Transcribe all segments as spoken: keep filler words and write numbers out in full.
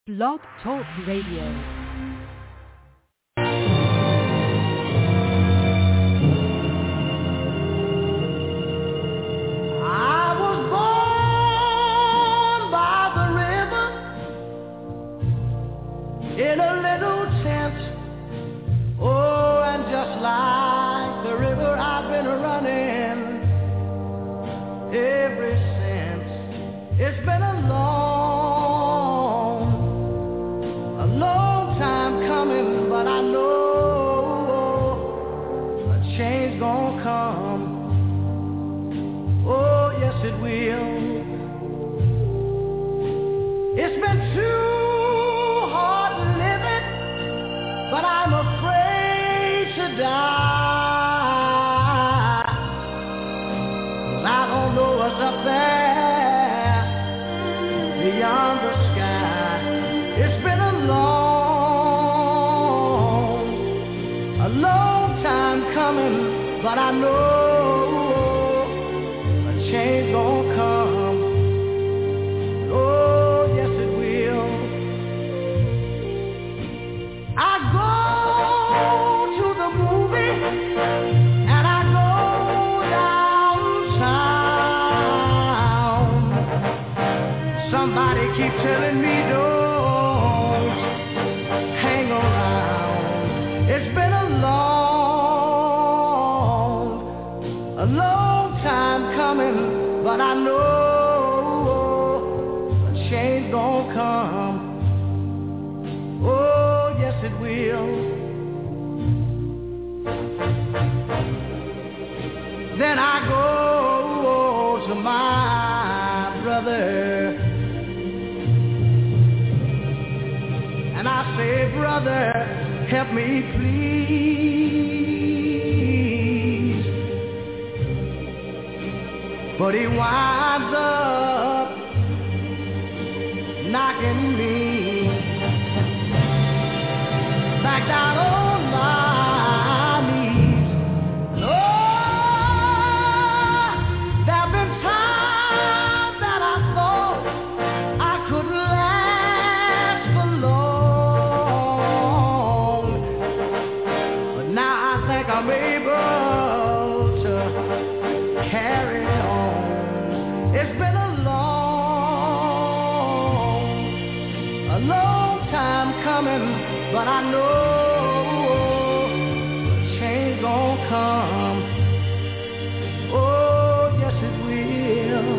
Blog Talk Radio. In a little tent, oh, and just like the river I've been running ever since. It's been a long, a long time coming, but I know a change gonna come. Oh, yes it will. It's been too but I'm afraid to die, 'cause I don't know what's up there beyond the sky. It's been a long, a long time coming, but I know a change gonna come. Oh, yes it will. I go to the movie and I go downtown. Somebody keep telling me don't hang around. It's been a long, a long time coming, but I know a change gonna come. Oh, yes it will. Then I go to my brother and I say, brother, help me please. But he winds up knocking me back down on my knees. And oh, there have been times that I thought I couldn't last for long, but now I think I'm able to carry on. It's been a long, a long time coming, but I know a change gon' come. Oh, yes it will.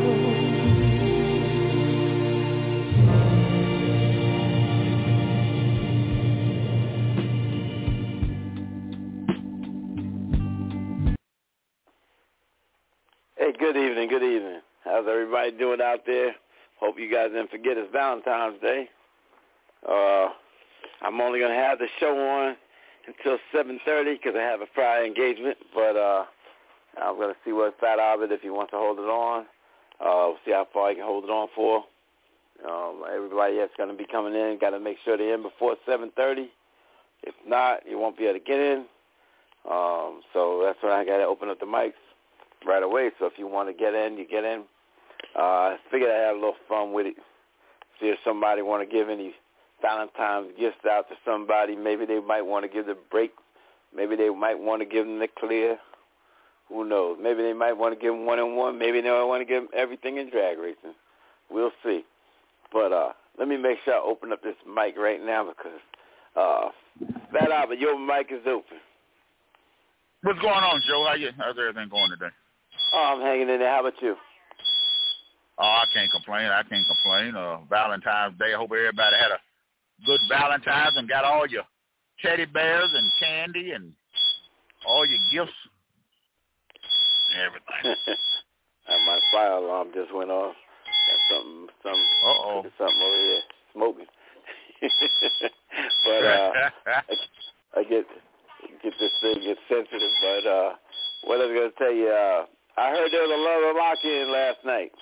Hey, good evening, good evening. How's everybody doing out there? Hope you guys didn't forget it's Valentine's Day. Uh... I'm only going to have the show on until seven thirty because I have a Friday engagement, but uh, I'm going to see what's out of it if he wants to hold it on. Uh, we'll see how far he can hold it on for. Um, everybody that's going to be coming in got to make sure they're in before seven thirty. If not, you won't be able to get in. Um, so that's when I got to open up the mics right away. So if you want to get in, you get in. Uh, I figured I'd have a little fun with it. See if somebody want to give any Valentine's gifts out to somebody. Maybe they might want to give the break. Maybe they might want to give them the clear. Who knows? Maybe they might want to give them one-on-one. Maybe they might want to give them everything in drag racing. We'll see. But uh, let me make sure I open up this mic right now because uh, Fat Albert, your mic is open. What's going on, Joe? How you? How's everything going today? Oh, I'm hanging in there. How about you? Oh, I can't complain. I can't complain. Uh, Valentine's Day. I hope everybody had a good Valentine's and got all your teddy bears and candy and all your gifts and everything. My fire alarm just went off. Got something, some, Uh-oh. something over here smoking. But uh, I, I get get this thing get sensitive. But uh, what I was going to tell you, uh, I heard there was a love lock-in last night.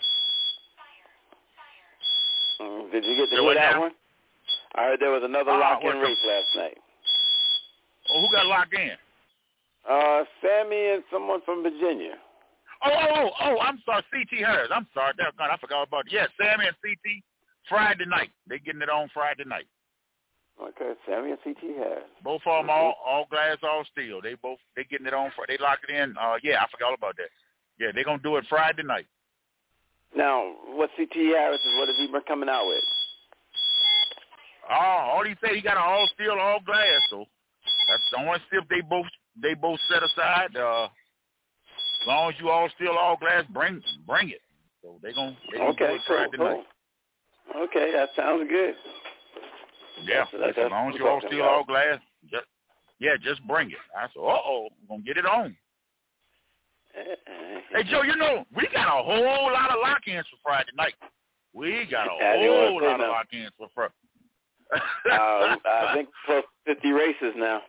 Mm, did you get to hear that now? one? I heard there was another Uh, lock-in what's race last night. Oh, who got locked in? Uh, Sammy and someone from Virginia. Oh, oh, oh, oh, I'm sorry, C T Harris. I'm sorry. God, I forgot about it. Yeah, Sammy and C T. Friday night. They getting it on Friday night. Okay, Sammy and C T Harris. Both of them all, all glass, all steel. They both they getting it on. They lock it in. Uh, yeah, I forgot all about that. Yeah, they're gonna do it Friday night. Now, what C T Harris is? What has he been coming out with? Oh, all he said he got an all steel, all glass. So that's the only stuff they both they both set aside. Uh, as long as you all steel, all glass, bring bring it. So they gonna they gonna okay, do it Friday cool, night. Cool. Okay, that sounds good. Yeah, that's, that's, as long as you all steel, all glass, just yeah, just bring it. I said, uh oh, we're gonna get it on. Hey Joe, you know we got a whole lot of lock-ins for Friday night. We got a whole lot of lock-ins for Friday. uh, I think close to fifty races now.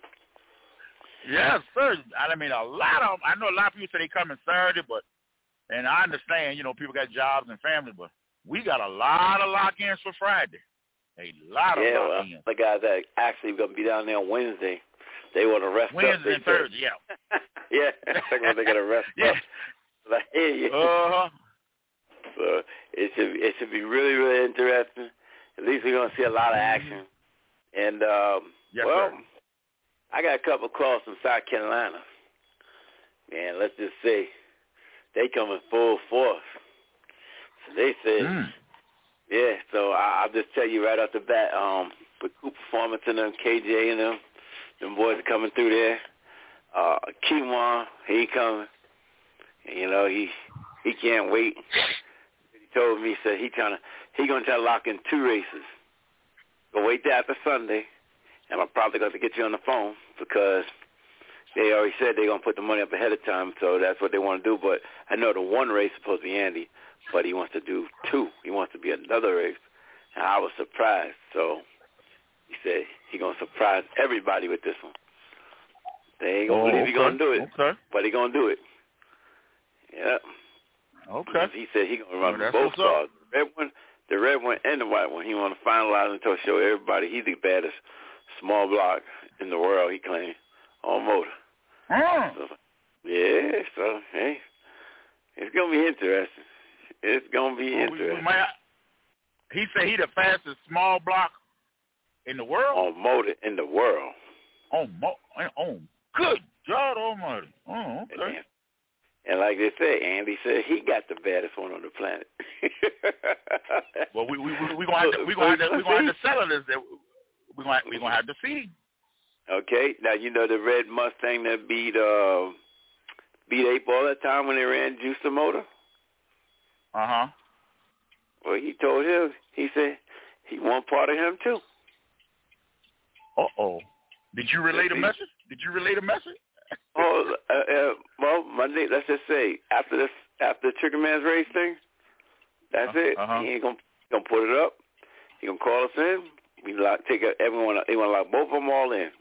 Yes, sir. I mean, a lot of them. I know a lot of people say they come in Saturday, but and I understand, you know, people got jobs and family, but we got a lot of lock-ins for Friday. A lot of yeah, lock-ins. Well, the guys that actually going to be down there on Wednesday, they want to rest Wednesday up. Wednesday and Thursday, yeah. yeah, they're going to rest yeah. up. Like, hey, uh-huh. So it should it should be really, really interesting. At least we're going to see a lot of action. And, um, yes, well, sir. I got a couple of calls from South Carolina. Man, let's just say they come in full force. So they said, mm. yeah, so I, I'll just tell you right off the bat, um, with Coop Performance and them, K J and them, them boys are coming through there. Uh, Keywan, he coming. And, you know, he he can't wait. He told me, he said he trying to, he going to try to lock in two races. Go wait there after Sunday, and I'm probably going to get you on the phone because they already said they're going to put the money up ahead of time, so that's what they want to do. But I know the one race is supposed to be Andy, but he wants to do two. He wants to be another race, and I was surprised. So he said he's going to surprise everybody with this one. They ain't going to oh, believe okay. he's going to do it, okay. but he's going to do it. Yeah. Okay. He said he's going to run well, both cars, the red one, the red one and the white one. He want to finalize until show everybody he's the baddest small block in the world, he claims, on motor. Mm. So, yeah, so, hey, it's going to be interesting. It's going to be well, interesting. We, we might, he said he the fastest small block in the world? On motor in the world. On mo- on good God almighty. Oh, okay. And, and like they say, Andy said he got the baddest one on the planet. well, we we we, we gonna have to we gonna have to we gonna have to settle this. We gonna we gonna have to see. Okay, now you know the red Mustang that beat uh beat Ape all that time when they ran Juice the Motor. Uh huh. Well, he told him. He said he want part of him too. Uh oh. Did you relay the message? Did you relay the message? oh, uh, uh, well, Monday. Let's just say after this, after the Trigger Man's race thing, that's uh, it. Uh-huh. He ain't gonna gonna put it up. He gonna call us in. We lock, take everyone. He wanna lock both of them all in.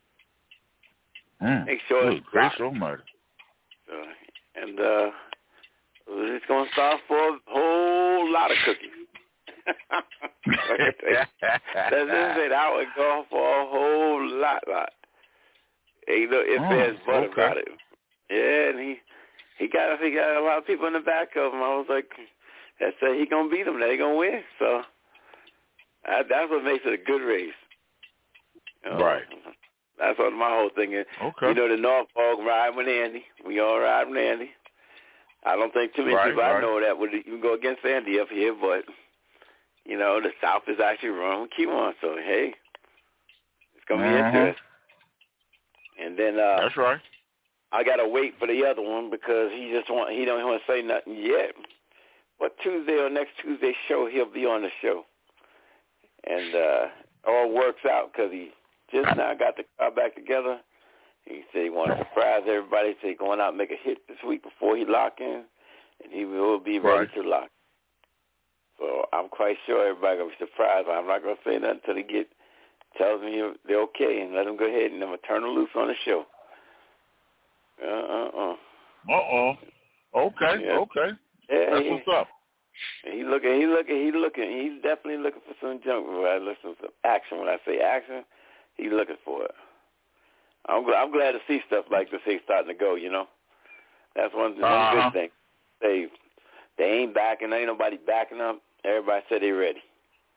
Mm. Make sure Good it's gracious almighty. Uh, and uh, it's gonna start for a whole lot of cookies. Let's just say that would go for a whole lot, lot. Ain't no ifs, oh, ands, but okay. about it. Yeah, and he he got he got a lot of people in the back of him. I was like, that said he gonna beat them. They gonna win. So I, that's what makes it a good race. You know? Right. That's what my whole thing is. Okay. You know, the Norfolk ride with Andy. We all ride with Andy. I don't think too many right, people right. I know that would even go against Andy up here, but you know, the South is actually running with Keywan, so hey, it's gonna be uh-huh. interesting. And then uh, that's right. I gotta wait for the other one because he just want he don't want to say nothing yet. But Tuesday or next Tuesday show, he'll be on the show, and uh, all works out because he just now got the car back together. He said he wanted to surprise everybody. He said he's going out and make a hit this week before he lock in, and he will be ready right. to lock. So I'm quite sure everybody gonna be surprised. I'm not gonna say nothing until he get tells me they're okay, and let him go ahead and I'm gonna turn him loose on the show. Uh uh uh. Uh oh. Okay. Yeah. Okay. Yeah, That's he, what's up. He looking. He looking. He looking. He's definitely looking for some junk. When I listen to action, when I say action, he's looking for it. I'm glad. I'm glad to see stuff like this. He's starting to go. You know, that's one, one uh-huh. good thing. They they ain't backing. Ain't nobody backing up. Everybody said they ready.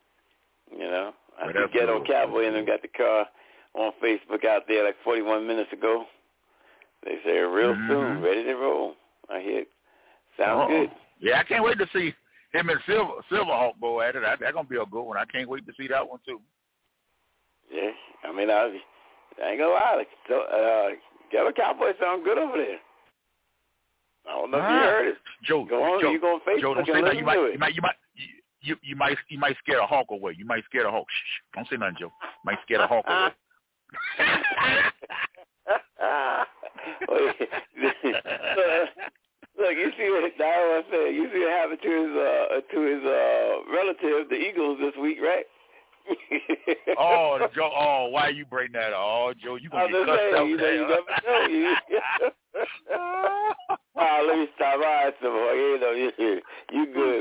You know, I Well, see Ghetto Cowboy and them got the car on Facebook out there like forty-one minutes ago. They say real mm-hmm. soon, ready to roll. I hear it. Sounds Uh-oh. good. Yeah, I can't wait to see him and Silver Silverhawk go at it. That, that's gonna be a good one. I can't wait to see that one too. Yeah, I mean, I, I ain't gonna lie. Like, so, uh, Ghetto Cowboy sound good over there. I don't know ah. if you heard it. Joe, go on, Joe, you go on Facebook Joe, don't and say that. listen You might, to it. you might, you might, you, you might, you might scare a hawk away. You might scare a hawk. Shh, don't say nothing, Joe. You might scare a hawk away. Look, you see what I said. You see what happened to his uh, to his uh, relative, the Eagles, this week, right? oh, Joe. Oh, why you bring that up? Oh, Joe, you gonna I'm get just cussed saying, out you know, there. you never know. You. oh, let me stop. All right, some more. You know, you, you good.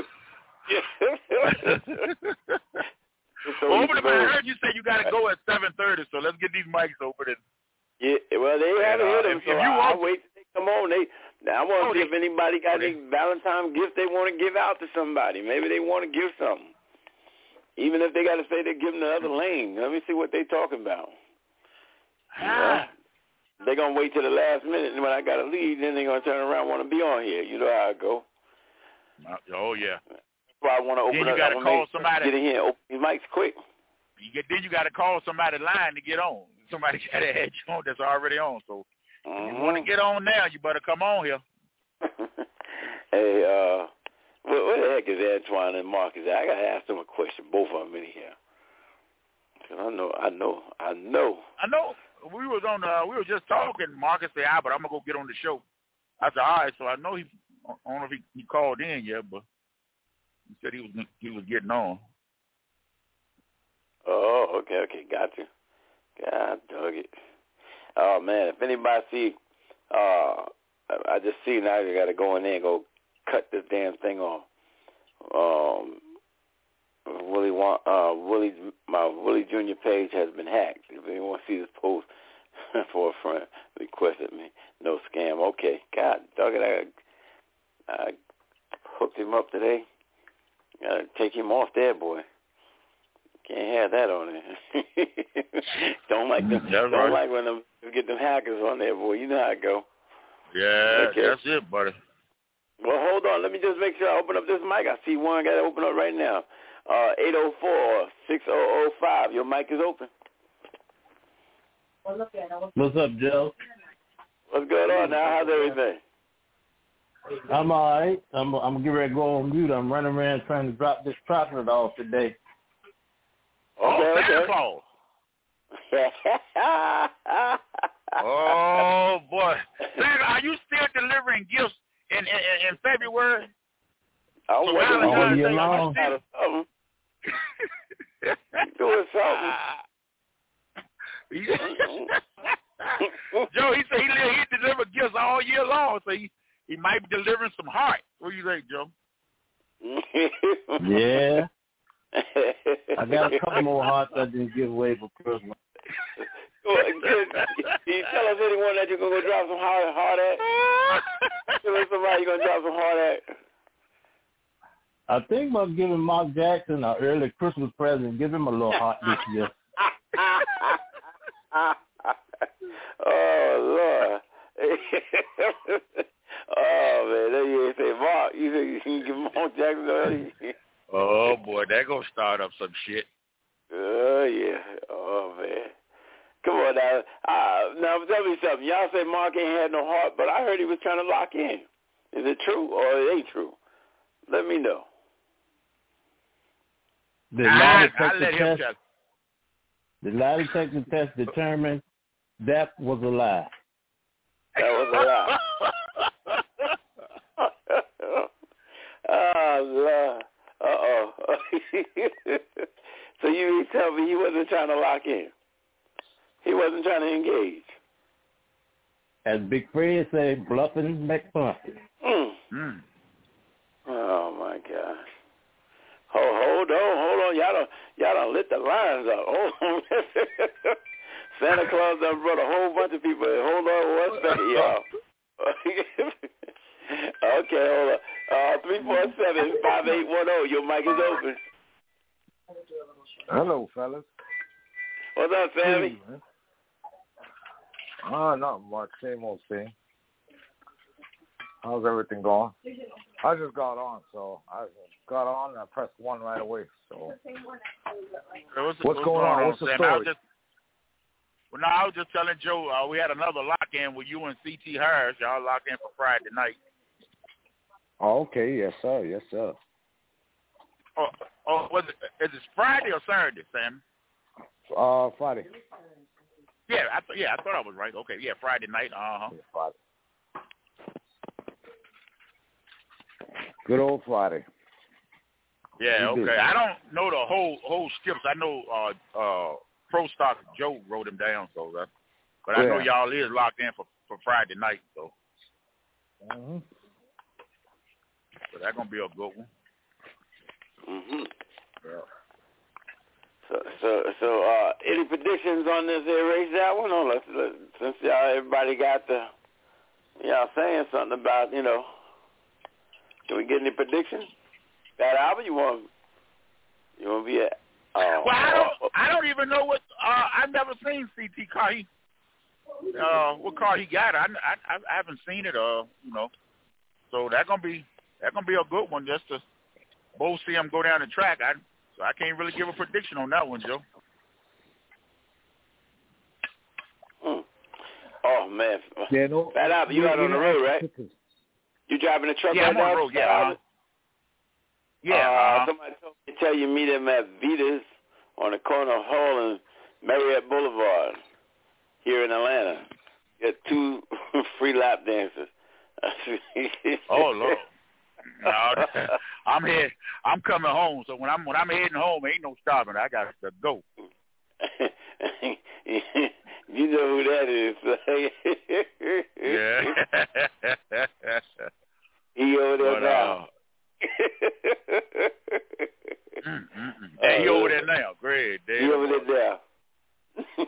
so well, open the I heard you say you got to go at seven thirty, so let's get these mics open. And, yeah, well, they haven't uh, hit them, if, so if you I, want, I'll wait till they come on. They, now I want to oh, see they, if anybody got oh, they, any Valentine gift they want to give out to somebody. Maybe they want to give something. Even if they got to say they're giving the other lane. Let me see what they talking about. Ah. You know? They're going to wait till the last minute, and when I got to leave, then they're going to turn around and want to be on here. You know how it go. Oh, yeah. That's why I want to open then you up. got to call somebody. Get in here and open these mics quick. You get, then you got to call somebody line to get on. Somebody got to add you on that's already on. So mm-hmm. if you want to get on now, you better come on here. Hey, uh, where, where the heck is Antoine and Marcus at? I got to ask them a question, both of them in here. I know, I know, I know. I know. We was on. Uh, we were just talking. Marcus said, "Ah, but I'm gonna go get on the show." I said, "All right." So I know he. I don't know if he, he called in yet, but he said he was he was getting on. Oh, okay, okay, got you. God dog it. Oh man, if anybody see, uh, I just see now you got to go in there and go cut this damn thing off. Um, Willie want uh Willie's my Willie Junior page has been hacked. If anyone wants to see this post for a friend requested me, no scam. Okay, God dog it, I, I hooked him up today. Gotta take him off there, boy. Can't have that on there. don't like them. That's don't right. like when them get them hackers on there, boy. You know how it go. Yeah, okay. That's it, buddy. Well, hold on. Let me just make sure I open up this mic. I see one got to open up right now. Uh, eight oh four, six oh oh five. Your mic is open. What's up, Joe? What's going on now? How's everything? I'm all right. I'm I'm getting ready to go on mute. I'm running around trying to drop this chocolate off today. Okay, oh, Santa okay. Claus. Oh boy, Santa, are you still delivering gifts in in, in February? I'm so waiting all year on long. something. Doing something. Joe, he said he he deliver gifts all year long, so he, he might be delivering some heart. What do you think, Joe? Yeah. I got a couple more hearts I didn't give away for Christmas. Can you tell us anyone that you're going to go drop some heart, heart at? Tell us somebody you're going to drop some heart at. I think about giving Mark Jackson an early Christmas present. Give him a little heart this year. Oh, Lord. Oh, man. There you say, Mark, you think you can give Mark Jackson early? Oh, boy, that going to start up some shit. Oh, yeah. Oh, man. Come on now. Uh, now, tell me something. Y'all say Mark ain't had no heart, but I heard he was trying to lock in. Is it true or it ain't true? Let me know. The lie I, detector test, tell. the lie detector test determined that was a lie. That was a lie. Oh, Lord. Uh-oh. So you mean tell me he wasn't trying to lock in? He wasn't trying to engage? As Big Fred said, bluffing McBluffing. Mm. Mm. Oh, my gosh. Hold, hold on, hold on. Y'all done, y'all done lit the lines up. Hold on. Santa Claus done brought a whole bunch of people in. Hold on one second, y'all. Okay, hold on. Uh, three four seven, five eight one zero. Your mic is open. Hello, fellas. What's up, Sammy? Ah, uh, not much. Same old thing. How's everything going? I just got on, so I got on and I pressed one right away. So Hey, what's, what's, what's going, going on? What's the Sam? story? I was just, well, no, I was just telling Joe uh, we had another lock-in with you and C T Harris. Y'all locked in for Friday night. Oh, okay. Yes, sir. Yes, sir. Oh, oh, was it? Is it Friday or Saturday, Sam? Uh, Friday. Yeah, I th- yeah, I thought I was right. Okay, yeah, Friday night. Uh huh. Yeah, Friday. Good old Friday. Yeah, okay. I don't know the whole whole skips. I know uh uh Pro Stock Joe wrote him down, so that. But I yeah. know y'all is locked in for, for Friday night, so. Mhm. So that's gonna be a good one. Mhm. Yeah. So, so, so, uh, any predictions on this erase that one? Or let's, let, since y'all everybody got the y'all saying something about, you know, can we get any predictions? That album you want? You want to be at? Uh, Well, I don't. I don't even know what. Uh, I've never seen C T car. He, uh, what car he got? I, I, I haven't seen it. Uh, you know. So that's gonna be that's gonna be a good one just to both see him go down the track. I so I can't really give a prediction on that one, Joe. Hmm. Oh man. Yeah, no. That album, you out on the road, right? You driving the truck Yeah, right I'm on now? the road. Yeah. Uh, yeah. Uh, Uh, somebody told me to tell you meet him at Vita's on the corner of Hall and Marriott Boulevard here in Atlanta. Get two free lap dances. oh Lord. No, I'm head. I'm coming home. So when I'm when I'm heading home, ain't no stopping. I got to go. You know who that is. Yeah. He over there but, now. Uh, mm, mm, mm. Hey, he over there now. Great. He over there now.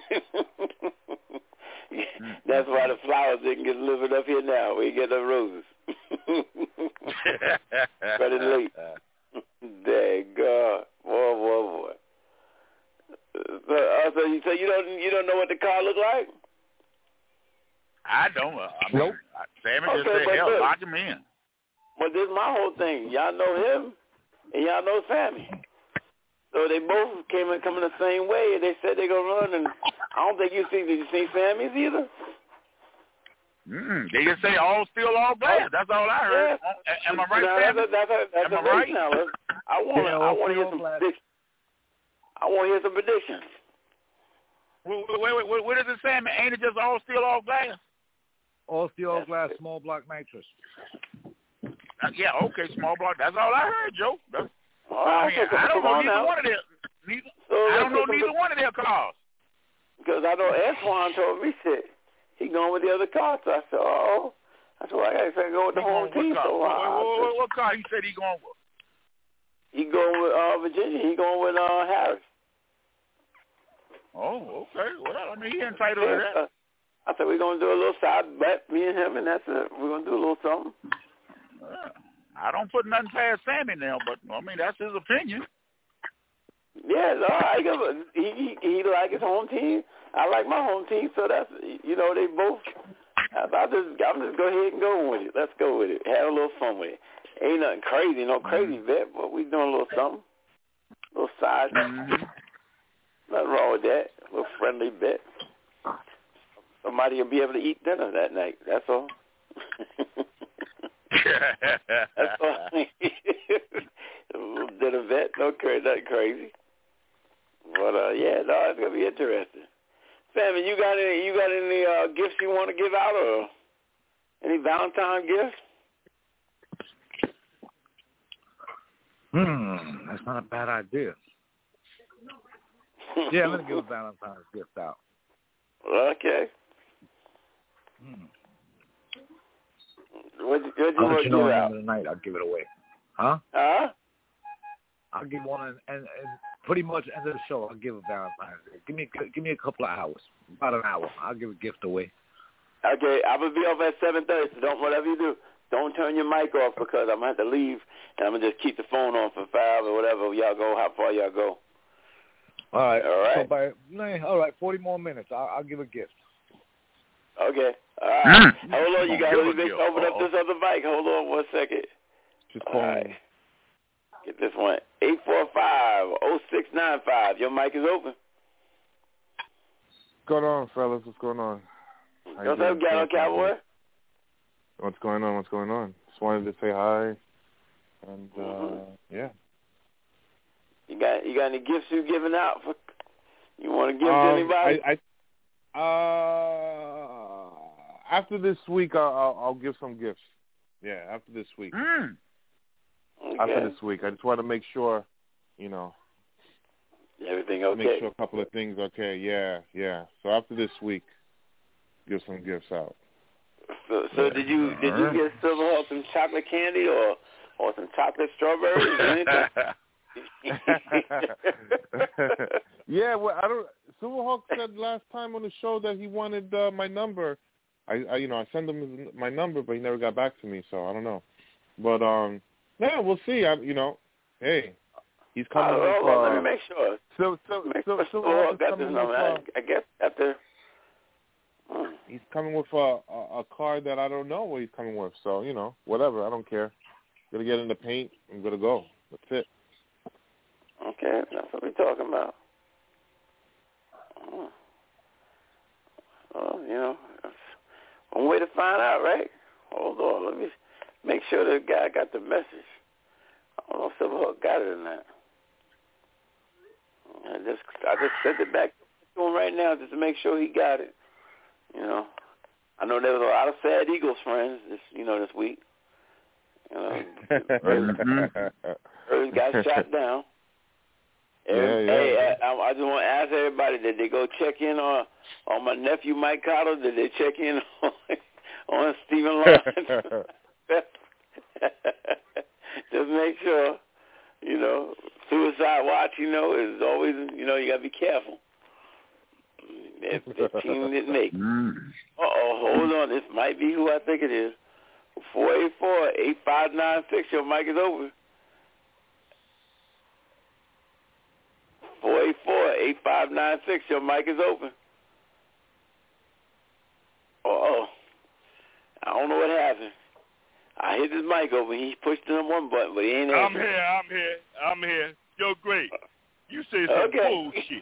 That's why the flowers didn't get delivered up here now. We get the roses. Pretty late. Dang God. Boy, boy, boy. So, uh, so, you, so you don't you don't know what the car look like? I don't. Uh, I mean, Nope. Sammy Okay, just said, but hell, look. lock him in. Well, this is my whole thing. Y'all know him, and y'all know Sammy. So they both came in coming the same way, and they said they're gonna run. And I don't think you see. Did you see Sammy's either? Mm, they just say all steel, all glass. That's all I heard. Yeah. Am I right, now, Sammy? That's a, that's a, that's Am a I right? Now. I want Yeah, I want to hear all some glass. predictions. I want to hear some predictions. Wait, wait, wait, wait, what does it say? Ain't it just all steel, all glass? All steel, all glass, small block nitrous. Uh, yeah, okay, small block. That's all I heard, Joe. That's, All right, I mean, so I don't come know on neither now. one of their. Neither, So I don't let's know get some neither one of their cars. Because I know Antoine told me shit. He going with the other car. So I said, oh. I said, well, I got to go with the He home going team. what car? So What, I, what, I what, said, what car he said he going with? he going with uh, Virginia. He going with uh, Harris. Oh, okay. Well, I mean, he entitled to that. Uh, I said, we're going to do a little side bet, me and him, and that's it. We're going to do a little something. Uh, I don't put nothing past Sammy now, but, I mean, that's his opinion. Yeah, no, I give a, he, he he like his home team. I like my home team, so that's, you know, they both. I, I just I'm just go ahead and go with it. Let's go with it. Have a little fun with it. Ain't nothing crazy, no crazy bet, but we doing a little something, a little side. Mm-hmm. Nothing wrong with that. A little friendly bet. Somebody will be able to eat dinner that night. That's all. That's all. A little dinner bet, no crazy, nothing crazy. But uh, yeah, no, it's gonna be interesting. Sammy, you got any? You got any uh, gifts you want to give out, or any Valentine gifts? Hmm, that's not a bad idea. Yeah, I'm gonna give a Valentine's gift out. Okay. Hmm. What what you I'll want let to you know give at the out? end of the night. I'll give it away. Huh? Huh? I'll give one, and, and, and pretty much end of the show, I'll give a Valentine's Day. Give me, give me a couple of hours, about an hour. I'll give a gift away. Okay, I'm gonna be off at seven thirty. So don't whatever you do, don't turn your mic off because I'm gonna have to leave, and I'm gonna just keep the phone on for five or whatever y'all go, how far y'all go. All right. All right. So by, all right, forty more minutes. I'll, I'll give a gift. Okay. All right. Mm. Hold on, you got Give a to gift. open up Uh-oh. this other mic. Hold on one second. Just All calling. right. Get this one. eight four five, oh six nine five. Your mic is open. What's going on, fellas? What's going on? How you What's up, doing? Ghetto Cowboy? What's going on? What's going on? Just wanted to say hi, and uh, Mhm. yeah. You got you got any gifts you giving out? For, you want to give Um, to anybody? I, I uh, after this week, I'll, I'll I'll give some gifts. Yeah, after this week. Mm. Okay. After this week, I just want to make sure, you know, Everything okay? make sure a couple of things okay. Yeah, yeah. So after this week, give some gifts out. So, so did you did you get Silverhawk some chocolate candy or or some chocolate strawberries or anything? Yeah, well, I don't. Silverhawk said last time on the show that he wanted uh, my number. I, I, you know, I sent him his, my number, but he never got back to me. So I don't know. But um, yeah, we'll see. I, you know, hey, he's coming. Oh, with, hold on, uh, let me make sure. So, so, Make so, sure Silverhawk is got coming this with. number. Uh, I, I guess after. Hmm. he's coming with a, a a card that I don't know what he's coming with. So you know, whatever. I don't care. Gonna get in the paint. I'm gonna go. That's it. Okay, that's what we're talking about. Oh, well, you know, that's one way to find out, right? Hold on, let me make sure the guy got the message. I don't know if Silverhawk got it or not. I just, I just sent it back to him right now just to make sure he got it. You know, I know there was a lot of sad Eagles friends this, you know, this week. You know, Irvin got shot down. Yeah, Every, yeah, hey, yeah. I, I just want to ask everybody: did they go check in on on my nephew Mike Cottle? Did they check in on, on Stephen Lawrence? Just make sure, you know, suicide watch. You know, is always, you know, you gotta be careful. If the team didn't make. Mm. Uh oh, hold on. This might be who I think it is. Four eight four eight five nine six. Your mic is open. Four eight four eight five nine six. Your mic is open. Uh oh. I don't know what happened. I hit his mic open. He pushed the one button, but he ain't I'm answering. here. I'm here. I'm here. Yo, great. You say some Okay. bullshit.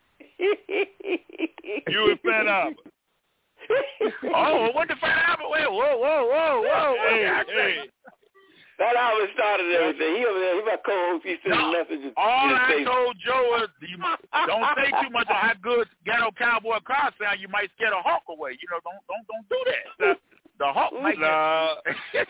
You and Fat Albert. Oh, what the Fat Albert? Wait, whoa, whoa, whoa, whoa. What Hey, did I hey. say? That always started everything. He over there. He my co-host. He sending No, messages. all in his I face. told Joe was you don't say too much on how good Ghetto Cowboy car sound. You might scare the hawk away. You know, don't don't don't do that. The, the hawk might Nah. get.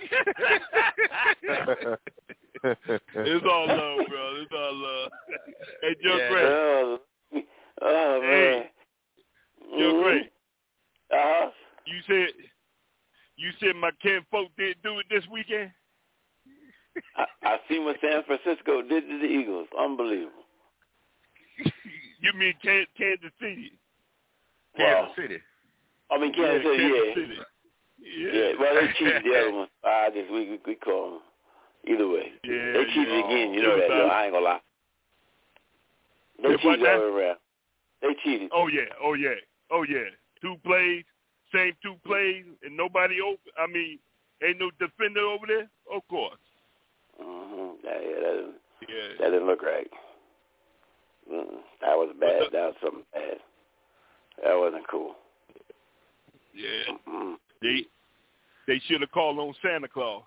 It's all love, bro. It's all love. Hey, Joe Yeah. Great. Oh, oh man. Hey. Joe Mhm. Great. Uh-huh. You said you said my kinfolk didn't do it this weekend? I, I seen what San Francisco did to the Eagles. Unbelievable. You mean Can- Kansas City? Wow. Kansas City. I mean, Kansas City, Kansas yeah. City. Yeah. Yeah. Well, they cheated the other one. I just we we, we call them. Either way, Yeah, they cheated yeah. again. You It know was that. Yo, about- I ain't gonna lie. They They what cheated now? all the way around. They cheated. Oh yeah, oh yeah, oh yeah. Two plays, same two plays, and nobody open. I mean, ain't no defender over there. Of course. Mm-hmm. Yeah, yeah, that didn't, Yeah. that didn't look right. Mm-mm. That was bad. What's up? That was something bad. That wasn't cool. Yeah. Mm-mm. They they should have called on Santa Claus.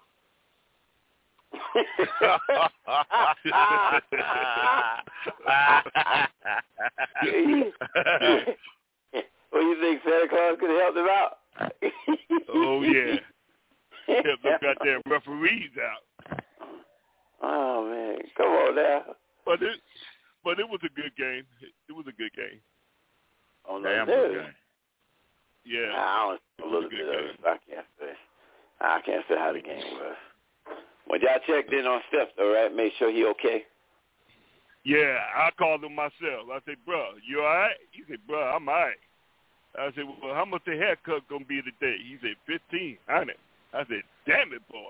What do you think, Santa Claus could have helped him out? Oh yeah. Kept them goddamn referees out. Oh man, come on now. But it but it was a good game. It was a good game. Oh no, Damn dude. good game. Yeah. I don't a little bit of it. I can't say. I can't say how the game was. When y'all checked in on Steph, all right, make sure he okay. Yeah, I called him myself. I said, bro, you all right? He said, bro, I'm all right. I said, well, how much the haircut going to be today? He said, fifteen hundred. I said, damn it, boy.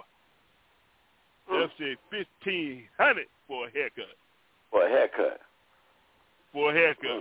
Hmm. Steph said, fifteen hundred for a haircut. For a haircut. for a haircut.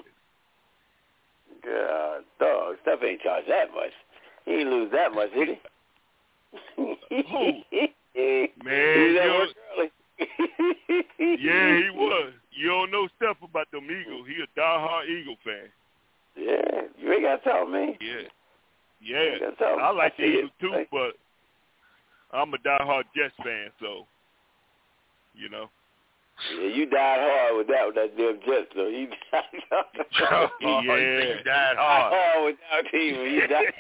God, dog, Steph ain't charged that much. He ain't lose that much, did he? Who? Man, he was at you work early. Yeah, he was. You don't know stuff about them Eagles. He a diehard Eagle fan. Yeah, you ain't got to tell me. Yeah. Yeah. gotta tell me. I like I the see Eagles it. too, Like, but I'm a diehard Jets fan, so, you know. yeah, you died hard with that with that damn Jets, though. You died hard. Oh, Yeah. you died hard hard. with our team. When you died.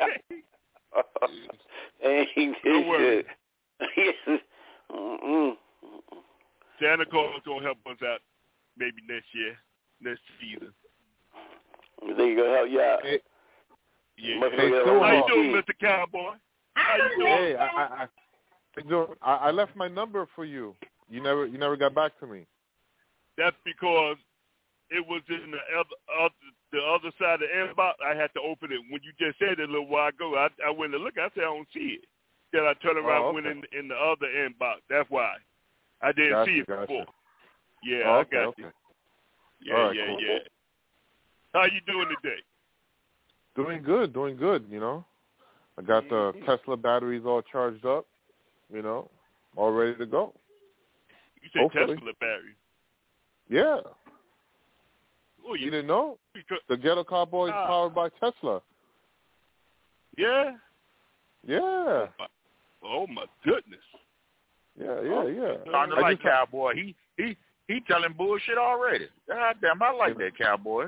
Ain't Don't this worry. shit. Mm-mm. Santa Claus gonna help us out maybe next year, next season. You think he gonna help you out? Hey, Yeah. Must Hey, be a Sue, How you whole doing, team. Mister Cowboy? How you doing? hey, I, I, I, I, I left my number for you. You never, you never got back to me. That's because it was in the other, other the other side of the inbox. I had to open it. When you just said it a little while ago, I, I went to look. I said I don't see it. Then I turned around Oh, and went okay. in, in the other inbox. That's why. I didn't Gotcha, see it gotcha. before. Yeah, Oh, I okay, got okay. you. Yeah, All right, yeah, cool. yeah. How you doing today? Doing good, doing good. You know, I got the Mhm. Tesla batteries all charged up. You know, all ready to go. You said Hopefully. Tesla battery. Yeah, Oh, you you didn't know? because, The Ghetto Cowboy is Ah. powered by Tesla. yeah. Yeah, Oh my goodness. yeah, yeah, yeah. Sounded I like just- Cowboy. He he he telling bullshit already. God damn, I like that Cowboy.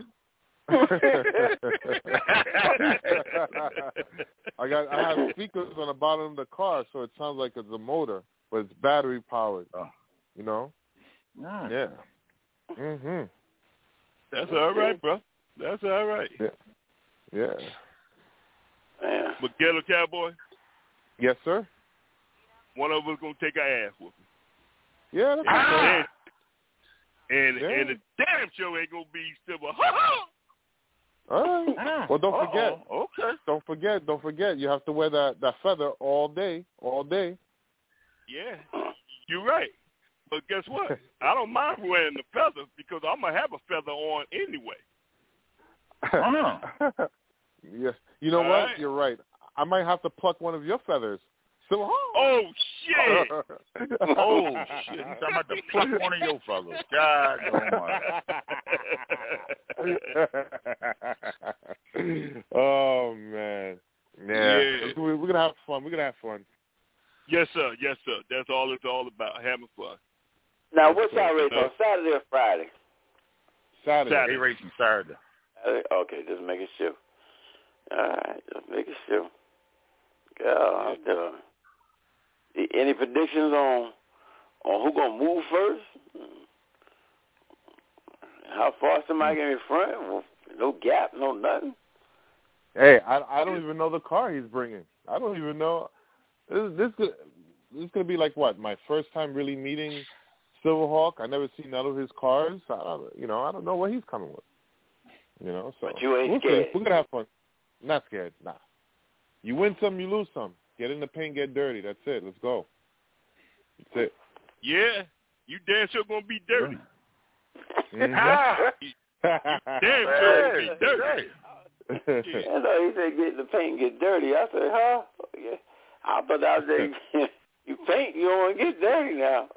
I got I have speakers on the bottom of the car, so it sounds like it's a motor, but it's battery powered. Oh. You know? Mm. Yeah. Mhm. That's all right, bro. That's all right. Yeah. Yeah. Man. But Ghetto Cowboy, Yes, sir. one of us gonna take our ass whooping. Yeah, that's And, okay. and, Yeah. and the damn show ain't gonna be civil. Ha ha! All right. Mm. Well, don't Uh-oh. forget. Okay. Don't forget. Don't forget. You have to wear that that feather all day, all day. Yeah, you're right. But guess what? I don't mind wearing the feather because I'm gonna have a feather on anyway. Uh-huh. Yes. You know All what? right. You're right. I might have to pluck one of your feathers. So. Oh shit! Oh shit! He's talking about to pluck one of your fellas. God almighty. Oh man. Yeah. Yeah. We're, we're gonna have fun. We're gonna have fun. Yes, sir. Yes, sir. That's all it's all about, having fun. Now, That's what's cool. our race on Saturday or Friday? Saturday. Saturday. They racing Saturday. Uh, Okay, just making sure. All right, just making sure. God, uh, any predictions on on who gonna move first? How far somebody get in front? Well, no gap, no nothing. Hey, I I don't even know the car he's bringing. I don't even know. This this could, this is gonna be like what, my first time really meeting Silverhawk. I never seen none of his cars. I don't, you know, I don't know what he's coming with. You know, so But you ain't we'll see. scared. We're gonna have fun. Not scared. Nah. You win some, you lose some. Get in the paint, get dirty. That's it. Let's go. That's it. Yeah, you damn sure gonna be dirty. Mhm. Ah! Damn sure gonna be dirty. I know he said get in the paint and get dirty. I said, huh? Yeah. I thought I was saying, you paint, you don't want to get dirty now.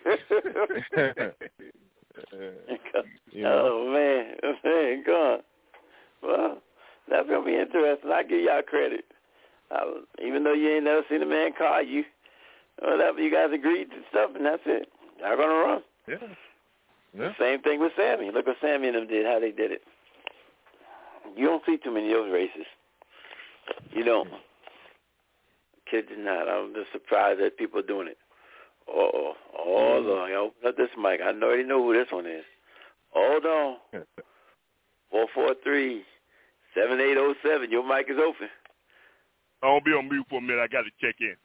You know? Oh, man. Man, gone. Well, that's going to be interesting. I give y'all credit. I, even though you ain't never seen a man call you, whatever, you guys agreed to stuff, and that's it. Y'all going to run. Yeah. Yeah. Same thing with Sammy. Look what Sammy and them did, how they did it. You don't see too many of those races. You don't. Kid you not. I'm just surprised that people are doing it. Oh, hold on. Open up this mic. I already know who this one is. Hold on. four four three, seven eight oh seven. Your mic is open. I'll be on mute for a minute. I got to check in.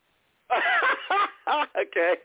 Okay.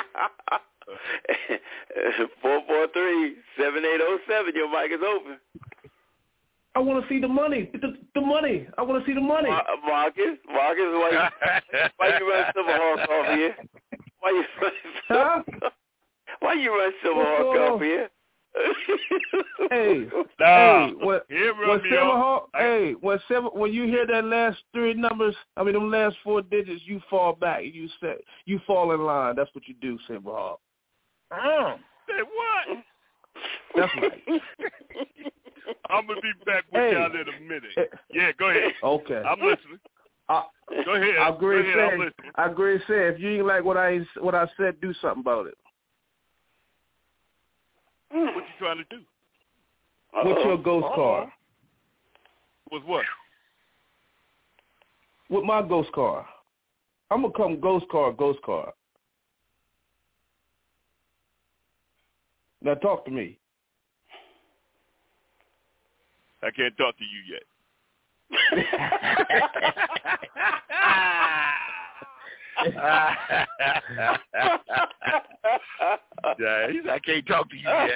four four three, seven eight oh seven. Your mic is open. I want to see the money. The, the money. I want to see the money. Mar- Marcus, Marcus, why you, why you run Silverhawk off here? Why you run? Huh? Why you run What's Silverhawk going off on? here? Hey, Nah, hey, when, here when me Silver up. Hawk, I- hey, when Silver, when you hear that last three numbers, I mean them last four digits, you fall back. You say, you fall in line. That's what you do, Silver Hawk. Oh, say what? That's right. I'm gonna be back with Hey. y'all in a minute. Yeah, go ahead. Okay. I'm listening. I, Go ahead. I agree. Go ahead. I'm Say, listening. I agree. Say, if you ain't like what I what I said, do something about it. What you trying to do? What's your ghost Uh-oh. car? With what? With my ghost car. I'm gonna come ghost car, ghost car. Now talk to me. I can't talk to you yet. Yeah, he's, I can't talk to you yet.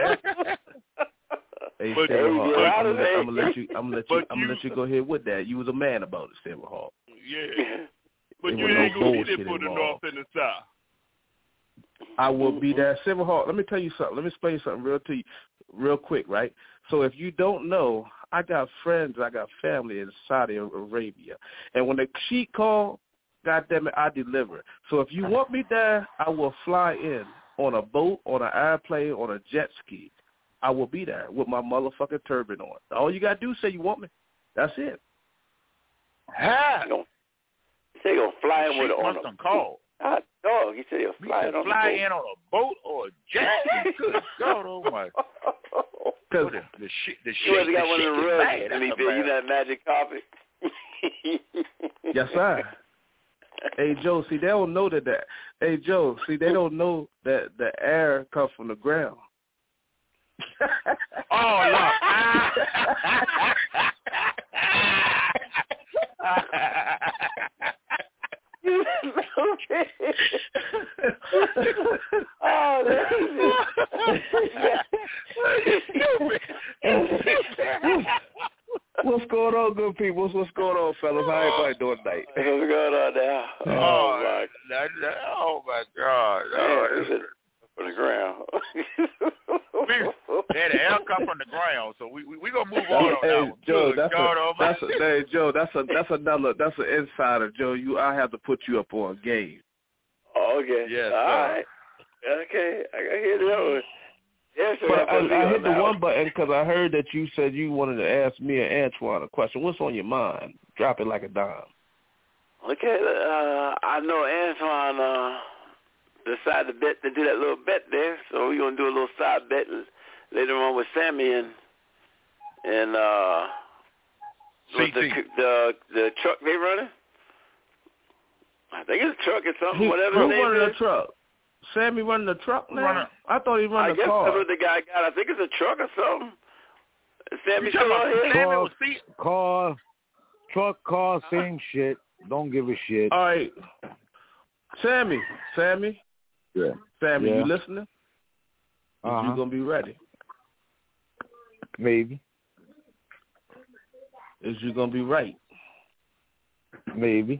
Hey, But Silver you- Hawk, but- I'm, gonna let, I'm gonna let you. I'm gonna let you. but I'm gonna you- let you go ahead with that. You was a man about it, Silver Hawk. Yeah. But There you was ain't no gonna be there bullshit for the involved. North and the South. I will be there. Silver Hawk, let me tell you something. Let me explain something real to you, real quick, right? So if you don't know, I got friends, I got family in Saudi Arabia, and when the sheet call, God damn it, I deliver. So if you want me there, I will fly in on a boat, on an airplane, on a jet ski. I will be there with my motherfucking turban on. All you gotta do is say you want me. That's it. Ha! Say you're gonna fly in with Sheep on must a have called. hot dog. He said you're We flying could on fly a in on a boat or a jet ski. Good God, oh my! boat. Oh, the the shit, the You shit, always the got one shit of the is rugs. bad. I mean, That's you a bad. that magic carpet. Yes, sir. Hey, Joe, see, they don't know that that. Hey, Joe, see, they don't know that the air comes from the ground. Oh, no. Oh, What's going on, good people? What's, what's going on, fellas? How everybody doing tonight? what's going on now? Oh, Oh, my that, that, oh my God! Man, Oh, this is from the ground. yeah, the air come from the ground, so we we, we gonna move on on Hey, that one. Joe, Good that's God a, Almighty. that's a, hey, Joe, that's a, that's another, that's an insider, Joe. You, I have to put you up on game. Okay. Yes, All sir. right. Okay. I can hear that one. Yes, sir. But I, I hit the now. one button because I heard that you said you wanted to ask me and Antoine a question. What's on your mind? Drop it like a dime. Okay. Uh, I know Antoine uh, decided to bet to do that little bet there, so we're gonna do a little side bet later on with Sammy and and uh, with the, the the truck they running. I think it's a truck or something. Who, whatever. who his name running is. the truck? Sammy running the truck now? Running. I thought he I running the guess car. that's what the guy got. I think it's a truck or something. Is Sammy You still talking on about here? Sammy was see? Car, truck, car, same shit. Don't give a shit. All right. Sammy, Sammy, Yeah. Sammy, Yeah. you listening? Is Uh-huh. you going to be ready? Maybe. Is you going to be right? Maybe.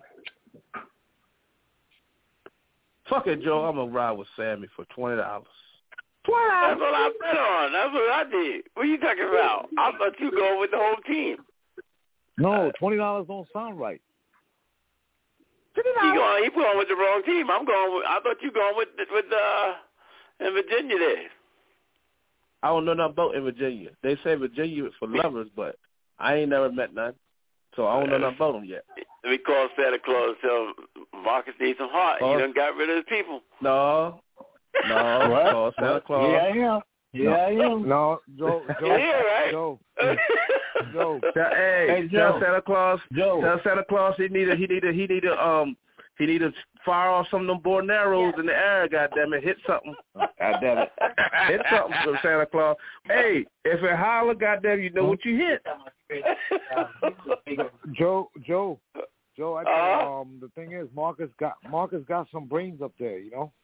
Fuck it, Joe. I'm going to ride with Sammy for twenty dollars. twenty That's dollars? what I bet on. That's what I did. What are you talking about? I thought you were going with the whole team. No, twenty dollars don't sound right. He going. He going with the wrong team. I'm going. With, I thought you going with with uh in Virginia there. I don't know nothing about in Virginia. They say Virginia is for lovers, but I ain't never met none. So I don't know nothing about them yet. Let me call Santa Claus and tell Marcus needs some heart. Oh. He done got rid of his people. No. No. What? Call Santa Claus. Yeah, I am. Yeah, I am. No, Joe, Joe, Yeah, right? Joe, Joe. Tell, hey, Hey, tell Joe. Santa Claus. Joe. Tell Santa Claus he need a he need a he need a um he need to fire off some of them board and arrows in the air. Goddamn it, hit something. Goddamn it, hit something from Santa Claus. Hey, if it holler, goddamn, you know what you hit. Joe, Joe, Joe. I think Uh-huh. um the thing is, Marcus got Marcus got some brains up there. You know,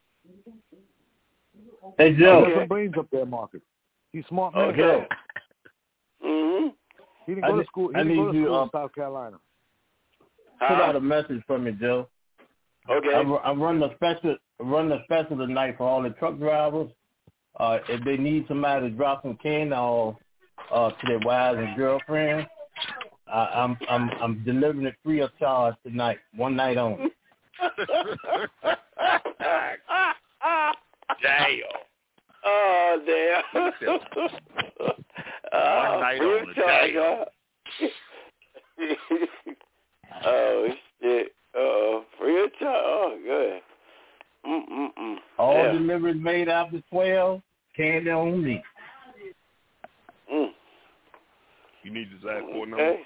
Hey, he Joe. got some brains up there, Marcus. He's smart man. Okay. Mm-hmm. He didn't I go to need- school. He I didn't go need to you, school uh, in South Carolina. Put out Huh? a message for me, Joe. Okay. I'm, I'm running a special, I'm running a special tonight for all the truck drivers. uh, if they need somebody to drop some candy off uh, to their wives and girlfriends, uh, I'm I'm I'm delivering it free of charge tonight, one night only. Damn. Oh, damn. One night free only. of charge, huh? Oh, shit. Uh, free of charge. Oh, good. Mm-mm-mm. All yeah. deliveries made after twelve, candy on me. Mm. You need the Zach four number. Okay.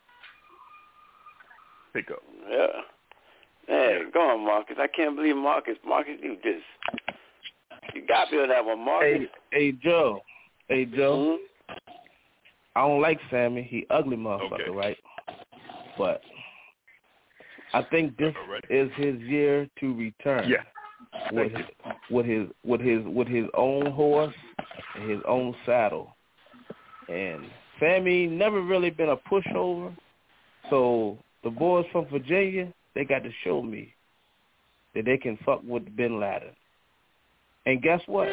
Pick up. Yeah. Hey, go on, Marcus. I can't believe Marcus. Marcus, you just, you got to be able to have a Marcus. Hey, hey, Joe. Hey, Joe. Mm-hmm. I don't like Sammy. He ugly motherfucker, Okay. right? But I think this is his year to return. Yeah. With his, with his with his with his own horse and his own saddle. And Sammy never really been a pushover. So the boys from Virginia, they got to show me that they can fuck with Bin Laden. And guess what?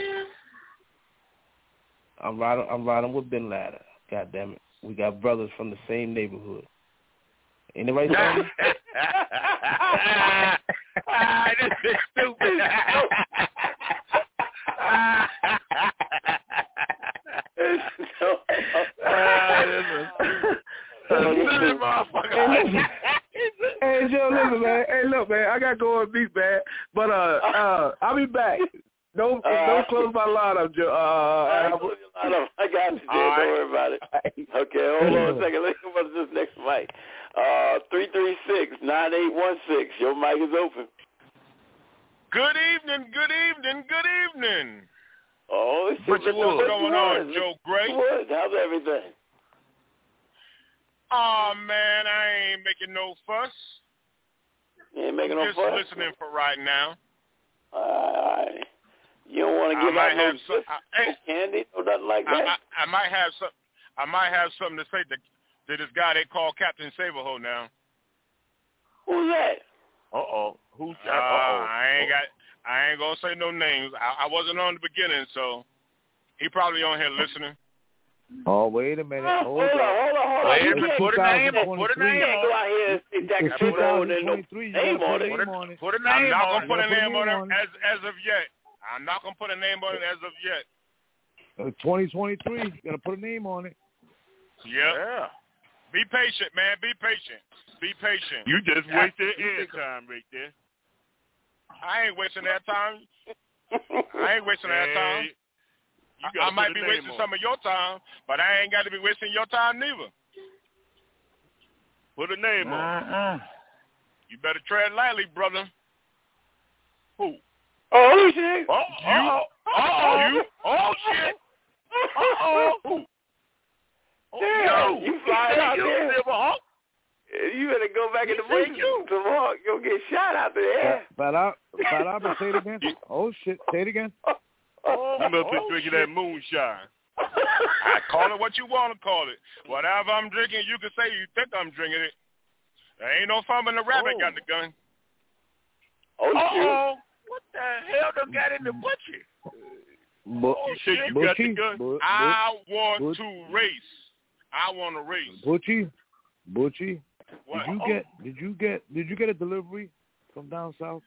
I'm riding I'm riding with Bin Laden. God damn it. We got brothers from the same neighborhood. Anybody say me? Ah, this is stupid. Hey, Joe, listen, man. Hey, look, man. I got to go on beat, man. But uh, uh, I'll be back. Don't uh, don't close my line up, Joe. Uh, I, I got you, Jay. Don't worry about it. Okay, hold on a second. Let's go to this next mic. Uh, three three six, nine eight one six. Your mic is open. Good evening, good evening, good evening. Oh, it's what's going on, Joe Gray? What? How's everything? Oh, man, I ain't making no fuss. You ain't making I'm no just fuss? Just listening for right now. All right. You don't want to give out no, some, I, no candy or nothing like I, that? I, I might have some. I might have something to say to, to this guy they call Captain Saberho now. Who's that? Uh-oh. Who's that? Uh, Uh-oh. I ain't got. I ain't gonna say no names. I, I wasn't on the beginning, so he probably on here listening. Oh, wait a minute. Oh, hold, hold on, hold on, hold on. Wait You a minute. Put a name on Put a name on it. Go out here and say Jack it's Saberho and then no name on it. Put a, on it. Put a name I'm not on gonna put it. a name on it on as as of yet. I'm not gonna put a name on it as of yet. Uh, twenty twenty-three, you gotta put a name on it. Yep. Yeah. Be patient, man. Be patient. Be patient. You just wasted air time right there. I ain't wasting that time. I ain't wasting that time. I, I might be wasting on. some of your time, but I ain't got to be wasting your time neither. Put a name uh-uh. on. You better tread lightly, brother. Who? Oh, shit. Oh, you. Oh, you. Oh, shit. Uh-oh. Who? Damn, Yo, you flying out there. Silverhawk? You better go back in the bushes. Silverhawk, you'll get shot out there. But I, but I, say it again. Oh, shit. Say it again. Oh, you must be oh, drinking shit. that moonshine. I call it what you want to call it. Whatever I'm drinking, you can say you think I'm drinking it. There ain't no fun when the rabbit oh. got the gun. Oh, Uh-oh. What the hell done got in the butcher? But, You said you Butchie, got the gun? but, I want but, to race. I want to race. Butchie, Butchie, What? did you get? Did you get? Did you get a delivery from down south?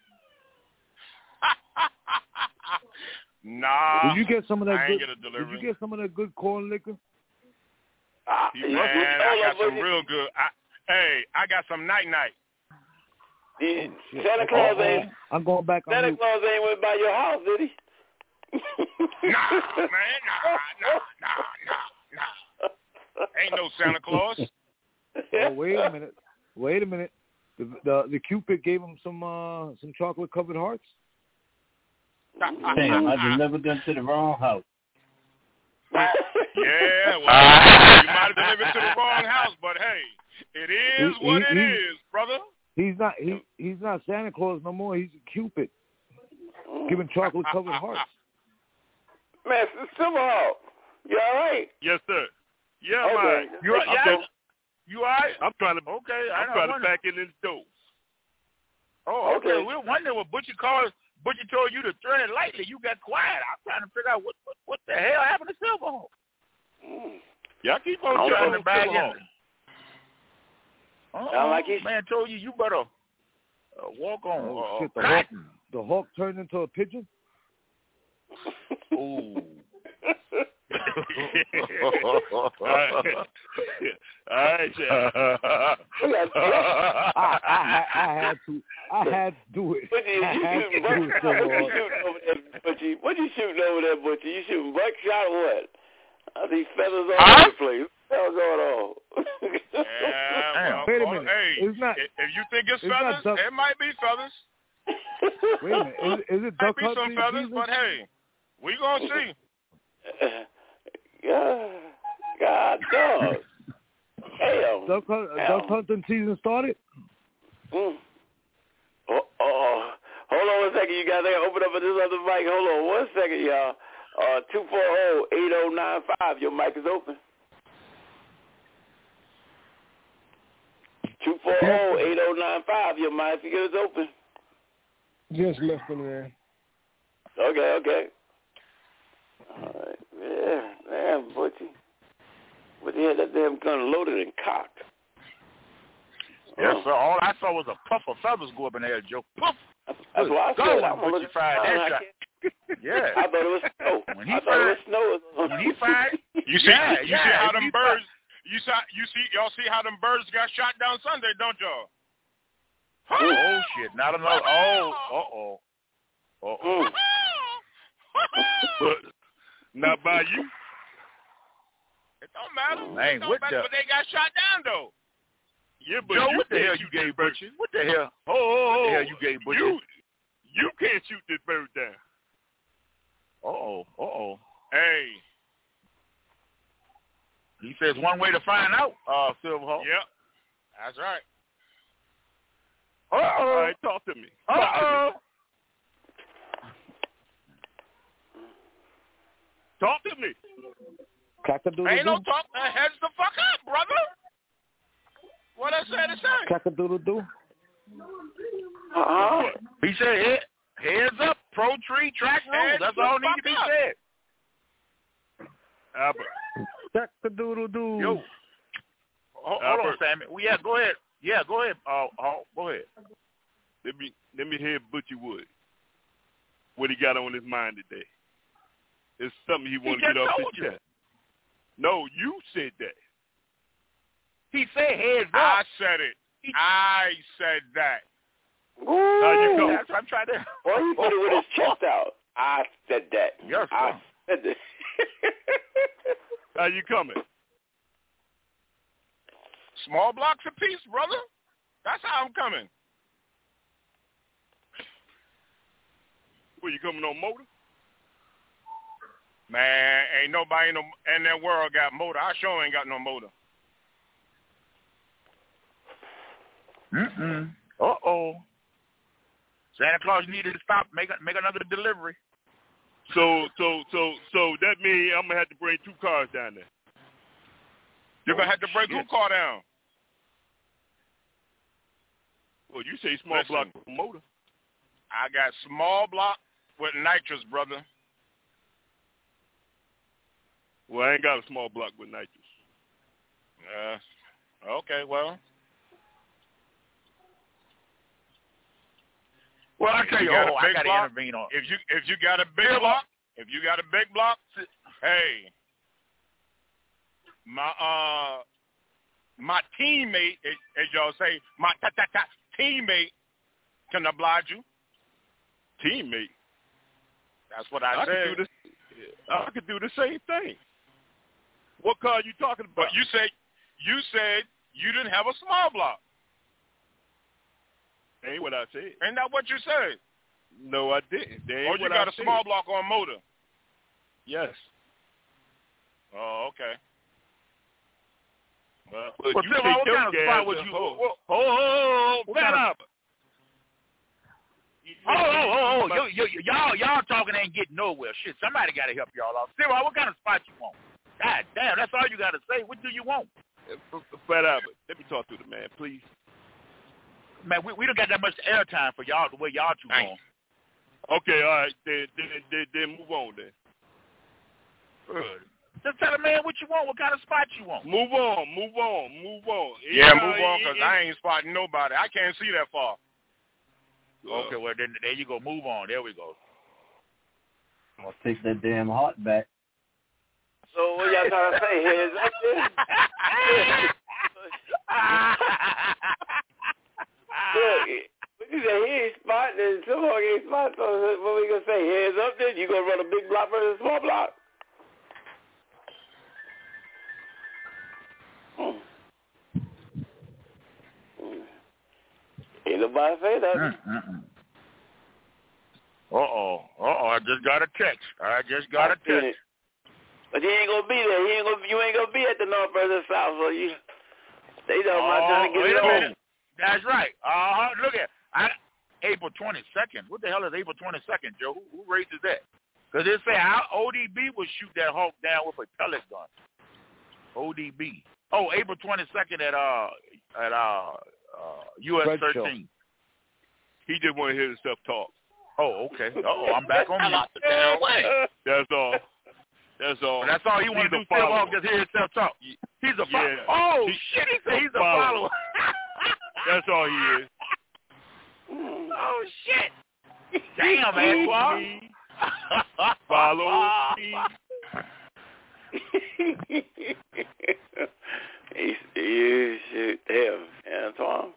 Nah. Did you get some of that I good? ain't get a delivery. Did you get some of that good corn liquor? Ah, Man, I got some real good. I, hey, I got some night night. The, Oh, Santa Claus oh, ain't. I'm going back on Santa you. Claus ain't went by your house, did he? Nah, man, nah, nah, nah, nah, nah. Ain't no Santa Claus. Oh, wait a minute. Wait a minute. The the, the Cupid gave him some uh, some chocolate covered hearts. Damn, I delivered them to the wrong house. Yeah, well, you might have delivered to the wrong house, but hey, it is He- what he- it he- is, brother. He's not he he's not Santa Claus no more. He's a Cupid, giving chocolate covered hearts. Man, Silverhawk, you all right? Yes, sir. Yeah, Okay. I'm all right. You, I'm, yeah, trying, you all right? I'm trying to. Okay, I'm I trying wonder. to back in this door. Oh, okay. Okay. We're wondering what Butcher calls Butcher told you to tread lightly. You got quiet. I'm trying to figure out what what, what the hell happened to Silverhawk. Mm. Y'all keep on trying to back in. Oh, like he's... man told you you better uh, walk on Oh, uh, shit, the cotton. hawk, the hawk turned into a pigeon? Ooh. All right, all right, yeah. I, I, I had to, I had to do it. What you, I you had shooting to do it, buckshot? What you Silverhawk. shooting over there, Butchie? What you shooting over there, Butchie? You shooting buckshot or what? Are these feathers all huh? over the place? What the hell's going on? Yeah, well, Wait a well, minute. hey, It's not. if if you think it's, it's not feathers, duck- it might be feathers. Wait a minute. Is, is it Might duck be some hunting feathers, season? but hey, we gonna see. God, God dog. Damn. Duck, hunt, Damn. duck hunting season started? Mm. Oh, oh, hold on a second, you guys. I gotta open up this other mic. Hold on one second, y'all. Uh, two four zero, eight zero nine five. Your mic is open. two four zero, eight zero nine five. Your mic is open. Just listening, man. Okay, okay. All right. Yeah, damn, Butchie. But yeah, that damn gun loaded and cocked. Yes, Oh. sir. All I saw was a puff of feathers go up in there, Joe. Puff. That's what I Go said. on, I'm gonna Butchie look fired at that shot. Yeah. I thought it was snow. When he I thought fired, it was snow. when he fired, You see, yeah, you yeah, see how if them he birds. You saw, you see, y'all see how them birds got shot down Sunday, don't y'all? Oh shit! Not another. Oh, uh oh. Uh oh. But not by you. It don't matter. Man, it don't what matter, the- but they got shot down though. Yeah, but Joe, you what the can't hell shoot you gave this bird. Butchie? What the hell? Oh, oh, What the oh. hell you gave Butchie? You, you can't shoot this bird down. Uh oh. Uh oh. Hey. He says one way to find out, uh, Silverhawk. Yep. That's right. Uh All oh. right, talk to me. Uh Talk to oh. me. Talk to me. Cock-a-doodle-doo. Ain't no talk. Uh, heads the fuck up, brother. What I said to say? Cock-a-doodle-doo. Uh-huh. He said head, heads up, pro tree track roll. Heads That's the all need fuck to be up. said. Albert. Cock-a-doodle-doo. Yo. Hold, hold on, Albert. Sammy. Well, yeah, go ahead. Yeah, go ahead. Uh, uh, go ahead. Let me let me hear Butchie Wood. What he got on his mind today? It's something he want to just get off told his you. chest. No, you said that. He said heads up. I said it. I said that. Ooh. Now you go. That's what I'm trying to. Well, he put it with his chest out. I said that. Yes, I sir. said that. How you coming? Small blocks apiece, brother. That's how I'm coming. Where you coming on motor? Man, ain't nobody in, the, in that world got motor. I sure ain't got no motor. Mm-mm. Uh-oh. Santa Claus needed to stop, make a, make another delivery. So, so, so, so that means I'm gonna have to bring two cars down there. You're gonna have to bring Shit. two car down. Well, you say small Listen. block motor. I got small block with nitrous, brother. Well, I ain't got a small block with nitrous. Uh, okay, well. Well, I tell you, got a oh, I big got to block, intervene on. If you if you got a big block, if you got a big block, hey, my uh my teammate, as, as y'all say, my ta ta ta teammate can oblige you. Teammate. That's what I, I said. could do I could do the same thing. What car are you talking about? But you said you said you didn't have a small block. Ain't what I said. Ain't that what you said? No, I didn't. That ain't Oh, you what got I a said. small block on motor. Yes. Oh, okay. Well, Well, you Tim, take what them kind of gas spot would and you? hold. Oh, Oh, oh, oh, What back kind of- up. oh, oh, oh, yo, yo, yo, y'all, y'all talking ain't getting nowhere. Shit, somebody got to help y'all out. Tim, what kind of spot you want? God damn, that's all you got to say. What do you want? Fat Albert, let me talk to the man, please. Man, we, we don't got that much airtime for y'all the way y'all two Thank going. Okay, all right. Then, then, then, then move on then. Good. Just tell the man what you want, what kind of spot you want. Move on, move on, move on. Yeah, It, move uh, on, it, because it, I ain't spotting nobody. I can't see that far. Okay, well, then there you go. Move on. There we go. I'm gonna take that damn heart back. So what y'all trying to say? Heads up there? Look, what you say? He ain't spotting, and Silverhawk ain't spotting. So what we gonna say? Heads up there? You gonna run a big block versus a small block? Hmm. Ain't nobody say that. Mm-mm. Uh-oh. Uh-oh. I just got a text. I just got a text. It. But he ain't gonna be there. He ain't gonna. You ain't gonna be at the North versus South. So you, they don't Oh, mind trying to get wait it a on. minute. That's right. Uh-huh. Look at I, April twenty-second. What the hell is April twenty-second, Joe? Who, who raises that? Because they say our O D B will shoot that hawk down with a pellet gun. O D B. Oh, April twenty-second at uh at uh, uh U S thirteen. He just want to hear himself talk. Oh, okay. Uh-oh, I'm back on mute. The damn way. That's all. That's all. But that's all he wants to do. Silverhawk just hear himself talk. He's a follower. Yeah. Oh, he, shit. He said he's a follower. That's all he is. Oh, shit. Damn, Antoine. Follow me. You shoot him, Antoine.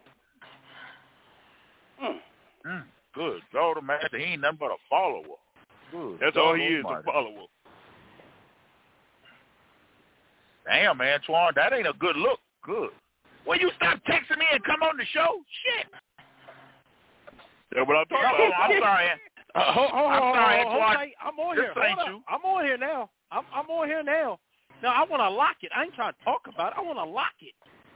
Hmm. Mm, good. Lord of Master, he ain't nothing but a follower. Good. That's Lord all he is, Almighty. a follower. Damn, Antoine, that ain't a good look. Good. Will you stop texting me and come on the show? Shit. That's what I'm talking oh, about. I'm sorry. Uh, hold, hold, I'm hold, sorry, hold, hold, Antoine. hold, I'm on This here. ain't Hold you. up. I'm on here now. I'm, I'm on here now. Now, I want to lock it. I ain't trying to talk about it. I want to lock it.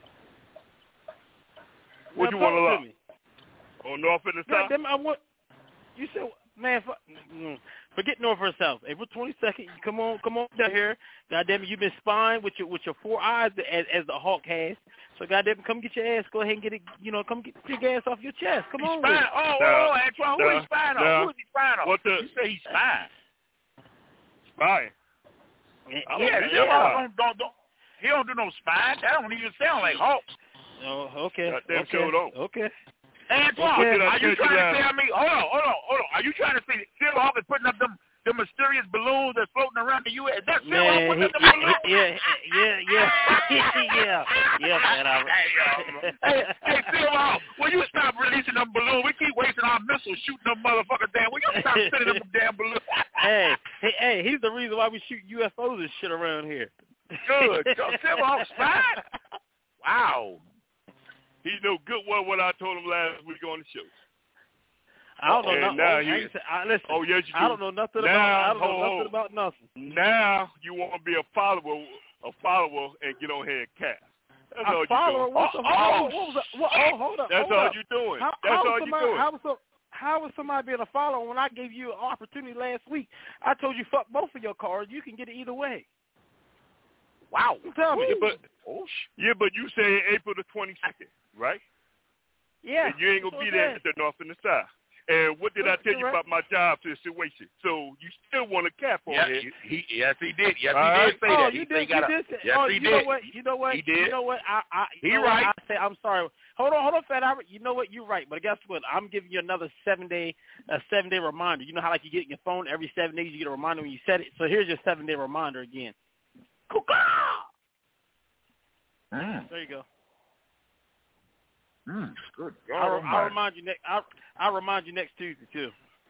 What now, you want to lock? me. On North and the South? Damn, I want, you said, man, for, mm, forget North or South. April twenty-second, come on, come on down here. Goddamn it, you've been spying with your with your four eyes as, as the Hawk has. So goddamn it, come get your ass. Go ahead and get it. You know, come get your gas off your chest. Come on. Spying. Oh, oh, oh, Antoine, who nah, is spying on? nah. Who is he spying on? What the? You say he's spying. Spying. Yeah, yeah. yeah. Don't, don't, don't, he don't do no spying. That don't even sound like Hawk. Oh, okay. Goddamn okay. sure don't. Okay. Antoine, Okay. are you tell trying you to last- tell me? Hold on, hold on, hold on. Are you trying to say Silverhawk is putting up them the mysterious balloons that's floating around the U S? Is that Silverhawk Man, putting he, up the he, balloons? he, yeah, yeah, yeah, yeah, yeah, man. I, hey, hey, Silverhawk, will you stop releasing them balloons? We keep wasting our missiles shooting them motherfuckers down. Will you stop sending them damn balloons? hey, hey, hey, he's the reason why we shoot U F Os and shit around here. Good. So Silverhawk's fine. Wow. He knew good well what I told him last week on the show. I don't know And nothing. now I, he- ain't say, I, listen, Oh, yes, you do. I don't know nothing Now, about. I don't know hold nothing on. about nothing. Now you want to be a follower, a follower, and get on here and cast. That's all A you follower? doing. What's a oh, follower? oh, What was a, what, oh, hold up. That's hold all up. you doing. How, That's how all was you somebody, doing. How was, some, how was somebody being a follower when I gave you an opportunity last week? I told you fuck both of your cards. You can get it either way. Wow. Tell me. Yeah, but Oh, yeah, but you saying April the twenty-second, right? Yeah. And you ain't gonna that's be what there I'm at the North and the South. And what did That's I tell you correct. about my job situation? So you still want to cap on yeah, here? he, he, yes, he did. Yes, All he right. did say oh, that. you he did. he got you a, did. Say, yes, oh, he you did. know what? You know what? He did. You know what? I, I, you He know what? right. I say I'm sorry. Hold on, hold on, Fat Albert. You know what? You're right. But guess what? I'm giving you another seven day, a seven day reminder. You know how like you get in your phone every seven days, you get a reminder when you set it. So here's your seven day reminder again. Mm. There you go. Mm. Good God I'll, I'll Almighty. remind you next. I'll, I'll remind you next Tuesday too.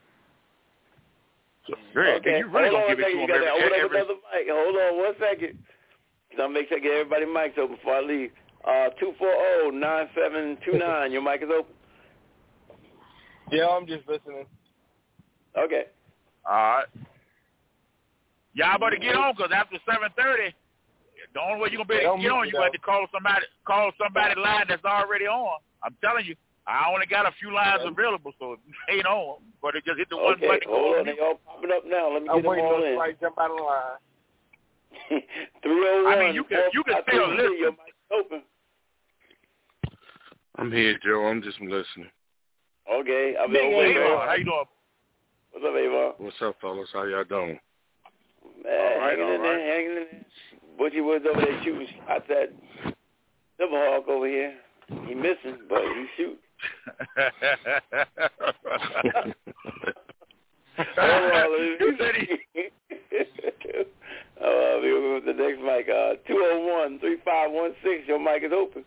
Great. Okay. You really Hold gonna on give a it to second. You him got every, to open up every, another mic. Hold on one second. So I'll make sure I get everybody's mics open before I leave. Uh, two four zero, nine seven two nine. Your mic is open. Yeah, I'm just listening. Okay. All right. Y'all better get on, because after seven thirty, the only way you're going to be able to get on, you got to call somebody call somebody line that's already on. I'm telling you, I only got a few lines available, so it ain't on. But it just hit the one Okay, button. hold on. They all popping up now. Let me I'm get them waiting all on in. somebody to jump out of the line. three oh one. I mean, you can, you can still listen. Your mic is open. I'm here, Joe. I'm just listening. Okay. I've Hey, been waiting. Lord, how you doing? What's up, Avon? What's up, fellas? How y'all doing? Man, all right, hanging all in right. there, hanging in there. Butchie Woods over there shooting shots at Silverhawk over here. He missing, but he shoot. You said he... Oh, we'll go with the next mic. Uh, two oh one, three five one six, your mic is open.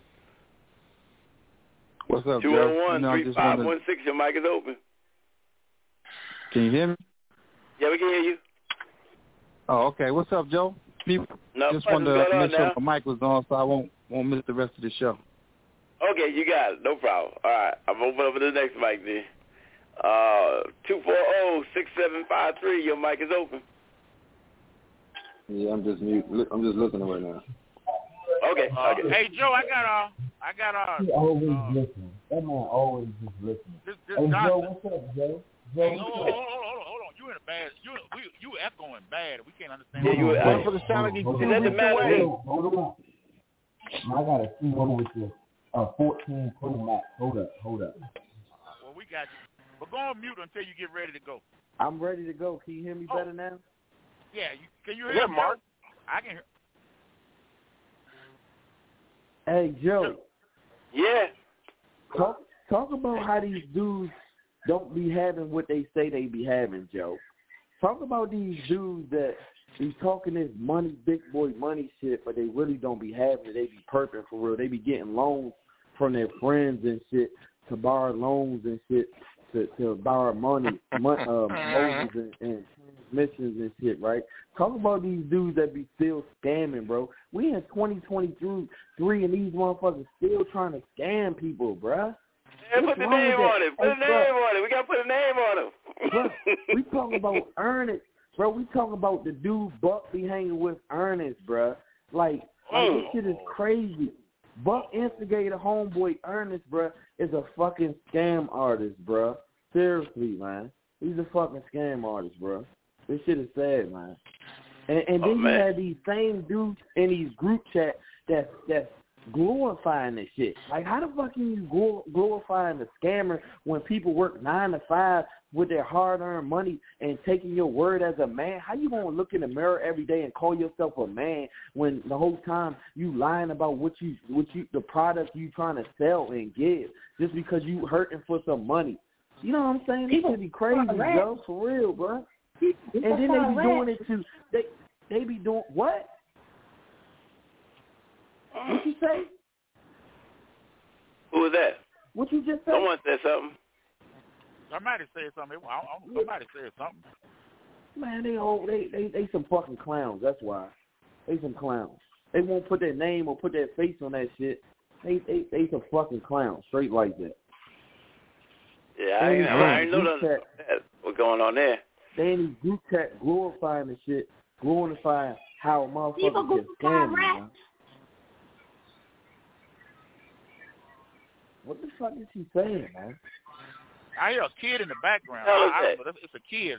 What's up, two oh one, Joe? three five one six, your mic is open. Can you hear me? Yeah, we can hear you. Oh, okay. What's up, Joe? People No, just wanted to make sure now? my mic was on so I won't won't miss the rest of the show. Okay, you got it. No problem. All right, I'm opening up for the next mic then. Uh, two four zero, six seven five three, your mic is open. Yeah, I'm just mute. I'm just looking right now. Okay. Uh, okay. Hey, Joe, I got uh, I got uh. He always uh, listening. That man always just listening. This, this Hey, Johnson. Joe, what's up, Joe? Joe, Hey, what's hold, up? on, hold, on, hold on, hold on. You in a bad. You we, you echoing bad. We can't understand. Yeah, you. Hold on, Motherfucker sound like he hold is on, that the hold man? on, hold on. I got a C one with this. Uh, fourteen Pro Max. Hold up, hold up. Well, we got you. But go on mute until you get ready to go. I'm ready to go. Can you hear me Oh. better now? Yeah, you, can you hear Yeah, me, Mark. Joe? I can hear. Hey, Joe. Yeah. Talk talk about how these dudes don't be having what they say they be having, Joe. Talk about these dudes that be talking this money, big boy money shit, but they really don't be having it. They be perping for real. They be getting loans from their friends and shit to borrow loans and shit to, to borrow money, mon- uh, motors and, and transmissions and shit, right? Talk about these dudes that be still scamming, bro. We in twenty twenty-three and these motherfuckers still trying to scam people, bruh. Yeah, put the name on it. Put Hey, the name bruh. on it. We got to put a name on him. Bro, we talking about Ernest, bro. We talking about the dude Buck be hanging with Ernest, bro. Like, like this shit is crazy. Buck instigated homeboy Ernest, bro, is a fucking scam artist, bro. Seriously, man. He's a fucking scam artist, bro. This shit is sad, man. And, and then Oh, you man. had these same dudes in these group chats that that's glorifying this shit. Like, how the fuck can you glor- glorifying the scammer when people work nine to five with their hard-earned money and taking your word as a man? How you gonna look in the mirror every day and call yourself a man when the whole time you lying about what you, what you, the product you trying to sell and give just because you hurting for some money? You know what I'm saying? This should be crazy, yo, for real, bro. And then they be doing it to they they be doing what? What you say? Who was that? What you just said? Someone said something. Somebody said something. I don't know, somebody said something. Man, they all they, they they some fucking clowns. That's why they some clowns. They won't put their name or put their face on that shit. They they they some fucking clowns, straight like that. Yeah, I, ain't, I ain't know that. What's going on there? They in these group chat glorifying the shit, glorifying how a motherfucker can scam you, man. What the fuck is he saying, man? I hear a kid in the background. Hell is I, I that? don't know. It's a kid.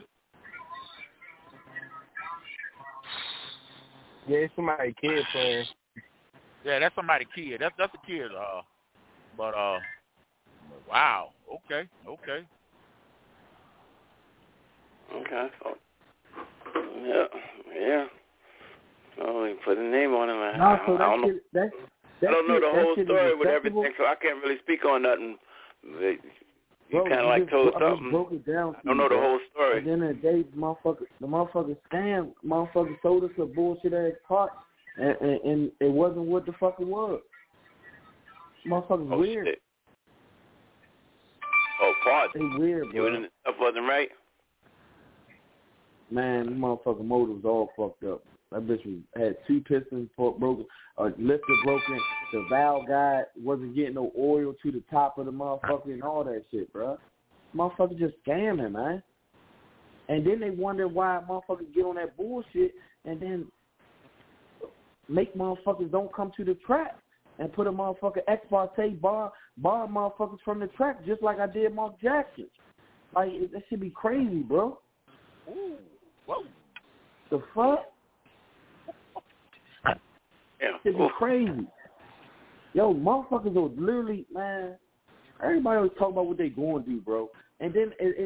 Yeah, it's somebody kid playing. Yeah, that's somebody's kid. That's that's a kid. Uh, but uh, wow. Okay, okay. Okay. Oh. Yeah, yeah. Oh, we put a name on him. I, No, I, so I that don't know. shit, that, that I don't know shit, the that whole shit is story with acceptable. everything, so I can't really speak on nothing. You Bro, kind of you like just, told I just something. broke it down to I don't you, know the bro. whole story. At the end of the day, the motherfucker, the motherfucker scam, motherfucker sold us a bullshit ass pot, and, and, and it wasn't what the fuck it was. Motherfucker's Oh, weird. shit. Oh, pardon. They weird, You bro. and the stuff wasn't right? Man, the motherfucking motor was all fucked up. That bitch was, had two pistons broken, a lifter broken, the valve guy wasn't getting no oil to the top of the motherfucker and all that shit, bro. Motherfucker just scamming, man. And then they wonder why motherfuckers get on that bullshit and then make motherfuckers don't come to the track and put a motherfucker ex parte bar, bar motherfuckers from the track just like I did Mark Jackson. Like, it, that should be crazy, bro. Ooh, whoa. The fuck? Yeah. Should be crazy. Yo, motherfuckers are literally, man, everybody always talk about what they going to do, bro. And then it, it,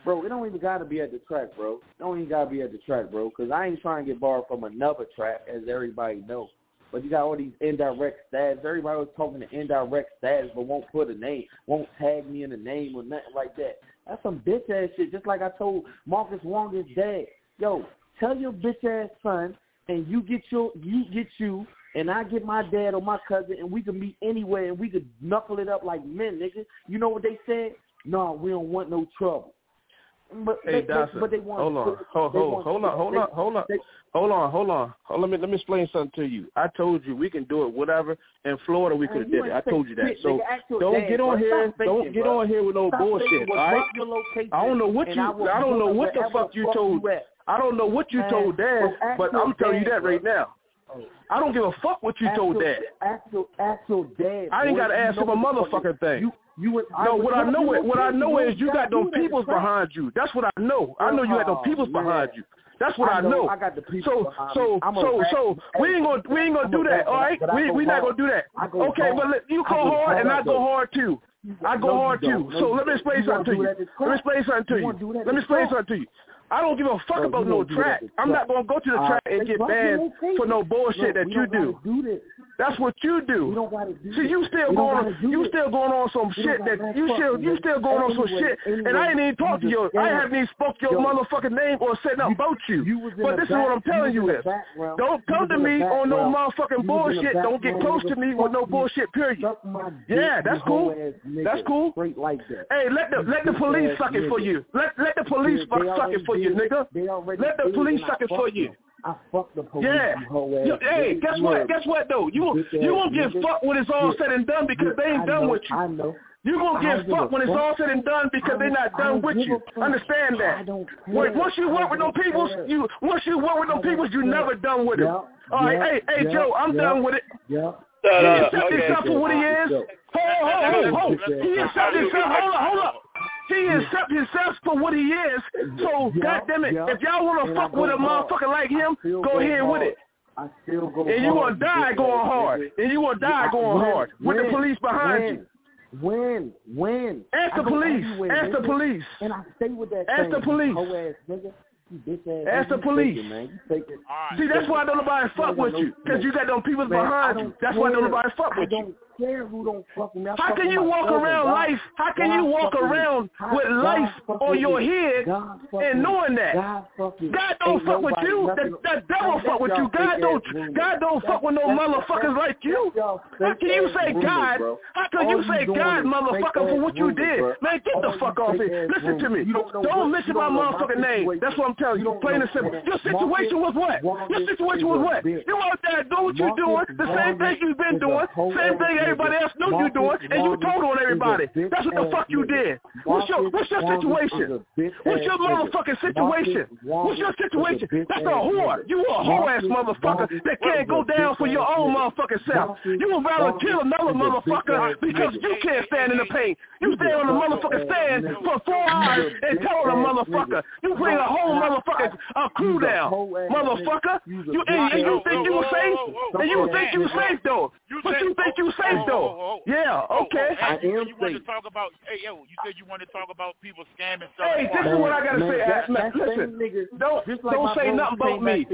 bro, it don't even got to be at the track, bro. It don't even got to be at the track, bro, because I ain't trying to get borrowed from another track, as everybody knows. But you got all these indirect stats. Everybody was talking to indirect stats, but won't put a name, won't tag me in the name or nothing like that. That's some bitch-ass shit, just like I told Marcus Wonga's dad. Yo, tell your bitch-ass son, and you get your, you get you, and I get my dad or my cousin, and we can meet anywhere, and we could knuckle it up like men, nigga. You know what they said? No, we don't want no trouble. But hey, they, Dawson, but they want, hold on, hold, hold, want, hold on, hold they, on, hold on, they, hold on, hold on. Hold, let me let me explain something to you. I told you we can do it. Whatever in Florida, we could have did it. I told you that. So don't get on here. Don't get on here with no bullshit. All right? I don't know what you. I don't know what the fuck you told. I don't know what you told Dad, but I'm telling you that right now. I don't give a fuck what you told Dad. Actual, actual Dad. I ain't got to ask him a motherfucking thing. You, you would, no, what I know is what I know is you got them peoples behind you. That's what I know. I know you got them peoples behind you. That's what I know. I got the people so, so, so, so we ain't gonna we ain't gonna do that. All right, we we not gonna do that. Okay, but let, you go hard and I go hard too. I go hard too. So let me explain something to you. Let me explain something to you. Let me explain something to you. I don't give a fuck about no track. I'm not going to go to the track and get banned for no bullshit that you do. That's what you do. See, you still going you still going on some shit that you still you still going on some shit, and I ain't even talked to you. I haven't even spoke your motherfucking name or said nothing about you. But this is what I'm telling you is, don't come to me on no motherfucking bullshit. Don't get close to me with no bullshit. Period. Yeah, that's cool. That's cool. Hey, let the let the police suck it for you. Let let the police suck it for you. You nigga, let the police suck it for you. I fuck the police. Yeah. You, hey, guess what? Guess what though? You you won't get fucked when it's all said and done because they ain't done with you. I know. You gonna get fucked when it's all said and done because they're not done with you. Understand that. Wait, once you work with no peoples, you once you work with no peoples, you never done with it. All right, hey, hey, Joe, I'm done with it. Yeah. He accepted himself for what he is. Hold, hold, hold, hold. He accepted himself. Hold up, hold up. He accepted himself for what he is. So, goddamn it, if y'all want to fuck with a motherfucker like him, go ahead with it. I still go and you gonna die going hard. And you gonna die going hard with the police behind you. When? When? Ask the police. Ask the police. And I stay with that. Ask the police. Ask the police. See, that's why don't nobody fuck with you, because you got them people behind you. That's why don't nobody fuck with you. Care who don't fuck with me. How can you walk around life? How can you walk around with life on your head and knowing that God don't fuck with you? The, the devil fuck with you. God don't. God don't fuck with no motherfuckers like you. How can you say God? How can you say God, motherfucker, for what you did? Man, get the fuck off here. Listen to me. Don't mention my motherfucking name. That's what I'm telling you. Plain and simple. Your situation was what? Your situation was what? You out there doing what you doing, the same thing you've been doing, same thing everybody else knew you doing, and you told on everybody. That's what the fuck you did. What's your What's your situation? What's your motherfucking situation? What's your situation? That's a whore. You a whore ass motherfucker that can't go down for your own motherfucking self. You would rather kill another motherfucker because you can't stand in the pain. You stay on the motherfucking stand for four hours and tell the motherfucker. You bring a whole motherfucking uh, crew down, motherfucker. You and, and you think you were safe? And you think you safe though? But you think you safe though? Yeah. Okay. I am you want to talk about? Hey, yo, you said you want to talk about people scamming stuff. Hey, this is what I gotta say. Listen, don't don't say nothing about me.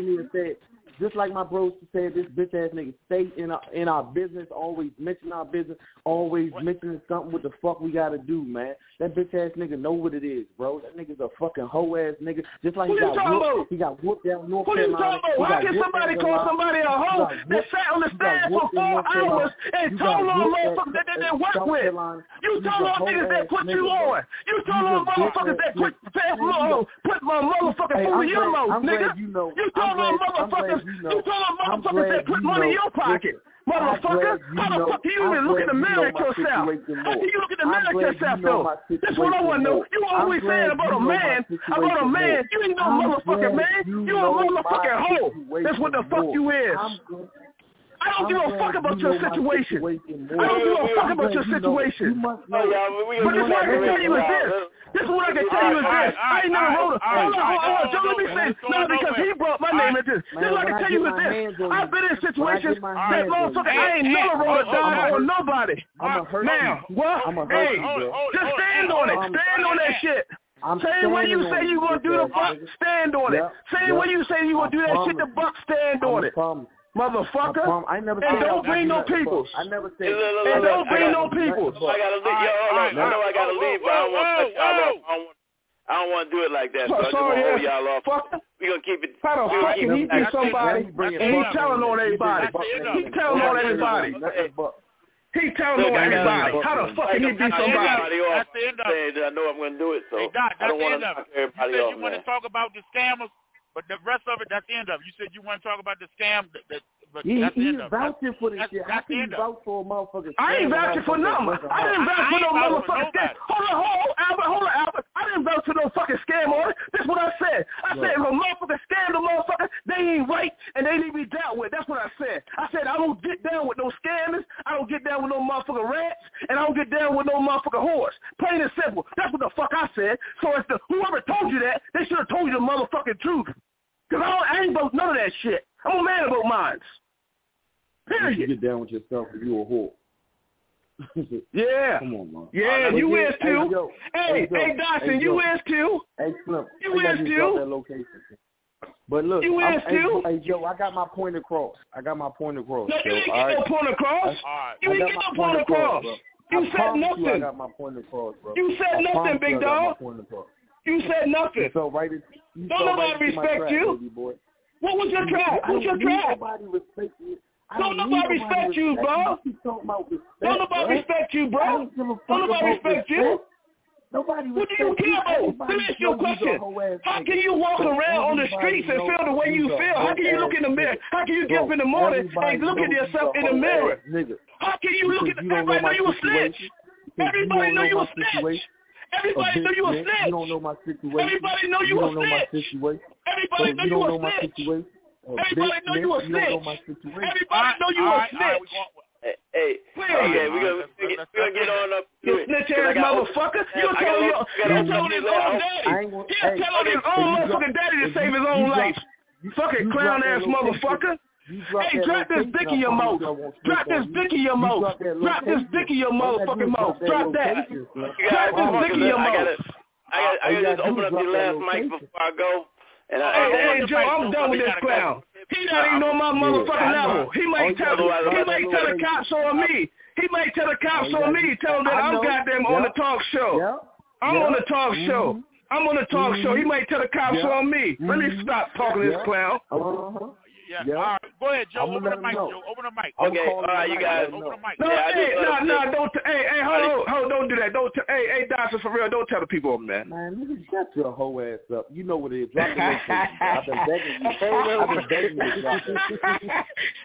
Just like my bros said, this bitch ass nigga stay in our in our business, always mention our business, always what? mentioning something what the fuck we gotta do, man. That bitch ass nigga know what it is, bro. That nigga's a fucking hoe ass nigga. Just like Who he got whooped, about? he got whooped down North Who Carolina. you Why can somebody call somebody a hoe that sat on the stand for four hours and told on motherfuckers that they didn't work with? You told on niggas that put you on. You told on motherfuckers that put put my motherfucking food in your mouth, nigga. You told on motherfuckers. You told on motherfuckers that put money in your pocket. Motherfucker, how the fuck do you even look in the mirror at yourself? How can you look in the mirror at yourself, though? That's what I want to know. You always saying about a man, about a man. You ain't no motherfucking man. You a motherfucking hoe. That's what the fuck you is. I don't give a fuck about your situation. I don't give a fuck about your situation. But this what I can tell you is this. This is what I can tell you is this. I ain't never wrote a... Hold on, hold on, Joe, let me say... No, because he brought my name into this. This is what I can tell you is this. I've been in situations that motherfucker, I ain't never wrote a dime on nobody. Now, well, hey, just stand on it. Stand on that shit. I'm Same way you say you gonna do the buck, stand on it. Same way you say you gonna do that shit, the buck, stand on it. Motherfucker. I never and don't bring no peoples. I never said. And don't bring no peoples. I gotta leave. Yo, hold on. I know I gotta leave, but I don't want to cut y'all off. I don't want. I don't want to do it like that. So I just want to hold y'all off. We're going to keep it. How the fuck can he be somebody and he telling on everybody? He telling on everybody. He telling on everybody. How the fuck can he be somebody? That's the end of it. I know I'm going to do it, so hey, Doc, I don't want to knock everybody you said off, you want to talk about the scammers, but the rest of it, that's the end of it. You said you want to talk about the scam, the, the, but he, that's the he's end of it. vouching for this that's, shit. That's How can you vouch for a motherfucker? I ain't vouching for nothing. I didn't vouch for no motherfucking scam. Hold on, hold on, Albert, hold on, Albert. I didn't vouch for no fucking scam on it. That's what I said. I said if a motherfucker scam the motherfucker, they ain't right and they need to be dealt with. That's what I said. I said I don't get down with no scammers. I don't get down with no motherfucking rats, and I don't get down with no motherfucking whores. Plain and simple. That's what the fuck I said. So if the whoever told you that, they should have told you the motherfucking truth. Cause I, don't, I ain't about none of that shit. I'm a man about mine. Period. You get down with yourself if you a whore. Yeah. Come on, man. Yeah, you is too. Hey, Hey, hey, Dawson, you is too. Hey, Slim. You is too. But look, you is too. Hey, Joe, I got my point across. I got my point across. No, you Joe, didn't all get right? no point across. I, you didn't get no point across. across You I said nothing. You I got my point across, bro. You said I nothing, big you dog. You said nothing. So right, you Don't nobody right respect track, you. baby boy. What was your track? What's your track? Nobody respect you. Don't nobody respect you, bro. Don't nobody respect you, bro. Don't nobody respect you. Nobody what do you care about? Let me ask you a question. How can you walk around on the streets and feel the way you feel? How can you look in the mirror? How can you get up in the morning and look at yourself in the mirror? How can you look at the, everybody know you a snitch? Everybody know you a snitch. Everybody know you a snitch. You don't know my situation. Everybody know you a snitch. Everybody know you a snitch. Everybody know you a snitch. Everybody know you a snitch. Hey, hey, okay, we're gonna, we gonna, we gonna get on up to you it. snitch ass motherfucker. You told your, you told his own daddy. He told his own motherfucking daddy to save his own life. Fucking clown ass motherfucker. Hey, drop this dick in your mouth. Drop this dick in your mouth. Drop this dick in your motherfucking mouth. Drop that. Drop this dick in your mouth. I gotta, I gotta just open up your last mic before I go. And I, hey, hey, Joe, I'm done with this clown. He not even on my motherfucking level. He might tell, he might tell the cops on me. He might tell the cops on me, tell them that I'm goddamn on the talk show. I'm on the talk show. I'm on the talk show. He might tell the cops on me. Let me stop talking to this clown. Yeah. yeah. All right. Go ahead, Joe. Open the mic, Joe. Open the mic. Okay. All right, you guys. Open the mic. No, yeah, hey, no, no, don't. T- hey, hey, hold on, hold, don't do that. Don't. T- hey, hey, Dawson, for real, don't tell the people I'm that. Man, nigga, shut your whole ass up. You know what it is. Drop the location. I've been begging you. I've been begging you to drop that.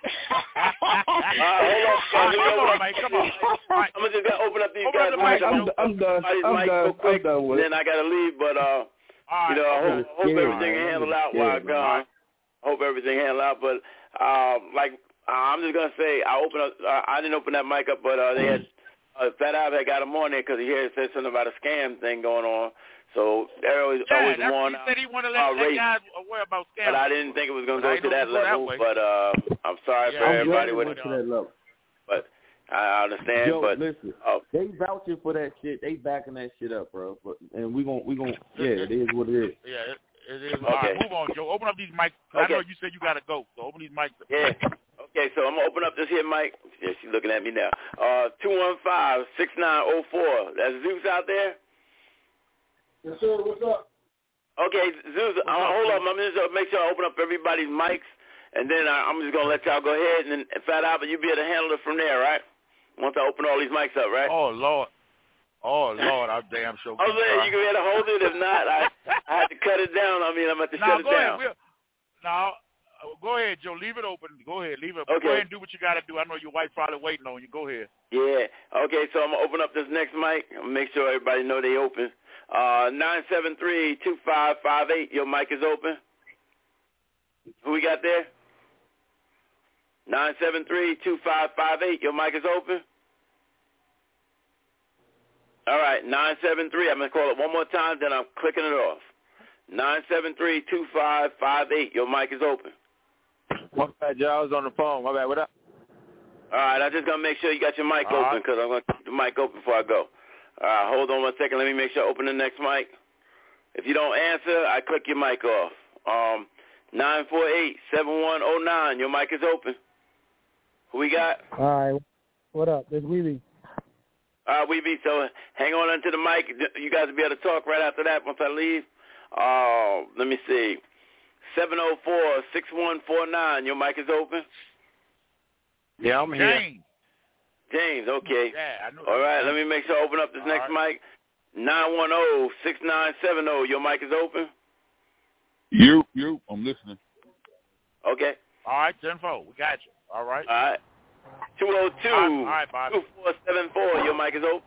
Hold on, Mike. Come on. I'm gonna just gotta open up these open guys' the mic. I'm, I'm done. I'm done. Real quick, I'm done with it. Then I gotta leave, but uh, right. you know, I hope, hope yeah, everything man. handled out while I'm gone. Hope everything handled out, but um, like uh, I'm just gonna say, I open up. Uh, I didn't open that mic up, but uh, they had uh, Fat Ave had got him on there because he had said something about a scam thing going on. So there always yeah, always that's one. He said he wanted to let uh, that guys aware about scams. But I didn't think it was gonna but go to that level. That but uh, I'm sorry yeah, for I'm everybody with it. To that level. But I understand. Yo, but listen, uh, they vouching for that shit. They backing that shit up, bro. But and we gon' we gon' yeah, it is what it is. Yeah. It, It is. Okay. All right, move on, Joe. Open up these mics. I Okay. know you said you got to go, so open these mics. Yeah. Okay, so I'm going to open up this here mic. Yeah, she's looking at me now. Uh, two one five, six nine zero four. That's Zeus out there? Yes, sir. What's up? Okay, Zeus, uh, hold up. I'm just going to make sure I open up everybody's mics, and then I, I'm just going to let y'all go ahead. And then, Fat Albert, you'll be able to handle it from there, right? Once I open all these mics up, right? Oh, Lord. Oh, Lord, I'm damn sure. I was saying, you can be able to hold it. If not, I, I had to cut it down. I mean, I'm going to now, shut it go down. Ahead. Now, go ahead, Joe. Leave it open. Go ahead. Leave it open. Okay. Go ahead and do what you got to do. I know your wife's probably waiting on you. Go ahead. Yeah. Okay, so I'm going to open up this next mic. I'm going to make sure everybody know they open. Uh, nine seven three, two five five eight. Your mic is open. Who we got there? nine seven three, two five five eight. Your mic is open. All right, nine seven three. I'm going to call it one more time, then I'm clicking it off. nine seven three, two five five eight. Your mic is open. My bad, Joe. I was on the phone. My bad. What up? All right, I'm just going to make sure you got your mic All open because I'm going to keep the mic open before I go. All right, hold on one second. Let me make sure I open the next mic. If you don't answer, I click your mic off. Um, nine four eight, seven one zero nine. Your mic is open. Who we got? All right. What up? This Weeby. Uh, Weeby, so hang on onto the mic. You guys will be able to talk right after that once I leave. Uh, let me see. seven oh four, six one four nine. Your mic is open? Yeah, I'm here. James. James, okay. Yeah, I know. All right, let me make sure I open up this All next right. mic. nine one zero, six nine seven zero. Your mic is open? You, you, I'm listening. Okay. All right, ten four. We got you. All right. All right. two oh two, All right, Bobby. two four seven four. Your mic is open?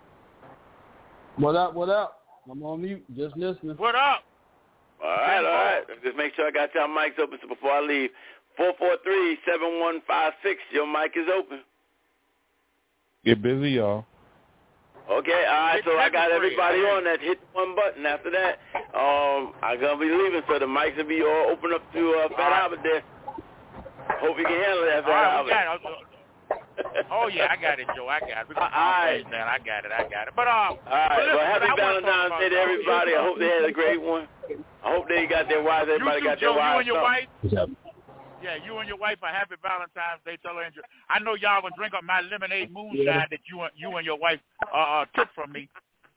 What up? What up? I'm on mute, just listening. What up? All right, all right. Just make sure I got y'all mics open so before I leave. four four three, seven one five six. Your mic is open. Get busy, y'all. Okay, all right, so I got everybody on that. Hit one button. After that, um, I'm going to be leaving, so the mics will be all open up to uh, Fat Albert there. Hope you can handle that, Fat All right, Albert. we got it. Oh, yeah, I got it, Joe. I got it. We're going to calm things down. I got it. I got it. But, um, all right, but listen, well, happy I wanna Valentine's talk Day to about- everybody. I hope they had a great one. I hope they got their wives. Everybody you too, got their Joe, wives. you and your something. wife? Yeah, you and your wife a happy Valentine's Day. Tell her enjoy. I know y'all gonna drink up my lemonade moonshine that you and you and your wife uh, uh took from me.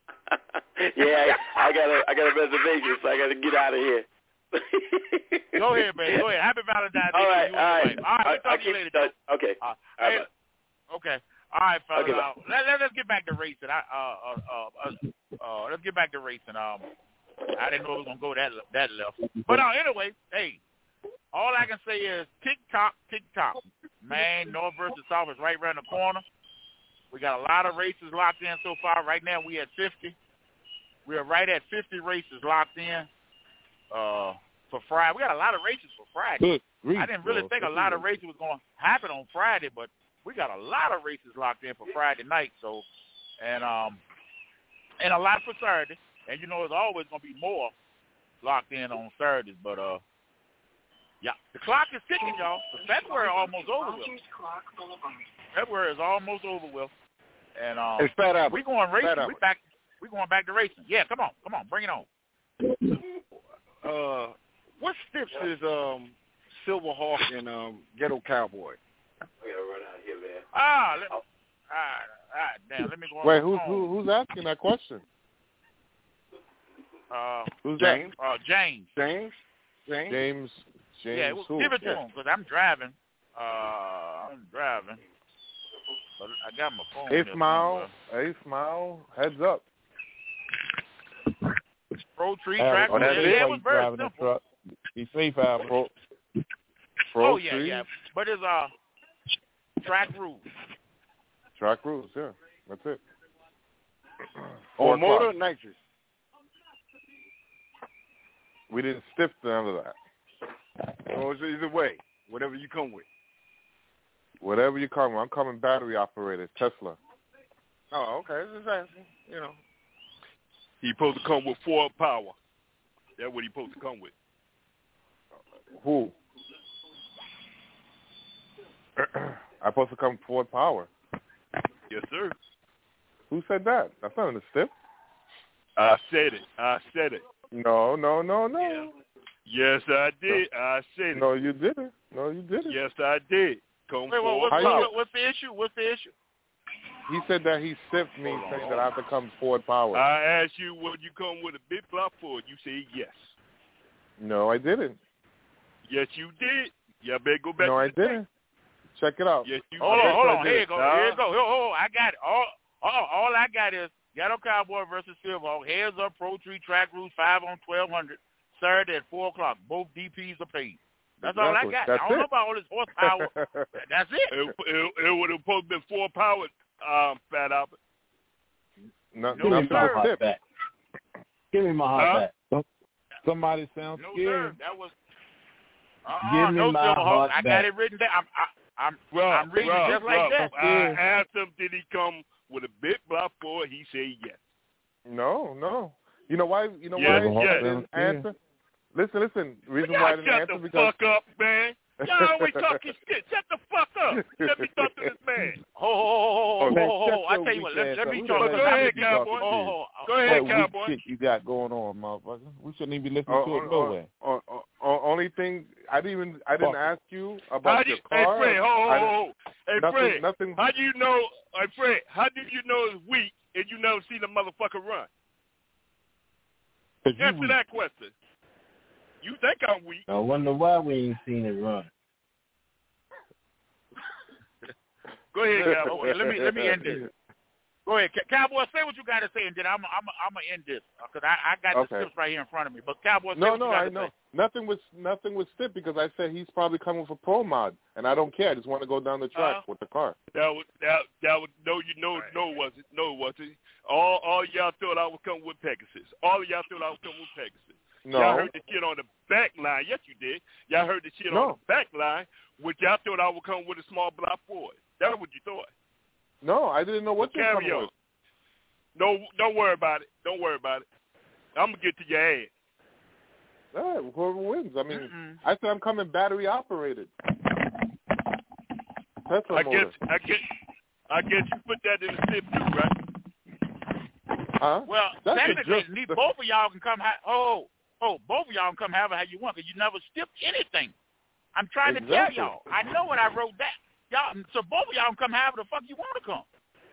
Yeah, I got a I got a reservation, so I got to get out of here. Go ahead, baby. Go ahead. Happy Valentine's Day All right, to you and all your right. wife. All right, we'll I- talk I to you keep later, in touch. Joe. Okay. Uh, All hey, right, okay. All right, fellas. Okay, uh, let, let, let's get back to racing. I, uh, uh, uh, uh, uh, let's get back to racing. Um, I didn't know it was gonna go that that left. But uh, anyway, hey. All I can say is tick-tock, tick-tock. Man, North versus South is right around the corner. We got a lot of races locked in so far. Right now we at fifty. We are right at fifty races locked in uh, for Friday. We got a lot of races for Friday. Good grief, I didn't really bro. think a lot of races was going to happen on Friday, but we got a lot of races locked in for Friday night. So, and um, and a lot for Saturday. And, you know, there's always going to be more locked in on Saturdays, but uh. Yeah, the clock is ticking, y'all. February almost over with. February is almost over with, and um, It's Fat Albert. we going racing. Fat We Albert. back. We going back to racing. Yeah, come on, come on, bring it on. Uh, what steps is um Silver Hawk and um Ghetto Cowboy? We gotta run out here, man. Ah, let, ah, ah, damn. Let me go. On Wait, my who's phone. who, who's asking that question? Uh, Who's James? uh, James. James? James? James. James. Yeah, well, who? give it to Yeah. him because I'm driving. Uh, I'm driving. But I got my phone. Hey, here Smile. somewhere. Hey, Smile. Heads up. Pro Tree Albert, Track. oh, that's yeah, it? it While was you very driving the simple. truck. Be safe, Albert. Pro, Oh Pro yeah, Tree. yeah. But it's uh track rules. Track rules, yeah. That's it. Or Four motor o'clock. nitrous? We didn't stiff none of that. Or it's either way, whatever you come with. Whatever you come, I'm coming battery operated, Tesla. Oh, okay. Just asking, you know. He supposed to come with Ford power. That's what he supposed to come with. Who? I'm supposed to come Ford Power. Yes, sir. Who said that? That's not in the stiff. I said it. I said it. No, no, no, no. Yeah. Yes, I did. I said it. No, you didn't. No, you didn't. Yes, I did. Come Wait, well, Ford what's, How what, you- what's the issue? What's the issue? He said that he stiffed me, saying that I have to come Ford Power. I asked you, would you come with a big block Ford? You said yes. No, I didn't. Yes, you did. You better go back No, to I the didn't. Check it out. Yes, you Hold did. on, hold I on. did. Here you go. Nah. Here you go. Oh, oh, I got it. All, all, all I got is Ghetto Cowboy versus Silverhawk. Heads up, Pro Tree Track Rules, five on twelve hundred. Saturday at four o'clock. Both D Ps are paid. That's all I Exactly. got. That's I don't know it. about all this horsepower. That's it. It, it, it would have supposed to be four powered, um, Fat Albert. No, No, nothing sir. but stiff. Give me my Huh? heart back. Somebody sounds No, scared. sir. That was. Uh, Give me no, my Silverhawk. heart I got back. it written down. I'm, I, I'm, Rob, I'm reading Rob, just like Rob, that. I asked him, did he come with a big block Ford? He said yes. No, no. You know why? You know Yes, why yes. I didn't answer? Listen, listen. The reason Y'all why I didn't shut answer the because fuck up, man. Y'all always talking shit. Shut the fuck up. Let me talk to this man. Oh, oh, oh, Oh, oh, man, oh, shut oh, I your tell you what, weak let, ass let up. me Who talk the to Go hell ahead, you oh, talking Cowboy. to? oh, Go ahead, that Cowboy. weak shit you got going on, motherfucker. We shouldn't even be listening Oh, to it oh, nowhere. oh, oh, oh, only thing I didn't even I didn't Fuck. ask you about How your do, hey, car. Fred, ho, ho, I ho. Hey, nothing, Fred, nothing. how do you know, hey, Fred, how do you know it's weak and you never see the motherfucker run? Answer that question. You think I'm weak. I wonder why we ain't seen it run. Go ahead, Cowboy. Okay, let me let me end this. Go ahead, Cowboy. Say what you got to say, and then I'm I'm I'm gonna end this because I, I got Okay. the scripts right here in front of me. But Cowboy, say No, what no, you got I to know. say. Nothing was nothing was stiff because I said he's probably coming for pro mod, and I don't care. I just want to go down the track Uh, with the car. That was that that was no, you know, right. no, it wasn't, no, it wasn't. All all y'all thought I was coming with Pegasus. All of y'all thought I was coming with Pegasus. No. Y'all heard the shit on the back line. Yes, you did. Y'all heard the shit No. on the back line, which y'all thought I would come with a small block Ford. That's what you thought. No, I didn't know what So you're carry coming on. with. No, don't worry about it. Don't worry about it. I'm gonna get to your ass. All right, whoever wins. I mean, Mm-mm. I said I'm coming battery operated. Tesla I motor. guess, I guess, I guess you put that in the sip too, right? Huh? Well, That's technically, just ne- the- both of y'all can come. Ha- oh, oh, both of y'all can come have it how you want because you never skipped anything. I'm trying Exactly. to tell y'all. I know what I wrote down. Y'all, so both of y'all can come have it the fuck you want to come.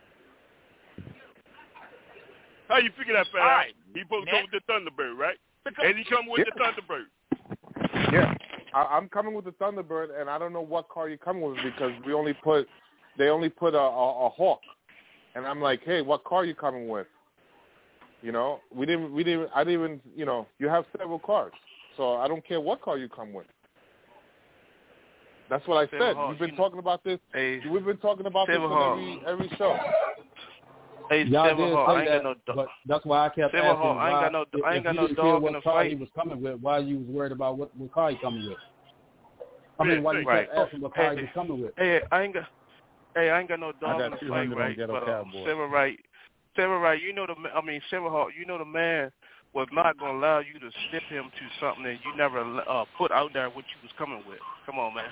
How you figure that fat All out? right. He supposed to Next. come with the Thunderbird, right? Because- And he come with Yeah. the Thunderbird. Yeah, I, I'm coming with the Thunderbird, and I don't know what car you're coming with because we only put, they only put a, a, a Hawk, and I'm like, hey, what car you coming with? You know, we didn't, we didn't, I didn't even, you know, you have several cars, so I don't care what car you come with. That's what I said. Silverhawk, We've been you talking about this. Hey, We've been talking about this on Silverhawk. every every show. Hey, Y'all did Silverhawk, say I ain't that, got no dog. but that's why I kept Silverhawk, asking I ain't why, got no- if, I ain't if got you no didn't care dog what in the car fight. he was coming with, why you was worried about what, what car he coming with. I Yeah, mean, why you right. kept asking what car Hey, he was coming with. Hey, I ain't got. Hey, I ain't got no I dog got in the two fight, hundred on right? Ghetto But um, Cowboy. Silver right, Silver right. You know the. ma- I mean, Silverhawk. You know the man was not gonna allow you to step him to something that you never uh, put out there what you was coming with. Come on, man.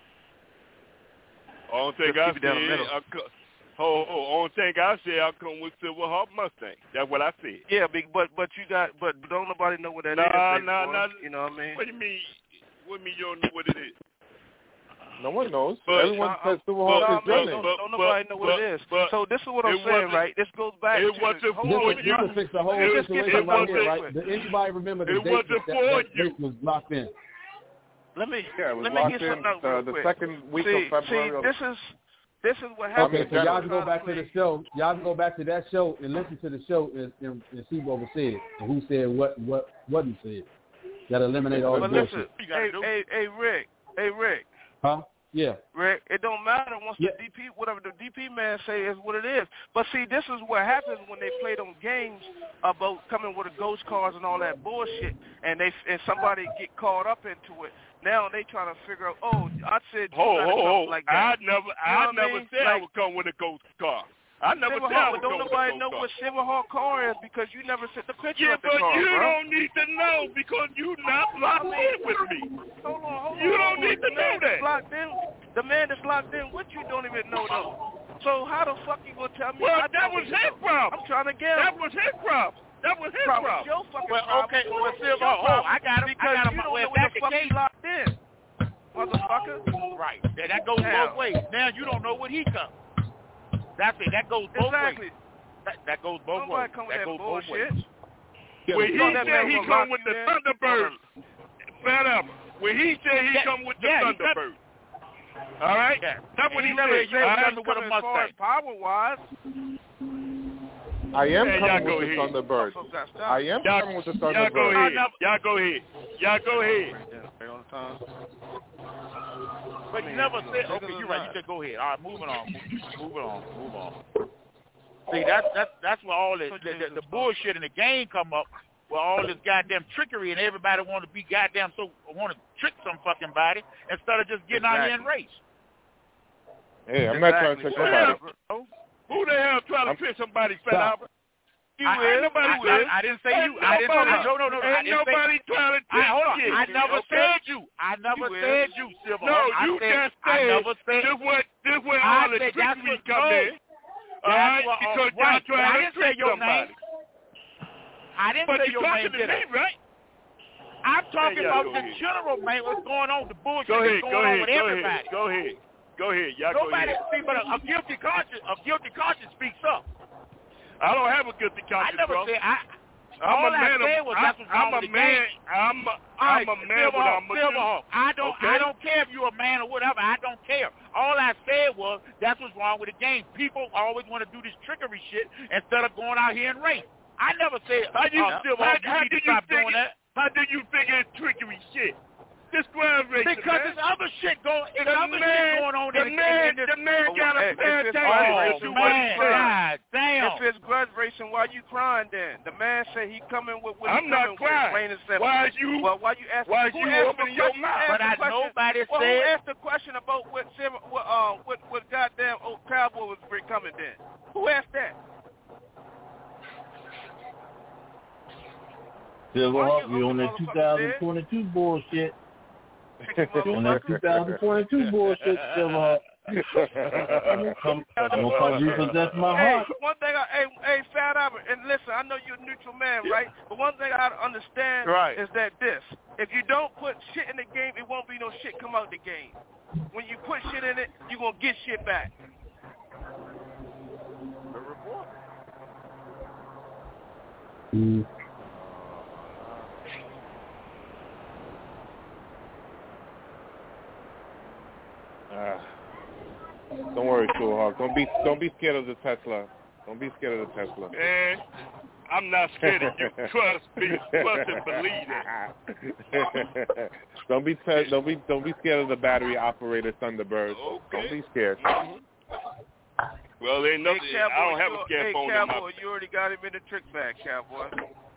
Only thing Just I keep it down the said, middle. I co- oh, oh, only thing I said, I come with Silverhawk Mustang. That's what I said. Yeah, big, but but you got, but don't nobody know what that is. Nah, baby nah, boy. nah. You know what I mean? What do you mean? What do you mean you don't know what it is? No one knows. But- Everyone Uh, says uh, Silverhawk no, is your man, name. don't, But- don't nobody know what but- it is. but So this is what I'm it saying, wasn't- right? This goes back it to wasn't this whole for This, you. is, this will fix the whole It- situation it right here, wasn't- right? Does anybody remember the it date wasn't that, for that you. date was locked in? Let me Yeah, it was let me locked get in something out uh, real the quick. second week see, of February. see, this is this is what happens. Okay, so y'all can go back to the show. Y'all can go back to that show and listen to the show and, and, and see what was said and who said what what wasn't said. Gotta eliminate all the But listen, bullshit. hey, hey, hey, Rick, hey, Rick, Huh? Yeah. Rick. It don't matter once Yeah. the D P, whatever the D P man say is what it is. But see, this is what happens when they play them games about coming with the ghost cars and all that bullshit, and they and somebody get caught up into it. Now they trying to figure out. Oh, I said you Ho, gotta ho, come ho. like I that. never, You know I what never mean? said I Like, would come with a ghost car. I never said I Silverhawk, would but don't come with a nobody ghost know car. what Silverhawk car is because you never sent the picture Yeah, of the but car, you bro. don't need to know because you not locked in with me. Hold on, hold You on, don't hold need on. to The know man that's that. locked in, the man that's locked in with you don't even know though. So how the fuck you gonna tell me? Well, I that don't was even his know? problem. I'm trying to get That was his problem. That was his problem. problem. Your fucking Well, problem. okay, well, It's Silver, your oh, problem I got him. I because got him. you don't Well, know if where that's the the fuck case, you locked in, motherfucker. right? That, that goes Now. both ways. Now you don't know what he comes. That's it. That goes both Exactly. ways. That, that goes both Nobody ways. come with That that goes both bullshit. ways. When he thought that said man he was gonna come lock with you the in? Thunderbird, whatever. When he said he Yeah, come with the yeah, he come- Thunderbird. All right? Yeah. That's what He he never said. said All he right? coming with a Mustang. Power wise, I am Hey, y'all coming go with the ahead. Thunderbird. Motherfuckers got stuff. I am Y'all, coming with the y'all go Thunderbird. ahead. Y'all go ahead. Y'all go ahead. Right there, right on the time. But I mean, you never you know, said, niggas okay, is you're right. not. You said go ahead. All right, moving on. Moving on. Move on. See, that's that's that's where all the the, the, the bullshit in the game come up, where all this goddamn trickery and everybody want to be goddamn so want to trick some fucking body instead of just getting out here and race. Hey, I'm not trying to trick nobody. Who the hell trying to trick somebody, Fat Stop. Albert? You I, will. ain't nobody I, will. I, I didn't say Ain't you. I didn't say nobody- no, no, no. I Ain't didn't say, nobody trying to I, trick hold on. you. I never okay? said you. I never You said will. you, Silver. No, I you said, just I said never said. this where this where I all the said that's trickery what- come no. in. All That's right, what, because uh, right. y'all trying I to didn't trick say your somebody. name. I didn't but say your talking man to did me, it. right? I'm talking Hey, about go the ahead. general, man, what's going on, the bullshit Go ahead, that's going go on ahead, with go everybody. ahead, go ahead, go ahead. Y'all Nobody, go ahead. see, but a, a guilty conscience, a guilty conscience speaks up. I don't have a guilty conscience, I never bro. said, I, I'm all a I man. said Of, was I, that's what's wrong I'm with a the man. game. I'm a, All right, I'm a man, but Silverhawk, I'm a Silverhawk. I don't, okay? I don't care if you're a man or whatever. I don't care. All I said was that's what's wrong with the game. People always want to do this trickery shit instead of going out here and race. I never said, How you, uh, how, Silverhawk, you how need did to you stop figure, doing that. How did you figure it's trickery shit? This ground racing, Because man. there's other shit going. There's The other man, shit going on the in, man, in, in this. the man Oh, got a hey, pair if of it's things grudge to racing, do why what you he Man, said. God damn. If it's grudge racing, why you crying then? The man said he coming with what he I'm coming not crying. with, plain and simple. Why is you? Well, why you ask? Why is who you asked opening the your question? mouth? Who But asked I, the question? nobody Well, who said. asked the question about what Sim, what uh what what goddamn old cowboy was coming then? Who asked that? Silverhawk, you you on that two thousand twenty-two bullshit. You on that two thousand twenty-two bullshit, Silverhawk. I'm gonna come, I'm gonna come repossess my Hey, heart. one thing, I, hey, hey, Fat Albert, and listen, I know you're a neutral man, right? But one thing I understand Right. is that this: if you don't put shit in the game, it won't be no shit come out the game. When you put shit in it, you gonna get shit back. The report. Mm. Uh, don't worry, Silverhawk. Don't be don't be scared of the Tesla. Don't be scared of the Tesla. Man, I'm not scared of you. Trust me. Trust and believe it. don't be te- don't be don't be scared of the battery operated Thunderbird. Okay. Don't be scared. Mm-hmm. Well, ain't nothing. Hey, Cowboy, I don't have you, a scare hey, phone Cowboy, in my. you already got him in the trick bag, Cowboy.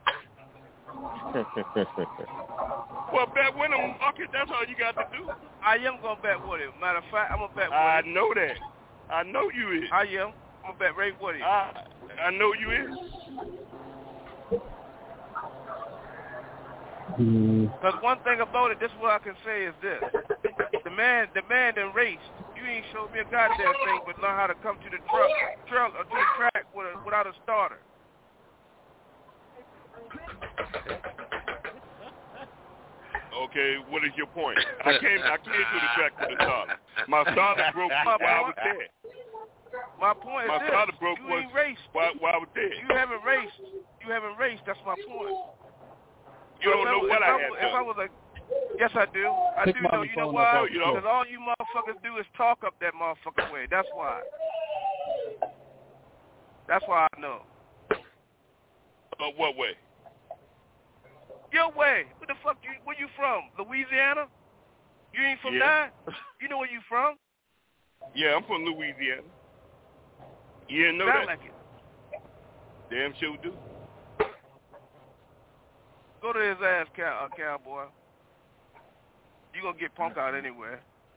Well, bet with him, market. That's all you got to do. I am gonna bet with him. Matter of fact, I'm gonna bet with I him. know that. I know you is. I am. I'm gonna bet right with him. I I know you is. Because one thing about it, this is what I can say is this: the man, the man that raced, you ain't showed me a goddamn thing, but learn how to come to the truck, truck or to the track with a, without a starter. Okay, what is your point? I came I came to the track with the starter. My starter broke while I was there. My point My is this: starter broke you was ain't raced. while, while I was there. You haven't raced. You haven't raced. That's my point. You don't know if what I, I had If done. I was like, yes, I do. I Pick do my know. You know phone why? up off the floor. Because all you motherfuckers do is talk up that motherfucking way. That's why. That's why I know. Uh, what way? Your way. Where the fuck you? Where you from? Louisiana? You ain't from Yeah. there? You know where you from? Yeah, I'm from Louisiana. You didn't know Sound that? like it. Damn sure do. Go to his ass, cow, uh, cowboy. You gonna get punked out anywhere.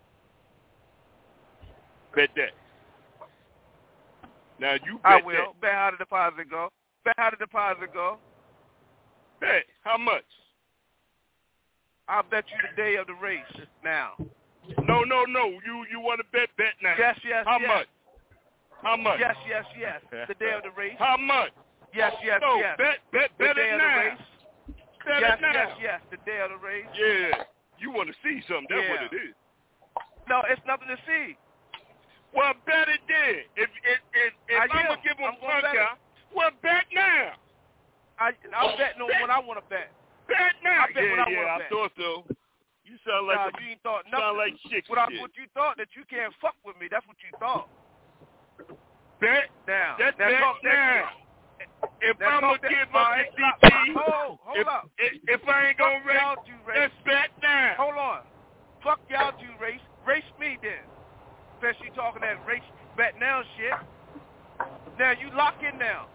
Bet that. Now you bet I will. that. Bet how the deposit go. Bet how the deposit go. Bet. How much? I'll bet you the day of the race now. No, no, no. You you want to bet bet now? Yes, yes, How yes. much? How much? Yes, yes, yes. The day of the race. How much? Yes, yes, no, yes. bet bet The bet day it of the now. race. Bet Yes, it now. yes, yes. The day of the race. Yeah. You want to see something? That's Yeah. what it is. No, it's nothing to see. Well, bet it then. If if if, if I I'm gonna am. give him I'm gonna bet punk out, well, bet now. I I'm betting on what I want to bet. Bet now. I bet yeah, what I yeah. wanna I bet. thought so. You sound like nah, a, you ain't thought sound nothing. like shit. What, I, shit. what you thought that you can't fuck with me? That's what you thought. Bet Now, that now bet talk that now. shit. If Now I'm talk gonna that- give all up right, the stop. D P, Hold, hold if, up. if if I ain't Fuck gonna race, y'all two race. let's bet now. Hold on. Fuck y'all two race. Race me then. Especially talking that race bet now shit. Now you lock in now.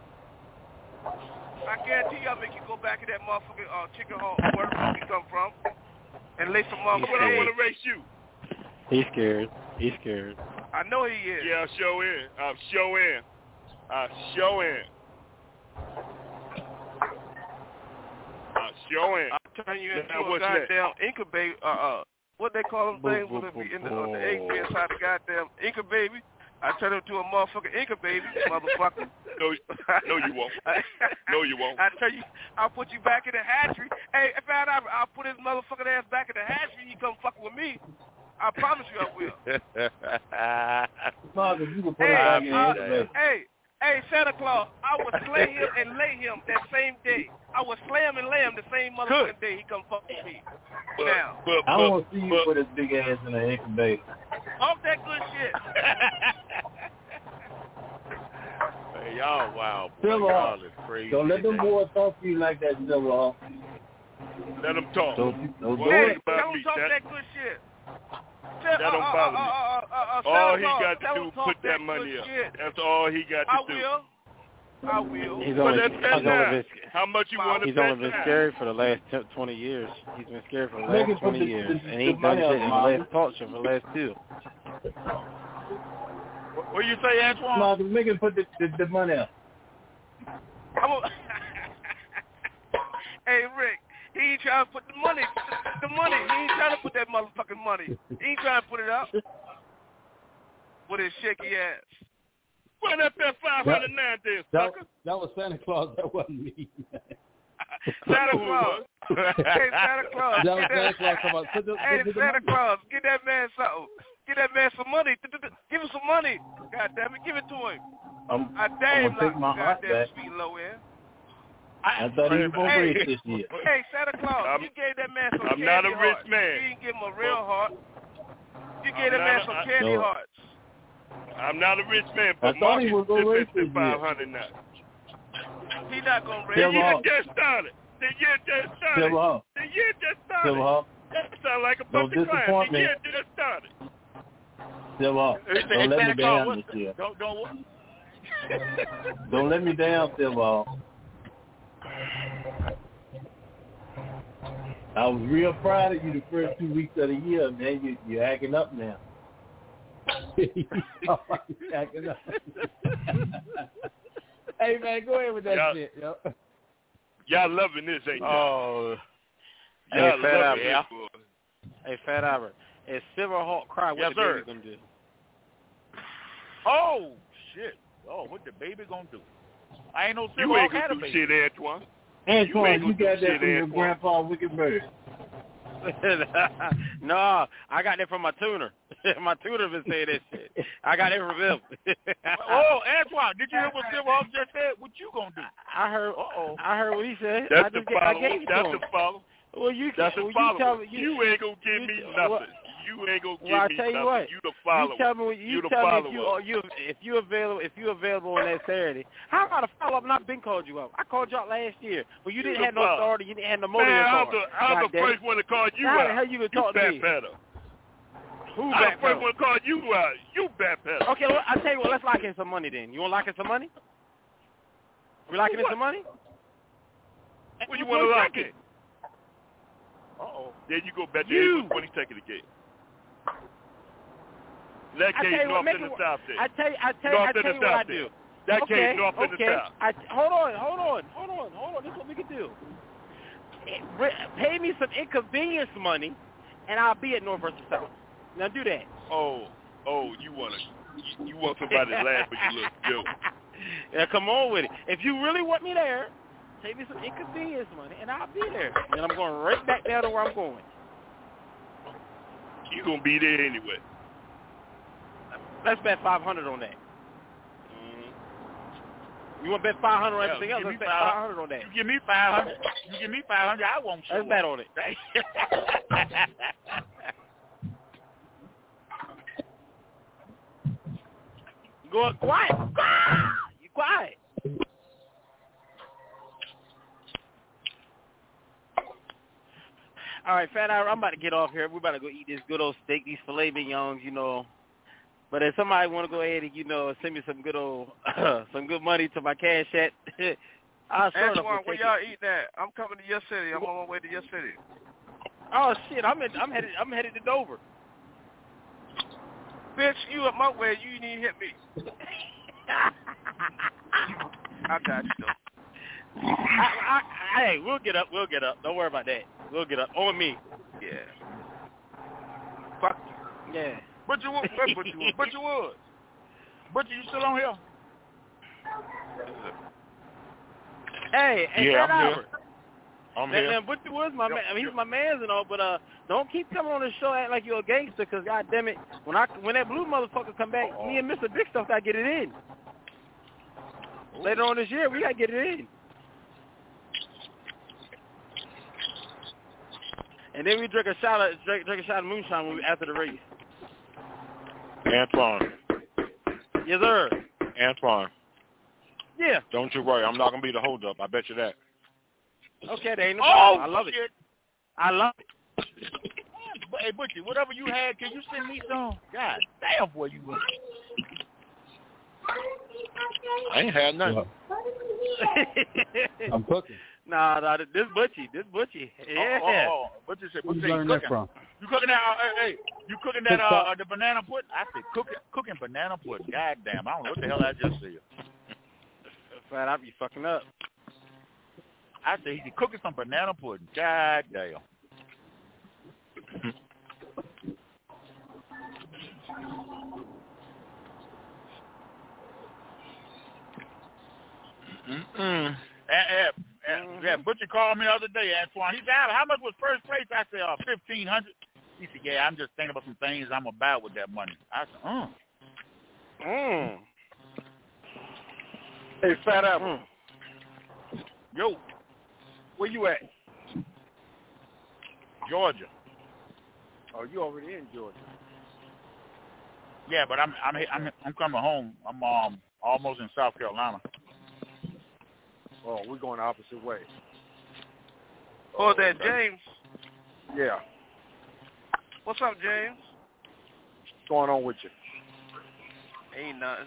I guarantee you I'll make you go back to that motherfucking uh, chicken hall where you come from and lay some But I motherfucking want eggs. to race you. He's scared. He's scared. I know he is. Yeah, I'll show in. I'll show in. I'll show in. I'll show in. I'll turn you into Now, a what's goddamn incubator. Uh, uh, what they call them Boom, things boom, when boom, the, in the, boom. uh, the eggs be inside the goddamn incubator. I turn him to a motherfucking Inca baby, motherfucker. No, no, you won't. No, you won't. I tell you, I'll put you back in the hatchery. Hey, if I, I'll put his motherfucking ass back in the hatchery. You come fucking with me. I promise you, I will. Mother, you can put hey, it back in uh, the hey, hey, Santa Claus, I would slay him and lay him that same day. I would slay him and lay him the same motherfucking day he come fuck with me. But, now, but, I but, want to see you but, put his big ass in an incubator. off that good shit. Hey, y'all, wow. Boy, Silver y'all Hawk. is crazy. Don't let them boys talk to you like that, Silver Hawk. let them talk. Don't, don't do Hey, it. tell about him me, talk that, that good shit. Tell, that don't uh, bother uh, me. uh, uh, uh, uh, All Santa he Claus, got tell to him do is talk put that good money up. shit. That's all he got to I do. will. I will. He's Well, only, that's he's that only now. been, How much you want to he's bet only been now? scared for the last t- twenty years. He's been scared for the Make it last put twenty the- years, the- and the he ain't done money shit up, in the Mom. last talk show for the last two. What you say, Antoine? Mother, make him put the, the, the money up. I'm a, hey, Rick, he ain't trying to put the money, the, the money. He ain't trying to put that motherfucking money. He ain't trying to put it up with his shaky ass. Run up that five hundred nine there, That, sucker. that was Santa Claus. That wasn't me. Santa Claus. Hey, Santa Claus. That was Get Santa that, Claus. Come on, put the, hey, put the Santa money. Claus, get that man something. Get that man some money. Give him some money. God damn it, give it to him. I'm, I I'm damn gonna take my heart goddamn back. sweet low end. I thought he was gonna Hey, break this year. hey, Santa Claus, I'm- you gave that man some I'm candy not a rich hearts. man. You didn't give him a real heart. You gave I'm that man not a- some I- candy No. hearts. I'm not a rich man, I but thought he Marcus was gonna just race this spent five hundred now. He not gonna The raise Silver year Hawk. just started. The year just started. Silver Hawk. The year just started. Silver Hawk. That sounds like a Don't bunch of crime. disappoint The me. year just started. Silver Hawk. Hey, Don't let me Santa Claus, down what- this year. Don't, don't, what? Don't let me down, Silver Hawk. I was real proud of you the first two weeks of the year, man. You, you're acting up now. Acting up. Hey man, go ahead with that Y'all- shit, yo. Y'all loving this, ain't y'all? Oh, hey, Y'all Fat loving Albert. this, boy. Hey, Fat Albert. If Silver Hawk cry, what Yes, the sir. baby gonna do? Oh, shit. Oh, what the baby gonna do? I ain't no You Silver ain't Hawk had gonna a do baby. shit, Antoine. Antoine, ain't you, gonna got do that shit, from your Antoine. grandpa Wicked Bird. No, I got that from my tuner. My tuner been saying that shit. I got it from him. Oh, Antoine, did you hear what Silver Hawk just said? What you gonna do? I heard. Uh-oh. I heard what he said. That's I the just ga- I follow. gave it to That's him. the follow. Well, you That's well, the you follow. tell me You, ain't gonna give you me t- nothing. well- you ain't gonna give Well, I me tell you nothing. what. You the follower. You tell me. You, You the tell follower. me if you, or you if you available if you available on that Saturday. How about a follow up? Not been called you up. I called you out last year, but you You didn't the have no follower. authority. You didn't have no motor in Man, your I'm car. the, I'm God the damn it. first one to call you How out. the hell you gonna you talk to me? backpedal. Who I'm the first backpedal? one to call you out. You backpedal. Okay, well, I tell you what. Let's lock in some money then. You want to lock in some money? We locking in some money? What you want to lock in? Uh-oh. There you go, bet You. you twenty-second again. That I tell case you what, north make and it the wo- south there. I tell you, I tell you, North I and tell the you what I south do. there. That okay, case north and okay. the south. I, hold on, hold on, hold on, hold on. This is what we can do. Eh, re- Pay me some inconvenience money, and I'll be at North versus South. Now do that. Oh, oh, you want to, you, you want somebody to laugh at you, little joke. Yeah, come on with it. If you really want me there, pay me some inconvenience money, and I'll be there. And I'm going right back down to where I'm going. You gonna be there anyway. Let's bet five hundred on that. You want to bet five hundred on Yeah, everything give else? me Let's bet five- five hundred on that. You give me five hundred. You give me five hundred. I won't show Let's bet on it. Go quiet. You quiet. All right, Fat Hour, I'm about to get off here. We're about to go eat this good old steak, these filet mignons, you know. But if somebody want to go ahead and, you know, send me some good old, some good money to my cash app, I'll sure enough Antoine, will where take y'all it. eating at? I'm coming to your city. I'm on my way to your city. Oh shit, I'm in, I'm headed, I'm headed to Dover. Bitch, you up my way. You didn't even hit me. I got you, though. I, I, I, hey, we'll get up, we'll get up. Don't worry about that. We'll get up on me. Yeah. Fuck Yeah. But you would. But you would. But you would. Butcher, you still on here? Hey, hey, Yeah, Fat I'm Albert. here. I'm Now, here. now, Butcher Woods, my Yep, man. I mean, yep. he's my man's and all, but uh, don't keep coming on the show acting like you're a gangster, because God damn it, when I when that blue motherfucker come back, Uh-oh. me and Mister Big Stuff gotta get it in. Later on this year, we gotta get it in. And then we drink a shot of drink, drink a shot of moonshine when we, after the race. Antoine. Yes, sir. Antoine. Yeah. Don't you worry. I'm not going to be the holdup. I bet you that. Okay, there ain't no Oh, problem. I love it. shit. I love it. Man, hey, Butcher, whatever you had, can you send me some? God damn, boy, you was. I ain't had nothing. I'm cooking. Nah, nah, this Butchie, this Butchie. Yeah. Oh, oh, oh. Butcher said, Where Butcher you said learn you that cooking. from? You cooking that, uh, hey, hey, you cooking that, TikTok. uh, the banana pudding? I said, cooking, cooking banana pudding. God damn, I don't know what the hell I just said. Fat, I be fucking up. I said, he's cooking some banana pudding. God damn. Mm-mm. And, and, and, yeah, Butcher called me the other day, Antoine. He said, how much was first place? I said, uh, fifteen hundred. He said, yeah, I'm just thinking about some things I'm about with that money. I said, mm. Mm. Hey, Fat Albert. Mm. Yo, Where you at? Georgia. Oh, you already in Georgia. Yeah, but I'm I'm I'm I'm coming home. I'm um almost in South Carolina. Oh, we're going the opposite way. Oh, that Okay. James. Yeah. What's up, James? What's going on with you? Ain't nothing.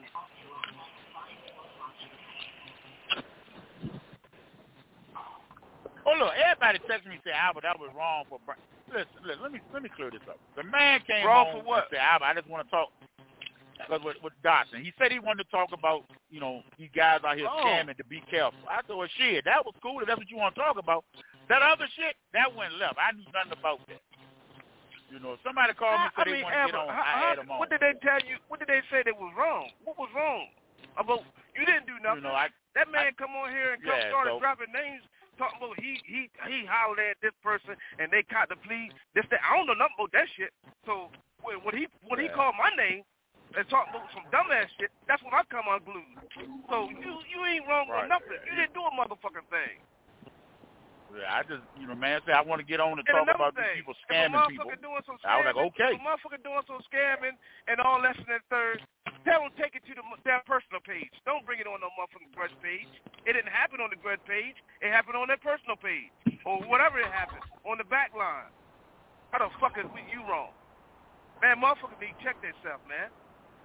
Oh look, everybody texted me and said, Albert, that was wrong for. Bra-. Listen, listen, let me let me clear this up. The man came Wrong home for what? and said, Albert, I just want to talk. Because with, with Dotson, he said he wanted to talk about, you know, these guys out here Oh. scamming to be careful. I said, well, shit, that was cool if that's what you want to talk about. That other shit, that went left. I knew nothing about that. You know, if somebody called me and I said they mean, want to get Albert, on, how, I how, had them on. what did they tell you? What did they say that was wrong? What was wrong? About you didn't do nothing. You know, I, that man I, come on here and come yeah, started so, dropping names, talking about he he he hollered at this person and they caught the plea. This that I don't know nothing about that shit. So when, when he when he Yeah. called my name and talking about some dumbass shit, that's when I come unglued. So you you ain't wrong Right. with nothing. You didn't do a motherfucking thing. yeah, I just, you know, man said I want to get on and And talk another about these thing, people if a scamming people. motherfucker doing some I was scamming, like, okay. if a motherfucker doing some scamming and all less than that third, tell them take it to the, their personal page. Don't bring it on no motherfucking grudge page. It didn't happen on the grudge page. It happened on their personal page or whatever it happened on the back line. How the fuck is we, you wrong? Man, motherfuckers need to check themselves, man.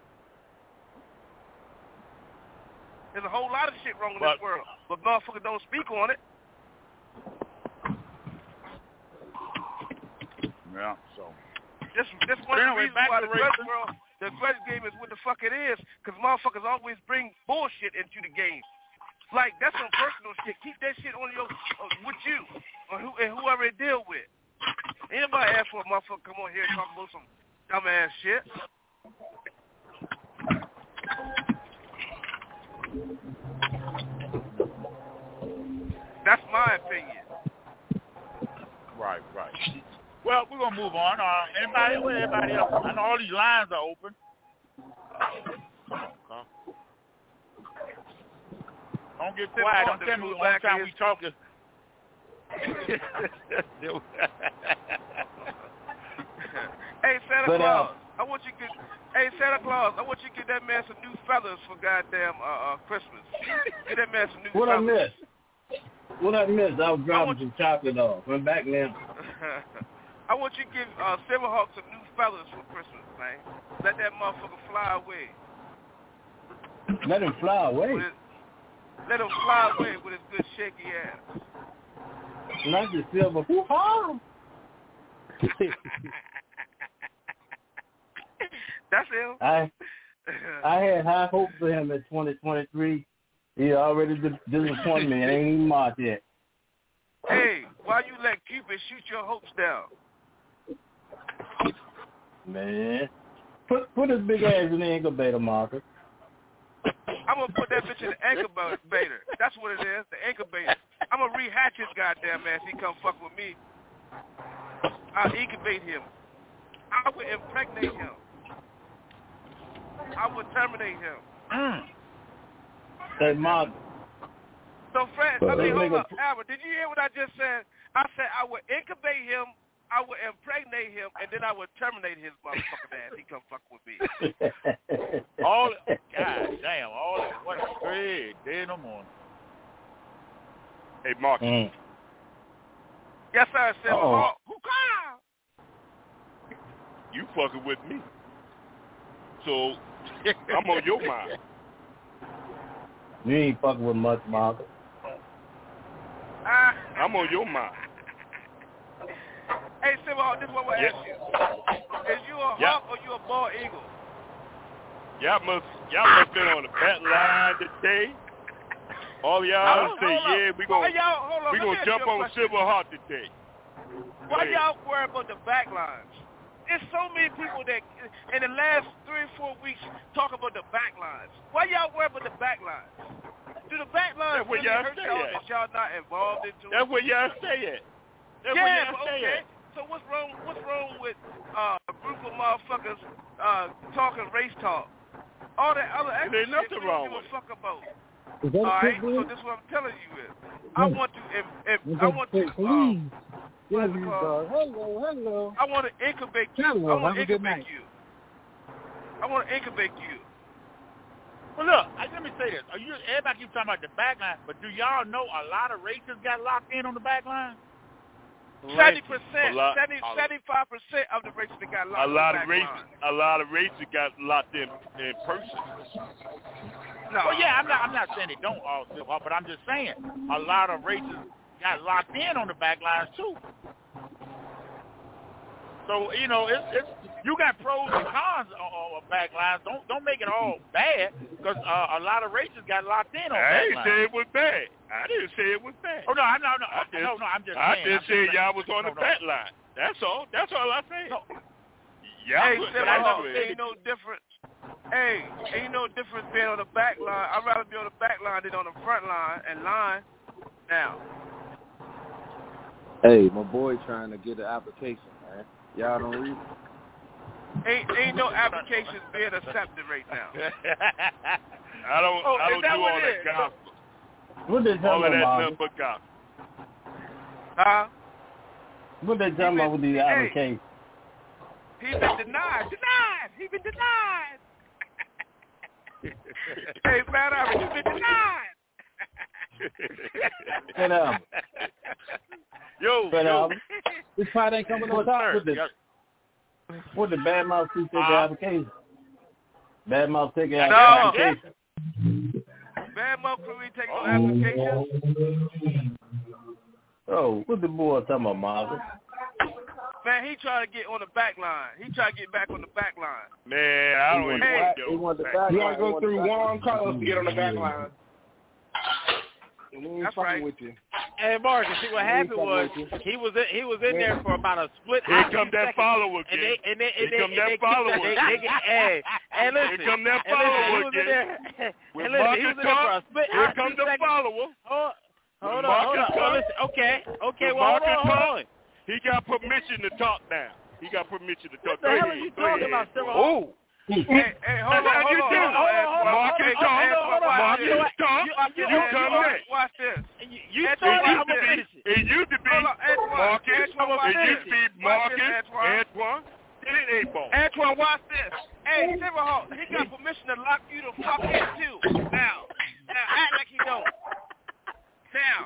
There's a whole lot of shit wrong in But- this world, but motherfuckers don't speak on it. Yeah, so. This this one of the Anyway, reasons back why to the grudge racing. world, the grudge game is what the fuck it is, because motherfuckers always bring bullshit into the game. Like that's some personal shit. Keep that shit on your uh, with you or who and whoever it deal with. Anybody ask for a motherfucker come on here and talk about some dumbass shit? That's my opinion. Right, right. Well, we're gonna move on. Uh, anybody, where everybody else? I know all these lines are open. Uh, come on, Carl. Don't get quiet. Don't tell me the only time we talk is. Hey Santa But, uh, Claus, I want you to get. Hey Santa Claus, I want you to get that man some new feathers for goddamn uh, uh, Christmas. Get that man some new What I feathers. missed? What I missed? I was dropping some chocolate off. I'm back now. I want you to give uh, Silverhawk some new feathers for Christmas, man. Let that motherfucker fly away. Let him fly away. With his, let him fly away with his good shaky ass. Not the silver. Hoo-ha! That's him. I I had high hopes for him in twenty twenty-three. He already dis- disappointed me. It ain't even marked yet. Hey, why you let Cupid shoot your hopes down? Man. Put put his big ass in the incubator marker. I'm gonna put that bitch in the incubator. That's what it is, the incubator. I'm gonna rehatch his goddamn ass. He come fuck with me. I'll incubate him. I would impregnate him. I would terminate him. Mm. Say, Mark. So, Fred, I mean, hold up, Albert, did you hear what I just said? I said I would incubate him, I would impregnate him, and then I would terminate his motherfucking ass. He come fuck with me. all, God damn, all that, what a great day in the morning. Hey, Mark. Mm. Yes, sir, Silver Hawk. You fucking with me. So, I'm on your mind. You ain't fucking with much, Mark. I'm on your mind. Hey, Silver Hawk, this is what we'll yeah. ask you. Is you a yeah. hawk or you a bald eagle? Y'all must, y'all must been on the bat line today. All y'all say, yeah, we gonna, we gonna jump on Silver Hawk today. Why y'all worry about the back lines? There's so many people that in the last three or four weeks talk about the back lines. Why y'all worry about the back lines? Do the back lines That's what really y'all hurt say y'all at. that y'all not involved into? That's what y'all say it. That's yeah, what y'all but say okay. it. So what's wrong? What's wrong with uh, a group of motherfuckers uh, talking race talk? All that other extra There's shit nothing we don't wrong give with a fuck about. Is that All a right. pit bull? So this is what I'm telling you is, I want to if, if I want to. Please. What's Yes, it called? hello, hello. I want to incubate you. Hello, I want to have a good incubate night. you. I want to incubate you. Well, look, I, let me say this. Are you, everybody keeps talking about the back line, but do y'all know a lot of races got locked in on the back line? Seventy percent, A lot- seventy, seventy-five percent of the races that got locked A lot in of the back races, line. a lot of races got locked in in person. No. Well, yeah, I'm not. I'm not saying they don't all still, but I'm just saying a lot of races got locked in on the back lines too. So you know, it's, it's you got pros and cons on, on back lines. Don't don't make it all bad because uh, a lot of races got locked in on I back didn't lines. say it was bad. I didn't say it was bad. Oh no, I no no I just, no no. I'm just I saying. just I'm said just y'all was on no, the no. bat line. That's all. That's all I said. No. Y'all Hey, put Silver that Hawk, into it. ain't no difference. Hey, ain't no difference being on the back line. I'd rather be on the back line than on the front line and line. Now. Hey, my boy trying to get an application, man. Y'all don't read it? Ain't ain't no applications being accepted right now. I don't. Oh, I is don't that do what all it that is? gospel. What they All talking of that about? nothing but gospel. Huh? What they talking about with these Hey. applications? He been denied. Denied. He been denied. Hey, man, I you been denied. Get out. Yo, Get yo. out. This fight ain't coming on What, top. what the, what the badmouth take the Uh, application? Badmouth take the No. application. Bad motherfucker, we take no applications. Oh, what the boy talking about, Margaret? Man, he trying to get on the back line. He trying to get back on the back line. Man, I don't even Hey. want to He go. want the back. back You line. gotta go through Juan Carlos to get on the back line. And we ain't That's fucking right. with you. Hey, Marcus, see what happened was he was in, he was in there for about a split. Here hour, come that seconds, follower and again. they and they and Here they, come and that they follower They, again. they, they, hey, hey, listen. Here come that hey, listen, he follower was in again. there. With hey, listen, he was Marcus in there for a Talk, split. here hour, come two the seconds. follower. Hold, hold With on, hold Marcus on. Oh, Talk, listen. Okay, okay. with Well, hold Marcus on, hold Talk, on. he got permission to talk now. He got permission to talk. What the Go hell ahead. are you Go talking ahead. about, Silver Oh. Hey, hey, hold on, That's how hold you on, do. hold on, Antoine. Marcus Hey, Talk, Antoine, watch Marcus this. Talk, Watch you this, come Antoine. next. Watch this. You, you It started. used I'm to gonna be, finish it. it used to be Hold on, Antoine. Marcus, Antoine, watch it this. used to be Watch Marcus, this, Antoine. Antoine, then it ain't ball. Antoine, watch this. Hey, Silverhawk, he got permission to lock you the fuck in too. Now, now act like he don't. Now.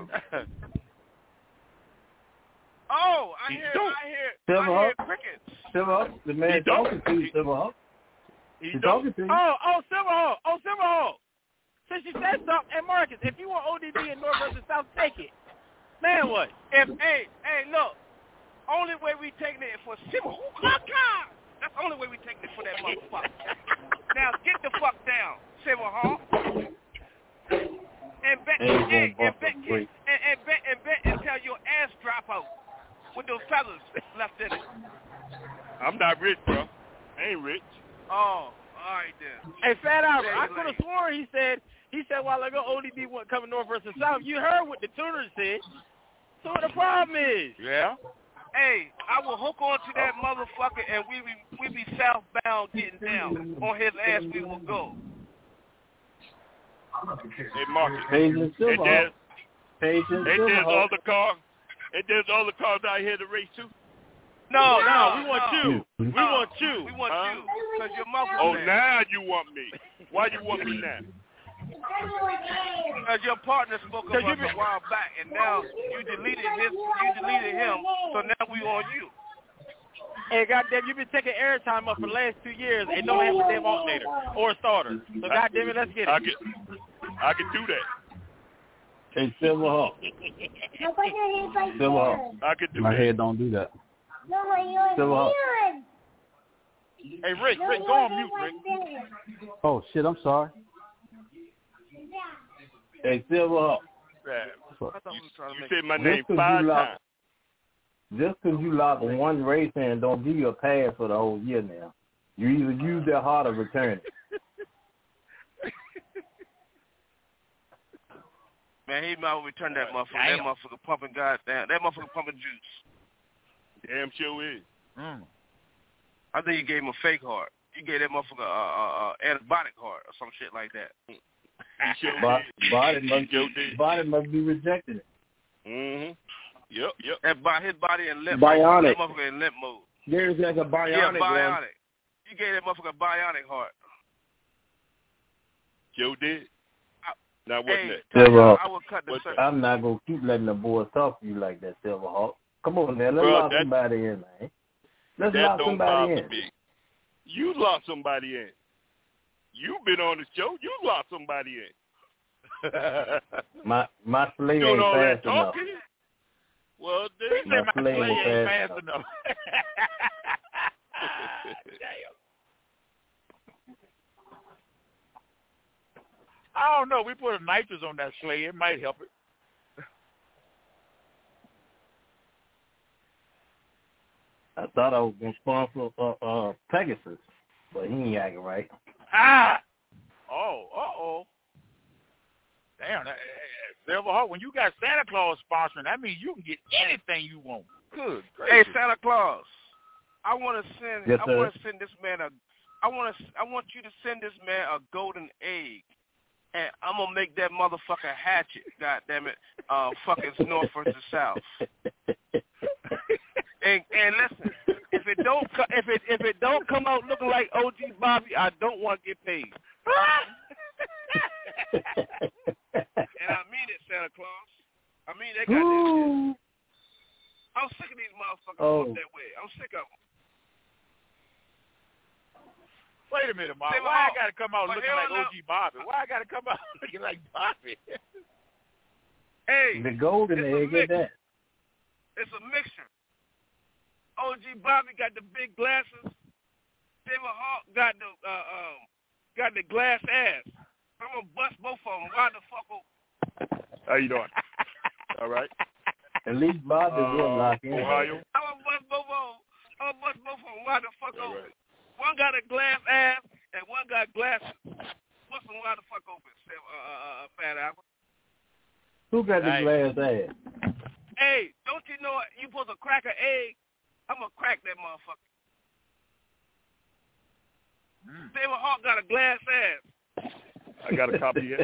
Oh, I hear, I hear, I hear crickets. Silverhawk, the man talking to you, Silverhawk. He He's don't. talking to you. Oh, oh, Silverhawk. Oh, Silverhawk. Since you said something, and Marcus, if you want O D B in North versus South, take it. Man, what? If hey, hey, look, only way we taking it for Silverhawk. That's the only way we taking it for that motherfucker. Now get the fuck down, Silverhawk. And bet, Ain't and, gonna and, bet, bust a and, break. and bet, and bet until your ass drop out with those feathers left in it. I'm not rich, bro. I ain't rich. Oh, all right then. Hey, Fat Albert, Yeah, I you could have lame. sworn he said said a while ago, O D B wasn't coming north versus south. You heard what the tuners said. So what the problem is? Yeah. Hey, I will hook on to that motherfucker and we be, we be southbound getting down. On his ass we will go. Hey, Marcus. Patience, And there's, Patience, and there's other cars. And there's other cars out here to race too. No, no, no, we want no. you. We no, want you. We want huh? you. Because your mouth Oh, is now you want me. Why you want me now? Because your partner spoke of us been... a while back, and now you deleted his, you deleted him, so now we on you. Hey, goddamn, you've been taking airtime up for the last two years and don't have a damn alternator or a starter. So goddamn it, let's get it. I can, I can do that. Hey, Silverhawk. Silverhawk. I can do My that. head don't do that. Silverhawk. Hey, Rick, Rick, go on mute, Rick. Oh, shit, I'm sorry. Hey, Silverhawk. Yeah. I thought we You, was trying to you make said my Just name 'cause five you lost- times. Just because you lock one race in don't give you a pass for the whole year now. You either use that hard or return it. Man, he might return that motherfucker. That motherfucker pumping goddamn. That motherfucker pumping juice. Damn sure is. Mm. I think you gave him a fake heart. You gave that motherfucker a uh, uh, uh, antibiotic heart or some shit like that. He sure Body, did. body, must, He sure did. body must be rejecting it. Mm-hmm. Yep, yep. That by his body in limp. Bionic. That motherfucker in limp mode. There's like a bionic, yeah, one. bionic. You gave that motherfucker a bionic heart. Joe did. Now what's Hey, next? Silverhawk. I will cut the circle. I'm not going to keep letting the boys talk to you like that, Silverhawk. Come on, man. Let's Bro, lock that- somebody in, man. Let's That lock don't somebody bother in. me. You locked somebody in. You've been on the show. You locked somebody in. My my slay Doing ain't all that fast enough. talking? Well, My then my slay play ain't ain't fast fast enough. enough. Damn. I don't know. We put a nitrous on that sleigh. It might help it. I thought I was going to sponsor uh, uh, Pegasus, but he ain't acting right. Ah! Oh, uh-oh. Damn. That, Silverhawk, when you got Santa Claus sponsoring, that means you can get anything you want. Good Hey, gracious. Santa Claus, I want to send. Yes, I sir. want to send this man a. I want to. I want you to send this man a golden egg, and I'm gonna make that motherfucker hatchet. God damn it, uh, fucking north versus south. And and listen, if it don't co- if it if it don't come out looking like O G Bobby, I don't want to get paid. And I mean it, Santa Claus. I mean they got that shit. I'm sick of these motherfuckers Oh. going that way. I'm sick of them. Wait a minute, Mark. Say, Why I Mark, got to come out but looking hell like no. O G Bobby? Why I got to come out looking like Bobby? Hey, The golden it's a egg mix. is that. It's a mixture. O G Bobby got the big glasses. David Hawk got the uh, um got the glass ass. I'm gonna bust both of them. Why the fuck? Oh, How you doing? All right. At least Bob is Uh, will lock in. Ohio. I'm gonna bust both of them. I'm gonna bust both of them. Why the fuck? All Open? right. One got a glass ass and one got glasses. Bust them wide the fuck open. Say, uh, uh, uh, fat apple. Who got the Nice. glass ass? Hey, don't you know you supposed to crack an egg? I'm gonna crack that motherfucker. Mm. David Hawk got a glass ass. I got a copy yet.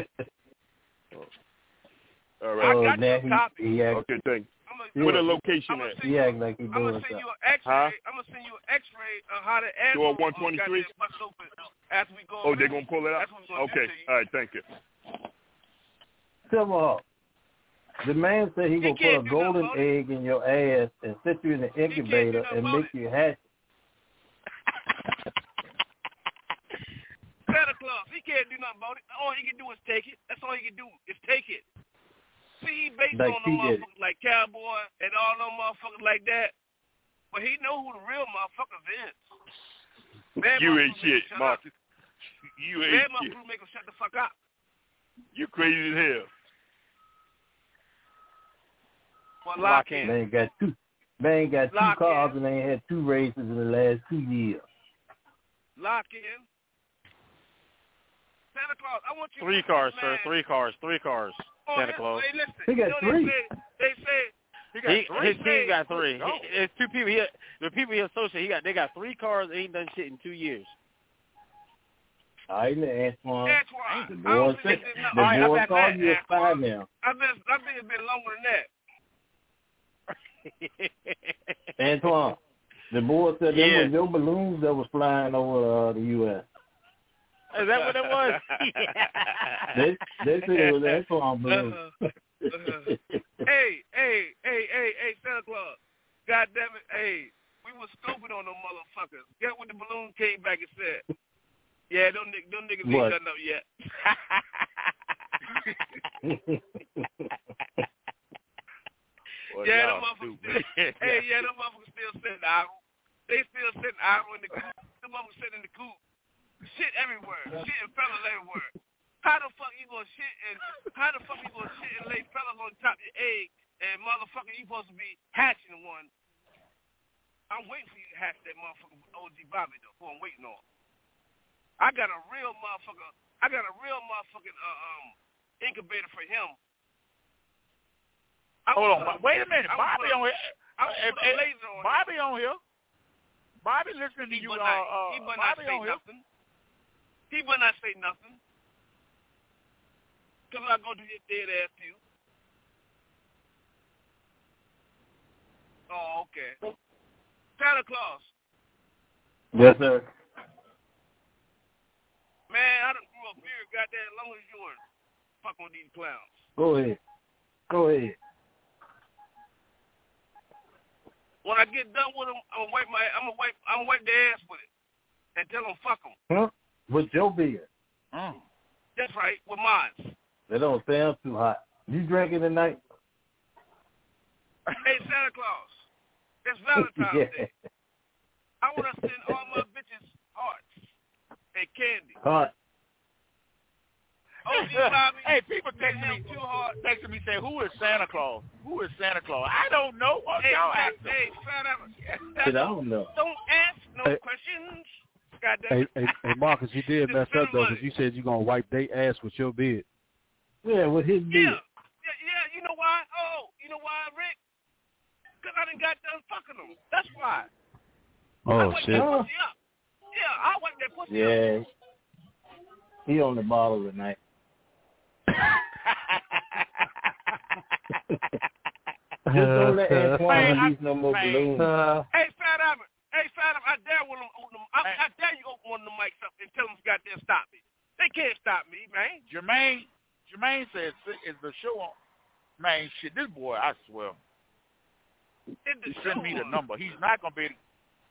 All I right. Oh, got now your he, copy. he act, Okay, thank you. I'm gonna, Yeah. Where the location I'm gonna at? send he you. act like he I'm doing gonna send you something. an X-ray. Huh? I'm gonna send you an X-ray of how the ass Door will- one twenty-three? got that bust open after we go. Oh, over they're there. going to pull it out? That's what we're gonna Okay. do to you. All right, thank you. Silverhawk. The man said he He gonna put can't a do golden nothing about it. egg in your ass and sit you in the incubator nothing and about make you hatch. Santa Claus, he can't do nothing about it. All he can do is take it. That's all he can do is take it. See, he based Like on he them did. motherfuckers like Cowboy and all them motherfuckers like that. But he know who the real motherfuckers is. Bad You ain't motherfuckers shit, shut Marcus. up. You Bad ain't shit. motherfuckers make him shut the fuck up. You crazy as hell. Well, Lock lock in. Man got two. Man got two Lock cars in. and they had two races in the last two years. Lock in. Santa Claus, I want you Three to cars, man. sir. Three cars. Three cars. Oh, Santa yeah, Claus. Hey, listen. He got you know three. They say, they say He got he, three. his team got Hey, three. go. He, it's two people. He, the people he associate, he got they got three cars. And he ain't done shit in two years. All right, Antoine. Antoine. The I boy don't said, think it's no, the all right, boy I bet called that, you a spy Antoine. now. I bet I think it's been longer than that. Antoine, the boy said them Yeah. was your balloons that was flying over uh, the U S Is that what it was? They they said it was Antoine balloons. Uh, uh, hey, hey, hey, hey, hey, Santa Claus. God damn it, hey, we was stupid on them motherfuckers. Guess what the balloon came back and said? Yeah, them, nigg- them niggas What? ain't done up yet. Well, yeah, them y'all motherfuckers stupid. still, hey, yeah, them motherfuckers still sitting idle. They still sitting idle in the coop. Them motherfuckers sitting in the coop. Shit everywhere. Shit and fellas everywhere. How the fuck you gonna shit and how the fuck you gonna shit and lay fellas on top of your egg and motherfucker you supposed to be hatching one? I'm waiting for you to hatch that motherfucker with O G Bobby though, who I'm waiting on. I got a real motherfucker. I got a real motherfucking uh, um incubator for him. I Hold on. wanna- Wait a minute. I wanna Bobby put a- on here. I wanna Eh, put eh, a laser on Bobby him. on here. Bobby listening to He you. better Uh, not, uh, he better not Bobby say on here. nothing. He better not say nothing. Cause I go to your dead ass too. Oh, okay. Santa Claus. Yes, sir. Man, I done grew up here, goddamn long as yours. Fuck on these clowns. Go ahead. Go ahead. When I get done with them, I'm gonna wipe my, I'm gonna wipe, I'm gonna wipe their ass with it, and tell them fuck them. Huh? With your beer. Mm. That's right, with mine. They don't sound too hot. You drinking tonight? Hey, Santa Claus, it's Valentine's Yeah. Day. I want to send all my bitches hearts and candy. Hot. O G Bobby, Hey, people send texting him me, two hearts. texting me saying, "Who is Santa Claus? Who is Santa Claus?" I don't know. What Hey, y'all Fat- asking? hey, Santa, Shit, I don't know. don't ask no Hey. questions. Goddamn Hey, it. hey, hey, Marcus, you did mess up though, because you said you're gonna wipe their ass with your beard. Yeah, with his Yeah, beer. yeah, yeah. You know why? Oh, you know why, Rick? Because I done got done fucking them. That's why. I Oh wiped shit! that pussy up. Yeah, I wiped that pussy up. Yeah. He on the bottle tonight. Just don't let Antoine Hey, I- release no more man. balloons. Uh, Hey, Fat Albert. Hey, Fat Albert. I dare one of them. Open them I, I dare you open one of the mics up and tell them to goddamn stop me. They can't stop me, man. Jermaine, Jermaine says, "Is the show on?" Man, shit, this boy, I swear, It's the he sent show me the on. number. He's not gonna be.